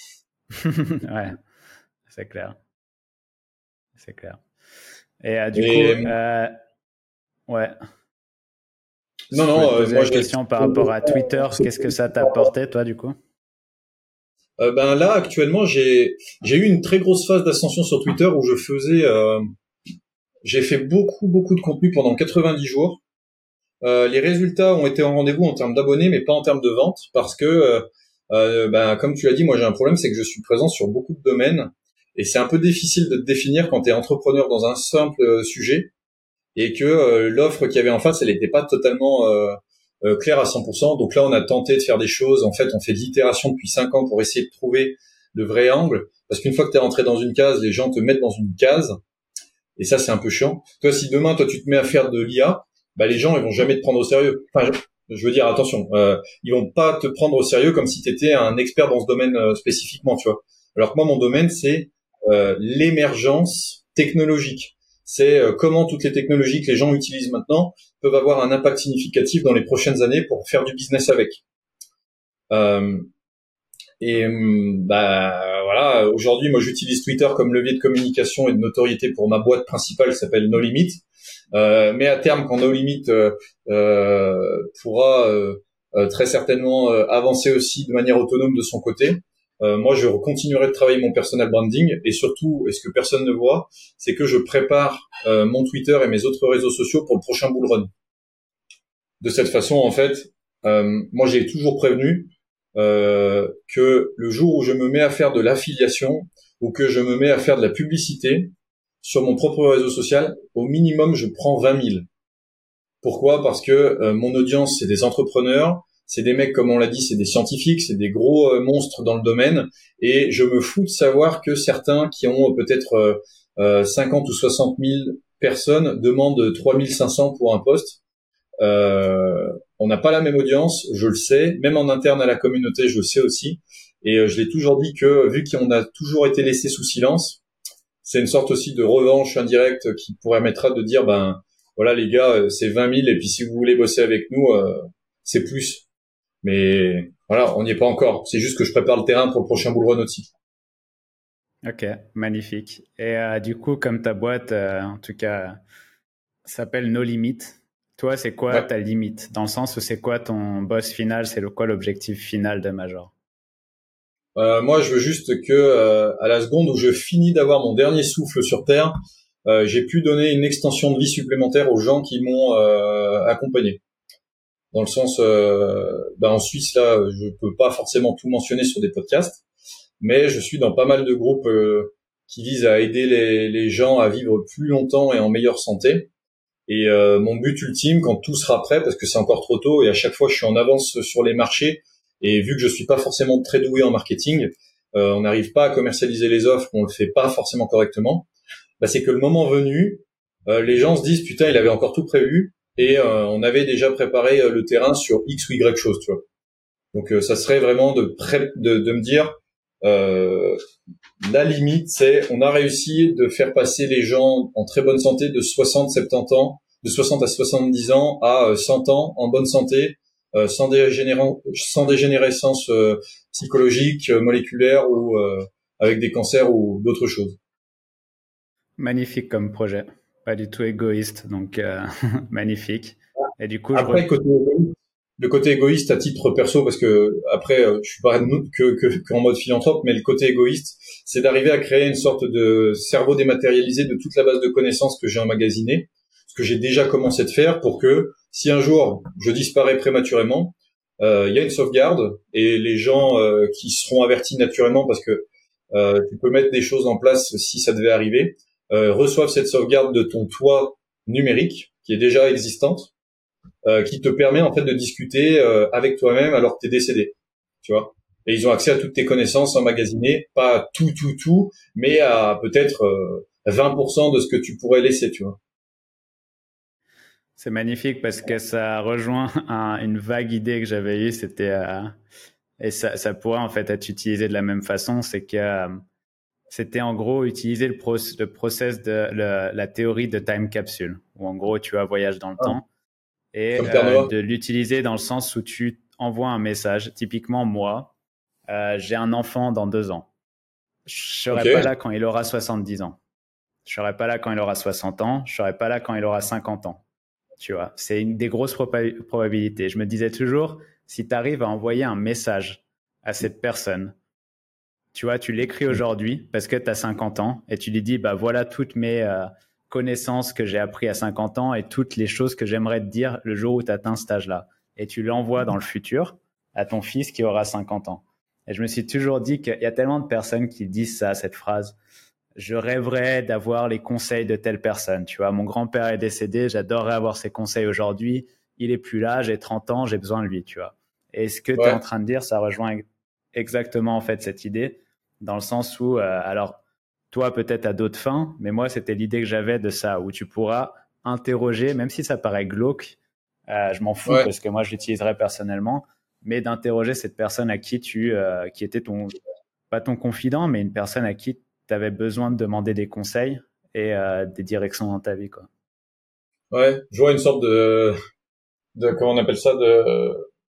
S2: Ouais, c'est clair. C'est clair. Et euh, du
S1: et...
S2: coup, euh, ouais.
S1: Non,
S2: je
S1: non,
S2: te poser
S1: euh, moi,
S2: la
S1: je
S2: question par rapport à Twitter. Qu'est-ce que ça t'a apporté, toi, du coup?
S1: Euh, ben là, actuellement, j'ai j'ai eu une très grosse phase d'ascension sur Twitter où je faisais, euh, j'ai fait beaucoup beaucoup de contenu pendant quatre-vingt-dix jours. Euh, les résultats ont été en rendez-vous en termes d'abonnés, mais pas en termes de vente, parce que euh, ben, comme tu l'as dit, moi j'ai un problème, c'est que je suis présent sur beaucoup de domaines et c'est un peu difficile de te définir quand tu es entrepreneur dans un simple euh, sujet et que euh, l'offre qu'il y avait en face, elle n'était pas totalement euh, euh, claire à cent pour cent. Donc là, on a tenté de faire des choses. En fait, on fait de l'itération depuis cinq ans pour essayer de trouver le vrai angle. Parce qu'une fois que tu es rentré dans une case, les gens te mettent dans une case. Et ça, c'est un peu chiant. Toi, si demain, toi, tu te mets à faire de l'I A, bah, les gens, ils vont jamais te prendre au sérieux. Enfin, je, je veux dire, attention, euh, ils vont pas te prendre au sérieux comme si tu étais un expert dans ce domaine euh, spécifiquement, tu vois. Alors que moi, mon domaine, c'est euh, l'émergence technologique. C'est euh, comment toutes les technologies que les gens utilisent maintenant peuvent avoir un impact significatif dans les prochaines années pour faire du business avec. Euh, et bah voilà, aujourd'hui, moi, j'utilise Twitter comme levier de communication et de notoriété pour ma boîte principale qui s'appelle No Limit. Euh, mais à terme, quand No Limit euh, euh, pourra euh, euh, très certainement euh, avancer aussi de manière autonome de son côté, euh, moi, je continuerai de travailler mon personal branding et surtout, et ce que personne ne voit, c'est que je prépare euh, mon Twitter et mes autres réseaux sociaux pour le prochain bull run. De cette façon, en fait, euh, moi, j'ai toujours prévenu euh, que le jour où je me mets à faire de l'affiliation ou que je me mets à faire de la publicité sur mon propre réseau social, au minimum, je prends vingt mille. Pourquoi ? Parce que euh, mon audience, c'est des entrepreneurs, c'est des mecs, comme on l'a dit, c'est des scientifiques, c'est des gros euh, monstres dans le domaine, et je me fous de savoir que certains qui ont euh, peut-être euh, euh, cinquante ou soixante mille personnes demandent trois mille cinq cents pour un poste. Euh, on n'a pas la même audience, je le sais, même en interne à la communauté, je le sais aussi, et euh, je l'ai toujours dit que, vu qu'on a toujours été laissé sous silence, c'est une sorte aussi de revanche indirecte qui permettra de dire, ben voilà les gars, c'est vingt mille et puis si vous voulez bosser avec nous, euh, c'est plus. Mais voilà, on n'y est pas encore. C'est juste que je prépare le terrain pour le prochain bull run aussi.
S2: Ok, magnifique. Et euh, du coup, comme ta boîte, euh, en tout cas, s'appelle No Limit, toi, c'est quoi
S1: Ouais.
S2: ta limite? Dans le sens où c'est quoi ton boss final? C'est le, quoi l'objectif final de Major?
S1: Euh, moi, je veux juste que euh, à la seconde où je finis d'avoir mon dernier souffle sur Terre, euh, j'ai pu donner une extension de vie supplémentaire aux gens qui m'ont euh, accompagné. Dans le sens, euh, bah en Suisse là, je peux pas forcément tout mentionner sur des podcasts, mais je suis dans pas mal de groupes euh, qui visent à aider les, les gens à vivre plus longtemps et en meilleure santé. Et euh, mon but ultime, quand tout sera prêt, parce que c'est encore trop tôt et à chaque fois je suis en avance sur les marchés, et vu que je suis pas forcément très doué en marketing, euh, on n'arrive pas à commercialiser les offres, on le fait pas forcément correctement. Bah, c'est que le moment venu, euh, les gens se disent putain, il avait encore tout prévu et euh, on avait déjà préparé euh, le terrain sur X ou Y chose, tu vois. Donc euh, ça serait vraiment de, pré- de, de me dire euh, la limite, c'est on a réussi de faire passer les gens en très bonne santé de soixante à soixante-dix ans, de soixante à soixante-dix ans à cent ans en bonne santé, euh, sans, dégénéran- sans dégénérescence euh, psychologique, euh, moléculaire ou euh, avec des cancers ou d'autres choses.
S2: Magnifique comme projet. Pas du tout égoïste, donc euh, magnifique. Et du coup, je
S1: Après,
S2: re...
S1: côté égoïste, le côté égoïste à titre perso, parce que après, euh, je suis pas que, que, qu'en mode philanthrope, mais le côté égoïste, c'est d'arriver à créer une sorte de cerveau dématérialisé de toute la base de connaissances que j'ai emmagasinée, ce que j'ai déjà commencé de faire pour que si un jour je disparais prématurément, euh, il y a une sauvegarde et les gens euh, qui seront avertis naturellement parce que euh, tu peux mettre des choses en place si ça devait arriver, euh, reçoivent cette sauvegarde de ton toit numérique qui est déjà existante, euh, qui te permet en fait de discuter euh, avec toi-même alors que tu es décédé, tu vois. Et ils ont accès à toutes tes connaissances emmagasinées, pas à tout, tout, tout, mais à peut-être euh, vingt pour cent de ce que tu pourrais laisser, tu vois.
S2: C'est magnifique parce que ça rejoint un, une vague idée que j'avais eue. C'était euh, et ça, ça pourrait en fait être utilisé de la même façon. C'est que euh, c'était en gros utiliser le, pro le process de le, la théorie de time capsule, où en gros tu as voyage dans le
S1: Ah,
S2: temps et
S1: comme Terre
S2: euh,
S1: Nova.
S2: de l'utiliser dans le sens où tu envoies un message. Typiquement moi, euh, j'ai un enfant dans deux ans. Je serai pas
S1: Ok.
S2: là quand il aura soixante-dix ans. Je serai pas là quand il aura soixante ans. Je serai pas là quand il aura cinquante ans. Tu vois, c'est une des grosses proba- probabilités. Je me disais toujours, si tu arrives à envoyer un message à cette personne, tu vois, tu l'écris aujourd'hui parce que tu as cinquante ans et tu lui dis, bah voilà toutes mes euh, connaissances que j'ai appris à cinquante ans et toutes les choses que j'aimerais te dire le jour où tu atteins cet âge-là. Et tu l'envoies dans le futur à ton fils qui aura cinquante ans. Et je me suis toujours dit qu'il y a tellement de personnes qui disent ça, cette phrase. Je rêverais d'avoir les conseils de telle personne. Tu vois, mon grand-père est décédé, j'adorerais avoir ses conseils aujourd'hui. Il est plus là, j'ai trente ans, j'ai besoin de lui, tu vois. Et ce que tu es
S1: Ouais.
S2: en train de dire, ça rejoint exactement en fait cette idée, dans le sens où, euh, alors, toi peut-être à d'autres fins, mais moi c'était l'idée que j'avais de ça, où tu pourras interroger, même si ça paraît glauque, euh, je m'en fous
S1: Ouais.
S2: parce que moi je l'utiliserais personnellement, mais d'interroger cette personne à qui tu, euh, qui était ton, pas ton confident, mais une personne à qui tu avais besoin de demander des conseils et euh, des directions dans ta vie, quoi.
S1: Ouais. Je vois une sorte de, de, comment on appelle ça, de,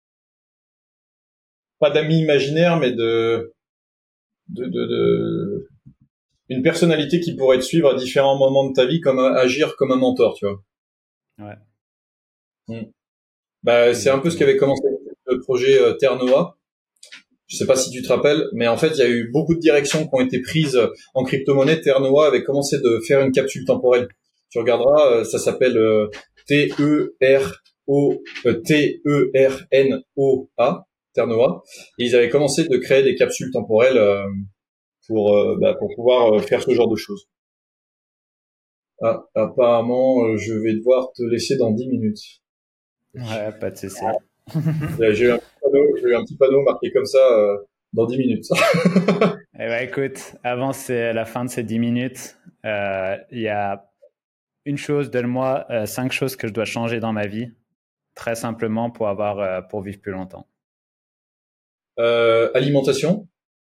S1: pas d'amis imaginaire, mais de, de, de, de, une personnalité qui pourrait te suivre à différents moments de ta vie, comme agir comme un mentor, tu vois.
S2: Ouais.
S1: Mm. Bah, c'est un peu ce
S2: Exactement.
S1: qu'avait commencé le projet euh, Terre Nova. Je sais pas si tu te rappelles, mais en fait, il y a eu beaucoup de directions qui ont été prises en crypto-monnaie. Terre Nova avait commencé de faire une capsule temporelle. Tu regarderas, euh, ça s'appelle euh, T E R O euh, T E R N O A, Terre Nova. Et ils avaient commencé de créer des capsules temporelles euh, pour euh, bah, pour pouvoir euh, faire ce genre de choses. Ah, apparemment, euh, je vais devoir te laisser dans dix minutes.
S2: Ouais, pas de souci.
S1: Là, J'ai eu un petit panneau, j'ai eu un petit panneau marqué comme ça euh, dans dix minutes.
S2: Eh ben, écoute, avant c'est la fin de ces dix minutes, euh, il y a une chose, donne-moi euh, cinq choses que je dois changer dans ma vie, très simplement pour avoir, euh, pour vivre plus longtemps.
S1: Euh, alimentation,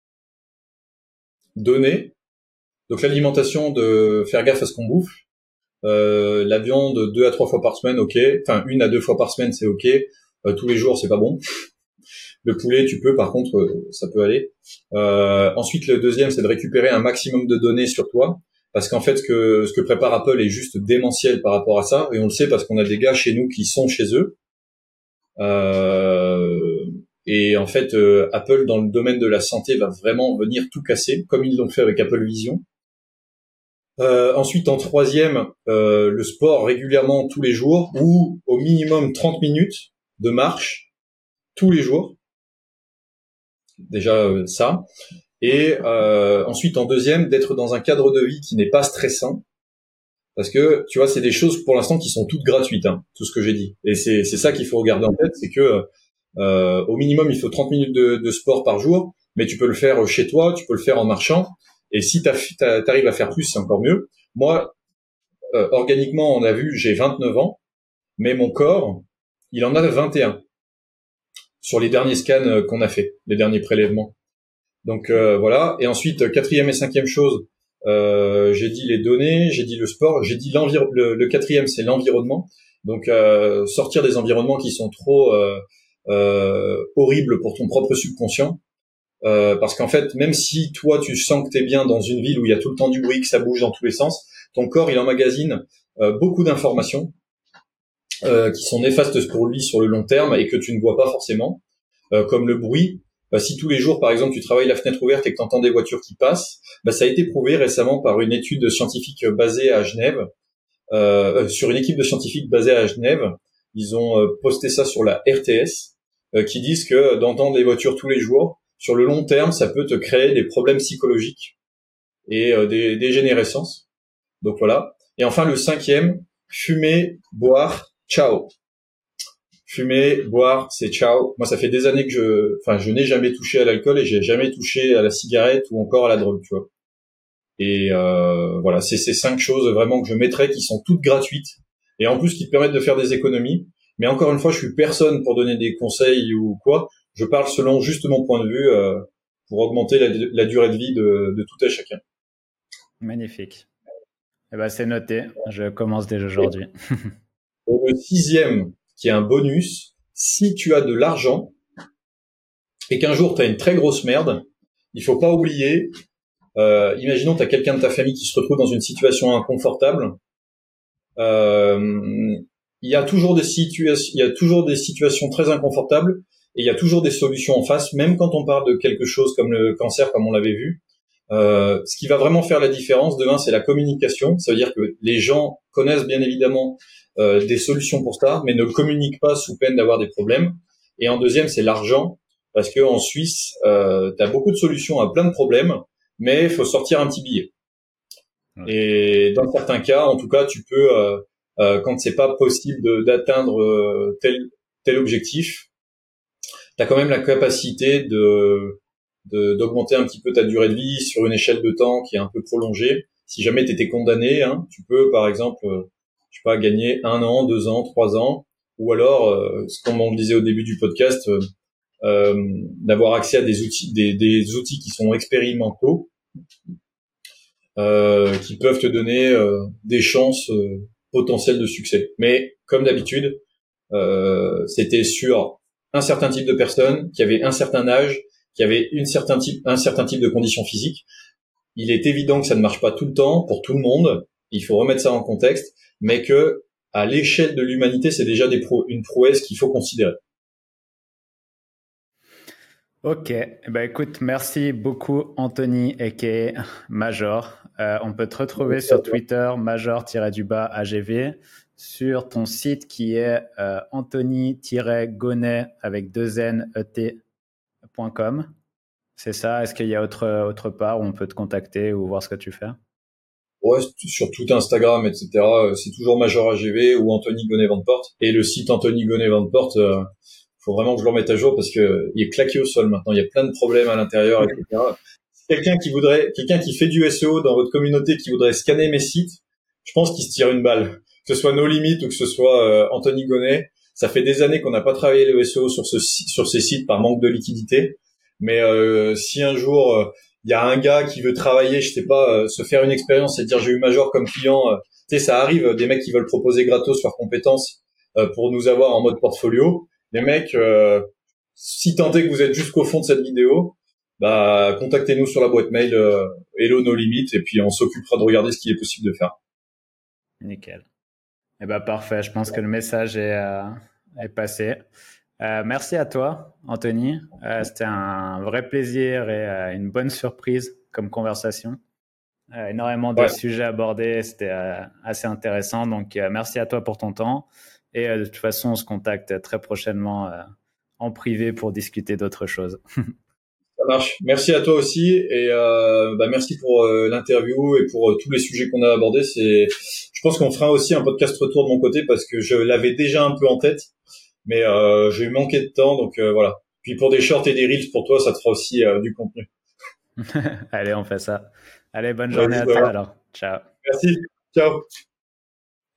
S1: données. Donc l'alimentation, de faire gaffe à ce qu'on bouffe. Euh, la viande deux à trois fois par semaine, ok. Enfin une à deux fois par semaine, c'est ok. Euh, tous les jours, c'est pas bon. Le poulet, tu peux, par contre, euh, ça peut aller. Euh, ensuite, le deuxième, c'est de récupérer un maximum de données sur toi. Parce qu'en fait, ce que, ce que prépare Apple est juste démentiel par rapport à ça. Et on le sait parce qu'on a des gars chez nous qui sont chez eux. Euh, et en fait, euh, Apple, dans le domaine de la santé, va vraiment venir tout casser, comme ils l'ont fait avec Apple Vision. Euh, ensuite, en troisième, euh, le sport régulièrement tous les jours, ou au minimum trente minutes de marche tous les jours. Déjà euh, ça. Et euh, ensuite, en deuxième, d'être dans un cadre de vie qui n'est pas stressant. Parce que, tu vois, c'est des choses pour l'instant qui sont toutes gratuites, hein, tout ce que j'ai dit. Et c'est, c'est ça qu'il faut regarder en tête, c'est que euh, au minimum, il faut trente minutes de, de sport par jour, mais tu peux le faire chez toi, tu peux le faire en marchant. Et si tu arrives à faire plus, c'est encore mieux. Moi, euh, organiquement, on a vu, j'ai vingt-neuf ans, mais mon corps, il en a vingt et un sur les derniers scans qu'on a fait, les derniers prélèvements. Donc euh, voilà. Et ensuite, quatrième et cinquième chose, euh, j'ai dit les données, j'ai dit le sport, j'ai dit l'environnement. Le, le quatrième, c'est l'environnement. Donc euh, sortir des environnements qui sont trop euh, euh, horribles pour ton propre subconscient. Euh, parce qu'en fait, même si toi tu sens que t'es bien dans une ville où il y a tout le temps du bruit, que ça bouge dans tous les sens, ton corps il emmagasine euh, beaucoup d'informations euh, qui sont néfastes pour lui sur le long terme et que tu ne vois pas forcément, euh, comme le bruit. Bah, si tous les jours, par exemple, tu travailles la fenêtre ouverte et que tu entends des voitures qui passent, bah, ça a été prouvé récemment par une étude scientifique basée à Genève, euh, sur une équipe de scientifiques basée à Genève. Ils ont euh, posté ça sur la R T S, euh, qui disent que d'entendre des voitures tous les jours, sur le long terme, ça peut te créer des problèmes psychologiques et euh, des dégénérescences. Donc voilà. Et enfin, le cinquième, fumer, boire, ciao. Fumer, boire, c'est ciao. Moi, ça fait des années que je, enfin, je n'ai jamais touché à l'alcool et j'ai jamais touché à la cigarette ou encore à la drogue, tu vois. Et euh, voilà, c'est ces cinq choses vraiment que je mettrais qui sont toutes gratuites et en plus qui te permettent de faire des économies. Mais encore une fois, je suis personne pour donner des conseils ou quoi. Je parle selon juste mon point de vue euh, pour augmenter la, la durée de vie de, de tout à chacun.
S2: Magnifique. Eh ben, c'est noté. Je commence dès aujourd'hui.
S1: Et le sixième, qui est un bonus, si tu as de l'argent et qu'un jour tu as une très grosse merde, il faut pas oublier, euh, imaginons tu as quelqu'un de ta famille qui se retrouve dans une situation inconfortable, euh, il y a toujours des situations, il y a toujours des situations très inconfortables et il y a toujours des solutions en face, même quand on parle de quelque chose comme le cancer, comme on l'avait vu. Euh, ce qui va vraiment faire la différence, de un, c'est la communication. Ça veut dire que les gens connaissent bien évidemment euh, des solutions pour ça, mais ne communiquent pas sous peine d'avoir des problèmes. Et en deuxième, c'est l'argent. parce que en Suisse, euh, tu as beaucoup de solutions à plein de problèmes, mais il faut sortir un petit billet. Ouais. Et dans certains cas, en tout cas, tu peux, euh, euh, quand c'est pas possible de, d'atteindre euh, tel tel objectif, tu as quand même la capacité de, de d'augmenter un petit peu ta durée de vie sur une échelle de temps qui est un peu prolongée. Si jamais tu étais condamné, hein, tu peux par exemple, euh, je sais pas, gagner un an, deux ans, trois ans, ou alors, euh, comme on le disait au début du podcast, euh, euh, d'avoir accès à des outils, des, des outils qui sont expérimentaux, euh, qui peuvent te donner euh, des chances euh, potentielles de succès. Mais comme d'habitude, euh, c'était sur un certain type de personnes qui avaient un certain âge, qui avaient une certain type, un certain type de conditions physiques. Il est évident que ça ne marche pas tout le temps pour tout le monde. Il faut remettre ça en contexte, mais que à l'échelle de l'humanité, c'est déjà des pro- une prouesse qu'il faut considérer.
S2: Ok, eh ben, écoute, merci beaucoup Anthony aka Major. Euh, on peut te retrouver oui, sur Twitter, major-du-bas A G V, sur ton site qui est euh, anthony-gonnet avec deux N E T point com. C'est ça? Est-ce qu'il y a autre, autre part où on peut te contacter ou voir ce que tu fais?
S1: Ouais, sur tout Instagram, et cetera. C'est toujours Major A G V ou Anthony Gonnet Van Port. Et le site Anthony Gonnet Van Port, euh, faut vraiment que je le remette à jour parce que il est claqué au sol maintenant. Il y a plein de problèmes à l'intérieur, et cetera. Quelqu'un qui voudrait, quelqu'un qui fait du S E O dans votre communauté, qui voudrait scanner mes sites, je pense qu'il se tire une balle. Que ce soit No Limit ou que ce soit euh, Anthony Gonnet, ça fait des années qu'on n'a pas travaillé le S E O sur ce sur ces sites par manque de liquidité. Mais euh, si un jour euh, il y a un gars qui veut travailler, je sais pas, euh, se faire une expérience et dire j'ai eu Major comme client, euh, tu sais, ça arrive, des mecs qui veulent proposer gratos leurs compétences euh, pour nous avoir en mode portfolio. Les mecs, euh, si tant est que vous êtes jusqu'au fond de cette vidéo, bah contactez-nous sur la boîte mail euh, Hello No Limit et puis on s'occupera de regarder ce qu'il est possible de faire.
S2: Nickel. Eh ben parfait. Je pense que le message est, euh, est passé. Euh, merci à toi, Anthony. Euh, c'était un vrai plaisir et euh, une bonne surprise comme conversation. Euh, énormément de ouais. sujets abordés, c'était euh, assez intéressant. Donc, euh, merci à toi pour ton temps. Et euh, de toute façon, on se contacte très prochainement euh, en privé pour discuter d'autres choses.
S1: Ça marche. Merci à toi aussi et euh, bah merci pour euh, l'interview et pour euh, tous les sujets qu'on a abordés. C'est, je pense qu'on fera aussi un podcast retour de mon côté parce que je l'avais déjà un peu en tête, mais euh, j'ai manqué de temps, donc euh, voilà. Puis pour des shorts et des reels, pour toi, ça te fera aussi euh, du contenu.
S2: Allez, on fait ça. Allez, bonne journée ouais, à toi alors. Ciao.
S1: Merci. Ciao.